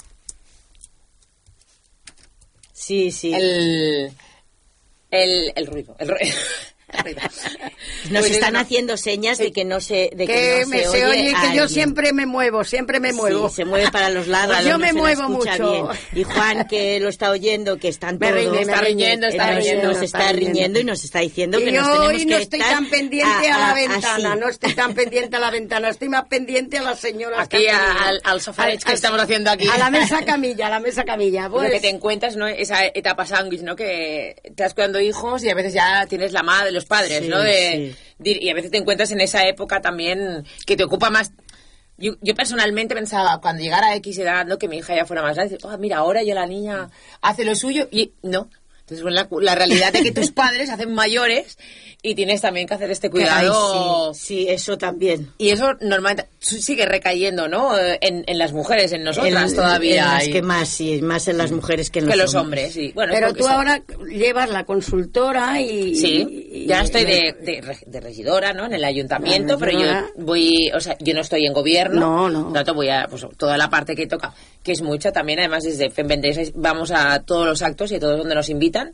Sí, sí. el el, el ruido, el ruido. Nos Pues están eso, haciendo señas de que no se, de que Que no me se, se oye, que yo alguien. siempre me muevo, siempre me muevo. Sí, se mueve para los lados. Pues yo donde me se la muevo escucha mucho. bien. Y Juan, que lo está oyendo, que están Me todos... riñe, me está riñe, riñendo, está nos, riñendo, nos está está riñendo. riñendo y nos está diciendo que Y nos yo tenemos hoy que no estoy estar tan pendiente a, a- la a- ventana, así. no estoy tan pendiente a la ventana, estoy más pendiente a las señoras Aquí que han venido. al, al sofá Al- que al- estamos haciendo aquí. A la mesa camilla, a la mesa camilla. Pues Pues, lo que te encuentras, ¿no? Esa etapa sándwich, ¿no? Que te vas cuidando hijos y a veces ya tienes la madre, los padres, Sí, ¿no? De, sí. de- y a veces te encuentras en esa época también que te ocupa más. Yo, yo personalmente pensaba, cuando llegara a X edad, ¿no? Que mi hija ya fuera más grande, oh, mira, ahora ya la niña hace lo suyo y no. Entonces, bueno, la, la realidad de que tus padres hacen mayores y tienes también que hacer este cuidado. Ay, sí, sí, eso también. Y eso normalmente sigue recayendo, ¿no? En, en las mujeres, en nosotras En- todavía. en las y- que más, sí, más en las mujeres que en que los, los hombres, sí. Bueno, pero porque tú eso- ahora llevas la consultora y... Sí, y- ya estoy y- de, de, reg- de regidora, ¿no? En el ayuntamiento, La pero yo regidora. voy, o sea, yo no estoy en gobierno. No, no. Por tanto, voy a, pues, toda la parte que toca, que es mucha también, además desde FEM veintiséis vamos a todos los actos y a todos donde nos invitan.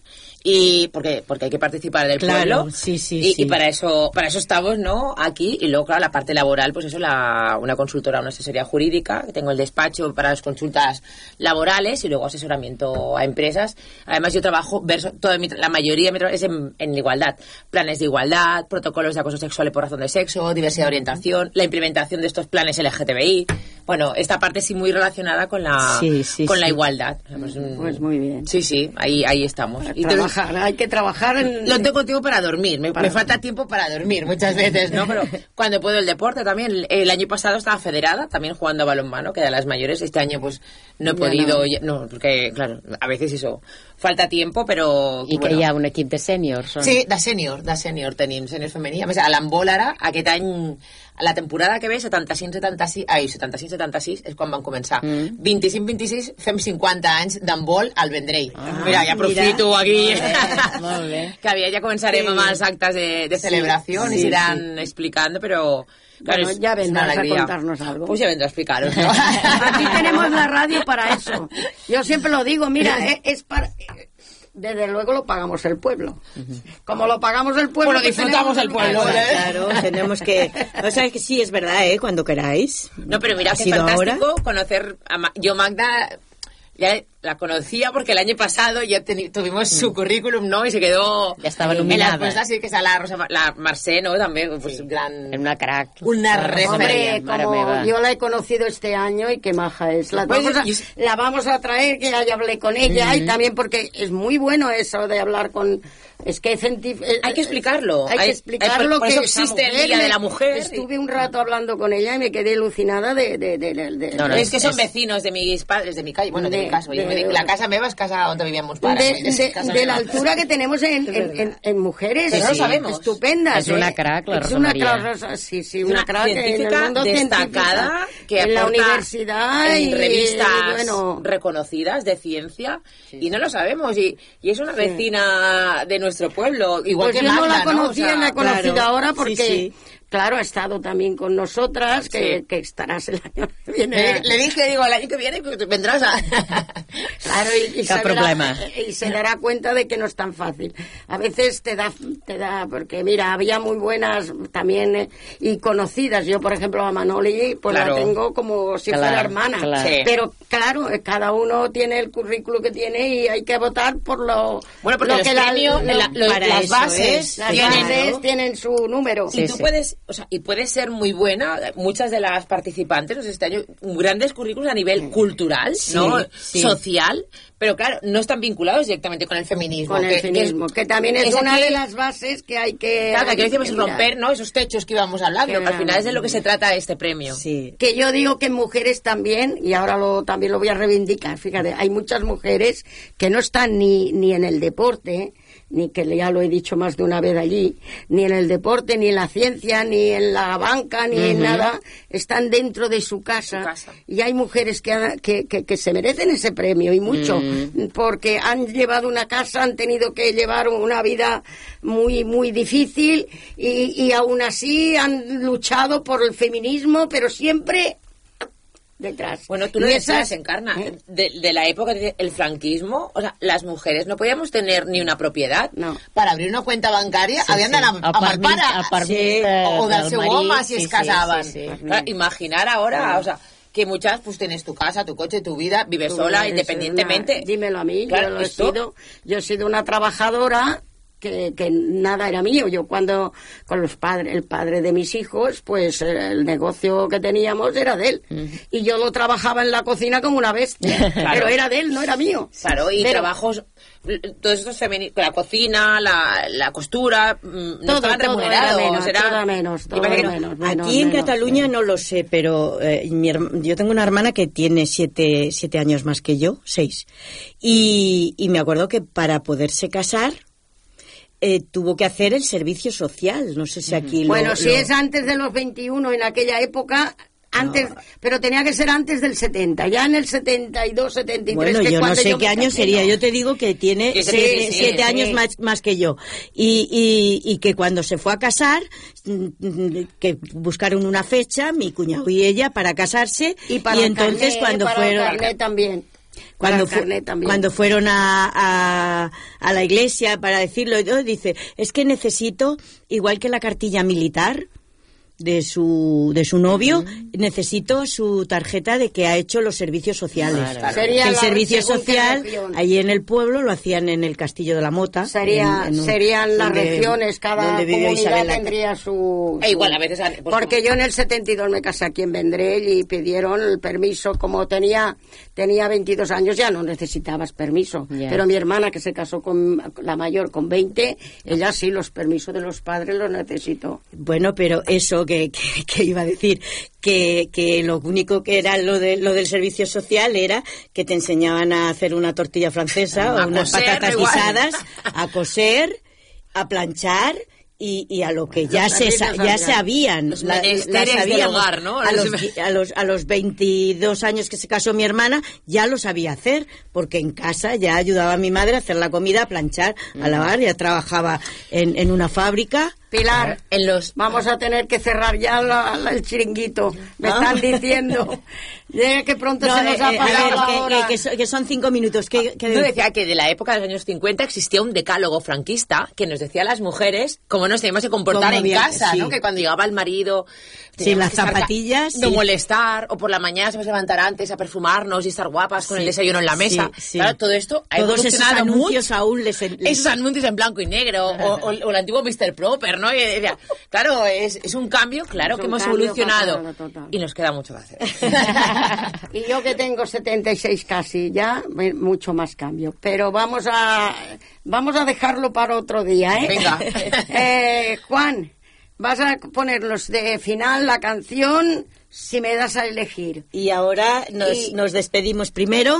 Y porque porque hay que participar del Claro, pueblo. sí, sí, y, sí. y para eso para eso estamos, ¿no? Aquí. Y luego, claro, la parte laboral, pues eso, la, una consultora, una asesoría jurídica. Tengo el despacho para las consultas laborales y luego asesoramiento a empresas. Además, yo trabajo, verso, toda mi, la mayoría de mi trabajo es en, en igualdad. Planes de igualdad, protocolos de acoso sexual y por razón de sexo, diversidad de orientación, la implementación de estos planes L G T B I. Bueno, esta parte sí muy relacionada con la, Sí, sí, con sí. la igualdad. Pues, mm, Pues muy bien. Sí, sí, ahí, ahí estamos. Y entonces, Trabajar, hay que trabajar en... no tengo tiempo para dormir, me, Para- me falta tiempo para dormir muchas veces, ¿no? Pero cuando puedo el deporte también. El, el año pasado estaba federada, también jugando a balonmano, que de las mayores. Este año pues no he Ya podido, no. ya- no, porque claro, a veces eso, falta tiempo, però... I que bueno. hi ha un equip de sèniors. on- Sí, de sènior, de sènior tenim, sènior femení. A més, a l'handbol ara, aquest any, a la temporada que ve, setanta-cinc setanta-sis, ai, setanta-cinc setanta-sis és quan van començar. Mm. vint-i-cinc vint-i-sis fem cinquanta anys d'handbol al Vendrell. Ah, mira, ja aprofito mira. aquí. Molt bé, molt bé. Que aviat ja començarem Sí. amb els actes de, de Sí, celebración y sí, se irán explicando, pero... Claro, Bueno, es- ya es una vendrás a alegría. contarnos algo. Pues ya vendré a explicaros, ¿no? Aquí tenemos la radio para eso. Yo siempre lo digo, mira, es, es para... Desde luego lo pagamos el pueblo. Como lo pagamos el pueblo... Bueno, pues disfrutamos tenemos el pueblo, que- ¿eh? Claro, tenemos que... O sea, que sí, es verdad, ¿eh? Cuando queráis. No, pero mira, ¿Ha qué sido fantástico ahora? conocer a Ma- yo Magda ya la conocía porque el año pasado ya teni- tuvimos su currículum, ¿no? Y se quedó Ya estaba en nominada. las puestas, sí, que está la Rosa, la Marcé, ¿no? También, pues gran... Era una crack. Una La Rosa Hombre, María, Hombre, mare como meva. yo la he conocido este año y qué maja es. La, Pues, vamos, a, y- la vamos a traer, que ya hablé con ella y también porque es muy bueno eso de hablar con... Es que científ- eh, Hay que explicarlo. Hay, Hay- que explicar hay- por- lo por que eso esa existe el mujer Día de me- la Mujer. Estuve un rato hablando con ella y me quedé alucinada de... de, de, de- de- No, no, es que son es- vecinos de mis padres, de mi calle, bueno, de, De- mi casa. Yo me de- dic, la casa meva es casa donde vivían mis de, padres. de- es casa de la meva. altura que tenemos en, en, en, en mujeres. Que no lo Sí, sabemos. Estupendas. Es una ¿eh? crack, la Es Rosa una María. crack, Rosa- sí, sí, Es una, una crack en el científica mundo destacada científica, que en la aporta universidad en y revistas bueno, reconocidas de ciencia y no lo sabemos y, y es una vecina de nuestro pueblo, igual pues que yo Magda, no la ¿no? conocía, O sea, la he conocido claro, ahora sí, porque sí. claro, ha estado también con nosotras, que, Sí. que estarás el año que viene. Le, le dije, digo, el año que viene pues, vendrás a... Claro, y, y, Cap se problema. dará, y se dará cuenta de que no es tan fácil. A veces te da, te da, porque mira, había muy buenas también eh, y conocidas. Yo, por ejemplo, a Manoli, pues Claro. la tengo como si Claro, fuera hermana. claro. Sí. Pero claro, eh, cada uno tiene el currículo que tiene y hay que votar por lo, Bueno, porque lo los que la- premios, lo- la- lo- para las eso bases es. las tienen... bases tienen su número. Y tú puedes, o sea, y puedes ser muy buena, muchas de las participantes, pues este año, grandes currículos a nivel cultural, ¿no? sí. Social, pero claro, no están vinculados directamente con el feminismo. Con que- el que feminismo, que, también es, es una aquí- de las bases que hay que... Claro, que decimos que mirar. romper, ¿no? Esos techos que íbamos hablando, que al final es de lo que se trata este premio. Sí. Que yo digo que mujeres también, y ahora lo, también lo voy a reivindicar, fíjate, hay muchas mujeres que no están ni, ni en el deporte, ni que ya lo he dicho más de una vez allí, ni en el deporte, ni en la ciencia, ni en la banca, ni en nada, están dentro de su casa. Su casa. Y hay mujeres que, han- que, que, que se merecen ese premio, y mucho, Mm. porque han llevado una casa, han tenido que llevar una vida muy, muy difícil, y, y aún así han luchado por el feminismo, pero siempre detrás. Bueno, tú lo Y decías, esas- Encarna, ¿eh? de, de la época del franquismo, o sea, las mujeres no podíamos tener ni una propiedad. No. Para abrir una cuenta bancaria Sí, habían de sí. anar a, A a part Malpara, mig- a part sí, mig de- o del darse marit, goma si sí, es sí, casaban. sí, sí. Claro, imaginar ahora, o sea, que muchas pues tienes tu casa, tu coche, tu vida, vives Tú sola, eres independientemente. una- dímelo a mí, Claro, yo lo he esto- sido, yo he sido una trabajadora que, que nada era mío. Yo cuando con los padres, el padre de mis hijos, pues eh, el negocio que teníamos era de él. Y yo lo trabajaba en la cocina como una bestia. Claro. Pero era de él, no era mío. Claro, y Pero- trabajos, todos estos femeninos, la cocina, la, la costura, mm, no Todo, estaban todo era remunerados. menos, era- todo menos, todo y parece que- menos. menos, Aquí en menos, Cataluña sí. no lo sé, pero eh, mi herma- yo tengo una hermana que tiene siete, siete años más que yo, seis. Y, y me acuerdo que para poderse casar eh, tuvo que hacer el servicio social. No sé si aquí lo... Bueno, si lo- es antes de los veintiuno en aquella época, antes, pero tenía que ser antes del setenta, ya en el setenta y dos, setenta y tres. Bueno, que yo no cuando sé yo qué me año casé, sería. ¿no? Yo te digo que tiene Que sí, siete, sí, siete sí. años más, más que yo. Y, y, y que cuando se fue a casar, mm, mm, que buscaron una fecha, mi cuñado y ella, para casarse. Y, para el entonces carné, cuando para fueron... el carné también. Cuando, Para el fu- carné también. cuando fueron a, a, a la iglesia para decirlo, y todo, dice, es que necesito, igual que la cartilla militar de su de su novio, necesito su tarjeta de que ha hecho los servicios sociales. Claro. Sería Que el la servicio según qué social, región. allí en el pueblo, lo hacían en el Castillo de la Mota. Sería, en- en un- serían las donde- regiones, cada donde vivió comunidad Isabel la- tendría su... E igual su- a veces... pues, Porque yo en el setenta y dos me casé aquí en Vendrell y pidieron el permiso, como tenía tenía veintidós años ya no necesitabas permiso, Ya. pero mi hermana que se casó con la mayor con veinte, ella sí los permisos de los padres los necesitó. Bueno, pero eso que, que, que iba a decir, que, que lo único que era lo, de, lo del servicio social era que te enseñaban a hacer una tortilla francesa A o unas coser, patatas igual. guisadas, a coser, a planchar y, y a lo que ya Los se sa- servicios ya sociales. sabían. Los La- menesteres la del sabíamos. hogar, ¿no? A los, a, los, a los veintidós años que se casó mi hermana ya lo sabía hacer, porque en casa ya ayudaba a mi madre a hacer la comida, a planchar, a lavar, ya trabajaba en, en una fábrica. Pilar, en los... vamos a tener que cerrar ya la- la- el chiringuito. Me Ah. están diciendo. Llega que pronto No, se nos eh, ha eh, a pasado ver, la que- hora. que, que, so- que son cinco minutos. Que, que- Yo decía que de la época de los años cincuenta existía un decálogo franquista que nos decía a las mujeres cómo nos teníamos que comportar Cómo en bien, casa, sí. ¿no? Que cuando llegaba el marido... Sí, teníamos las que estar ca- zapatillas, No sí. molestar, o por la mañana se nos levantar antes a perfumarnos y estar guapas con Sí, el desayuno en la mesa. sí, sí. Claro, todo esto ha Todos esos evolucionado anuncios mucho. aún les... les- Esos anuncios en blanco y negro, o, o- o el antiguo mister Proper, ¿no? Y decía, claro, es, es un cambio, claro Es que un hemos cambio evolucionado. total, total. Y nos queda mucho que hacer. Y yo que tengo setenta y seis casi, ya eh, mucho más cambio. Pero vamos a vamos a dejarlo para otro día, ¿eh? Venga. Eh, Juan, vas a ponernos de final la canción Si me das a elegir. Y ahora nos, Y- nos despedimos primero.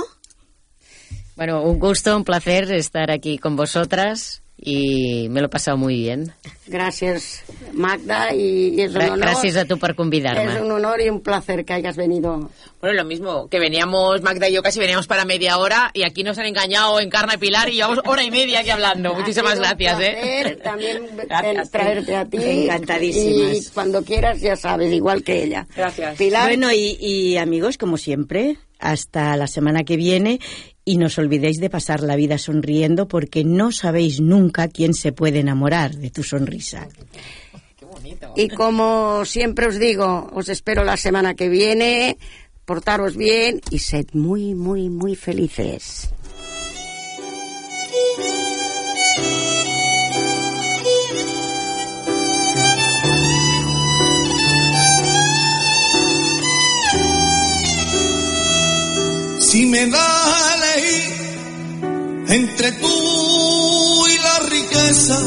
Bueno, un gusto, un placer estar aquí con vosotras y me lo he pasado muy bien. Gracias, Magda, y, y es un honor. Gracias a tú por convidarme. Es un honor y un placer que hayas venido. Bueno, lo mismo, que veníamos, Magda y yo casi veníamos para media hora y aquí nos han engañado Encarna y Pilar y llevamos hora y media aquí hablando. Ha Muchísimas gracias, ¿eh? También gracias, traerte a ti. Encantadísimas. Y cuando quieras, ya sabes, igual que ella. Gracias. Pilar. Bueno, y, y amigos, como siempre, hasta la semana que viene. Y no os olvidéis de pasar la vida sonriendo porque no sabéis nunca quién se puede enamorar de tu sonrisa. Qué bonito. Y como siempre os digo, os espero la semana que viene, portaros bien y sed muy, muy, muy felices. Si me das a elegir entre tú y la riqueza,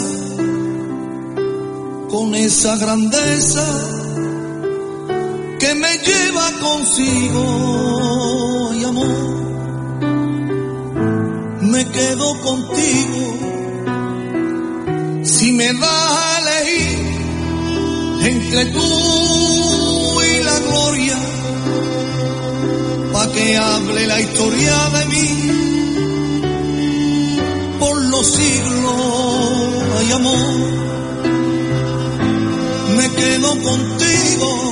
con esa grandeza que me lleva consigo, y amor, me quedo contigo. Si me das a elegir entre tú y la gloria, pa' que hable la historia de mí por los siglos, ay amor, me quedo contigo,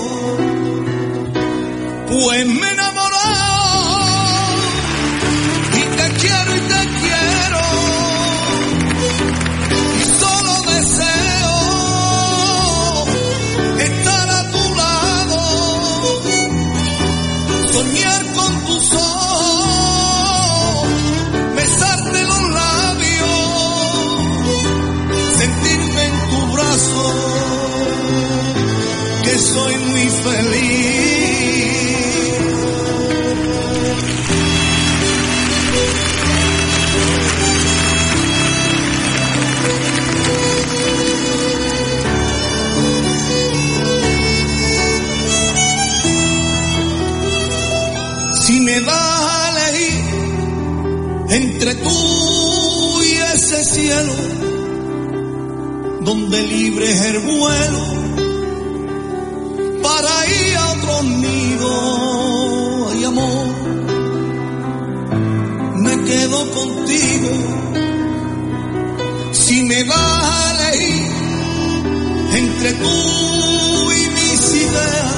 pues me he enamorado y te quiero y te quiero y solo deseo estar a tu lado, soñar con tus ojos, besarte los labios, sentirme en tu brazo, que soy muy feliz. Si me das a elegir entre tú y ese cielo, donde libre es el vuelo para ir a otro nido, ay amor, me quedo contigo. Si me das a elegir entre tú y mis ideas,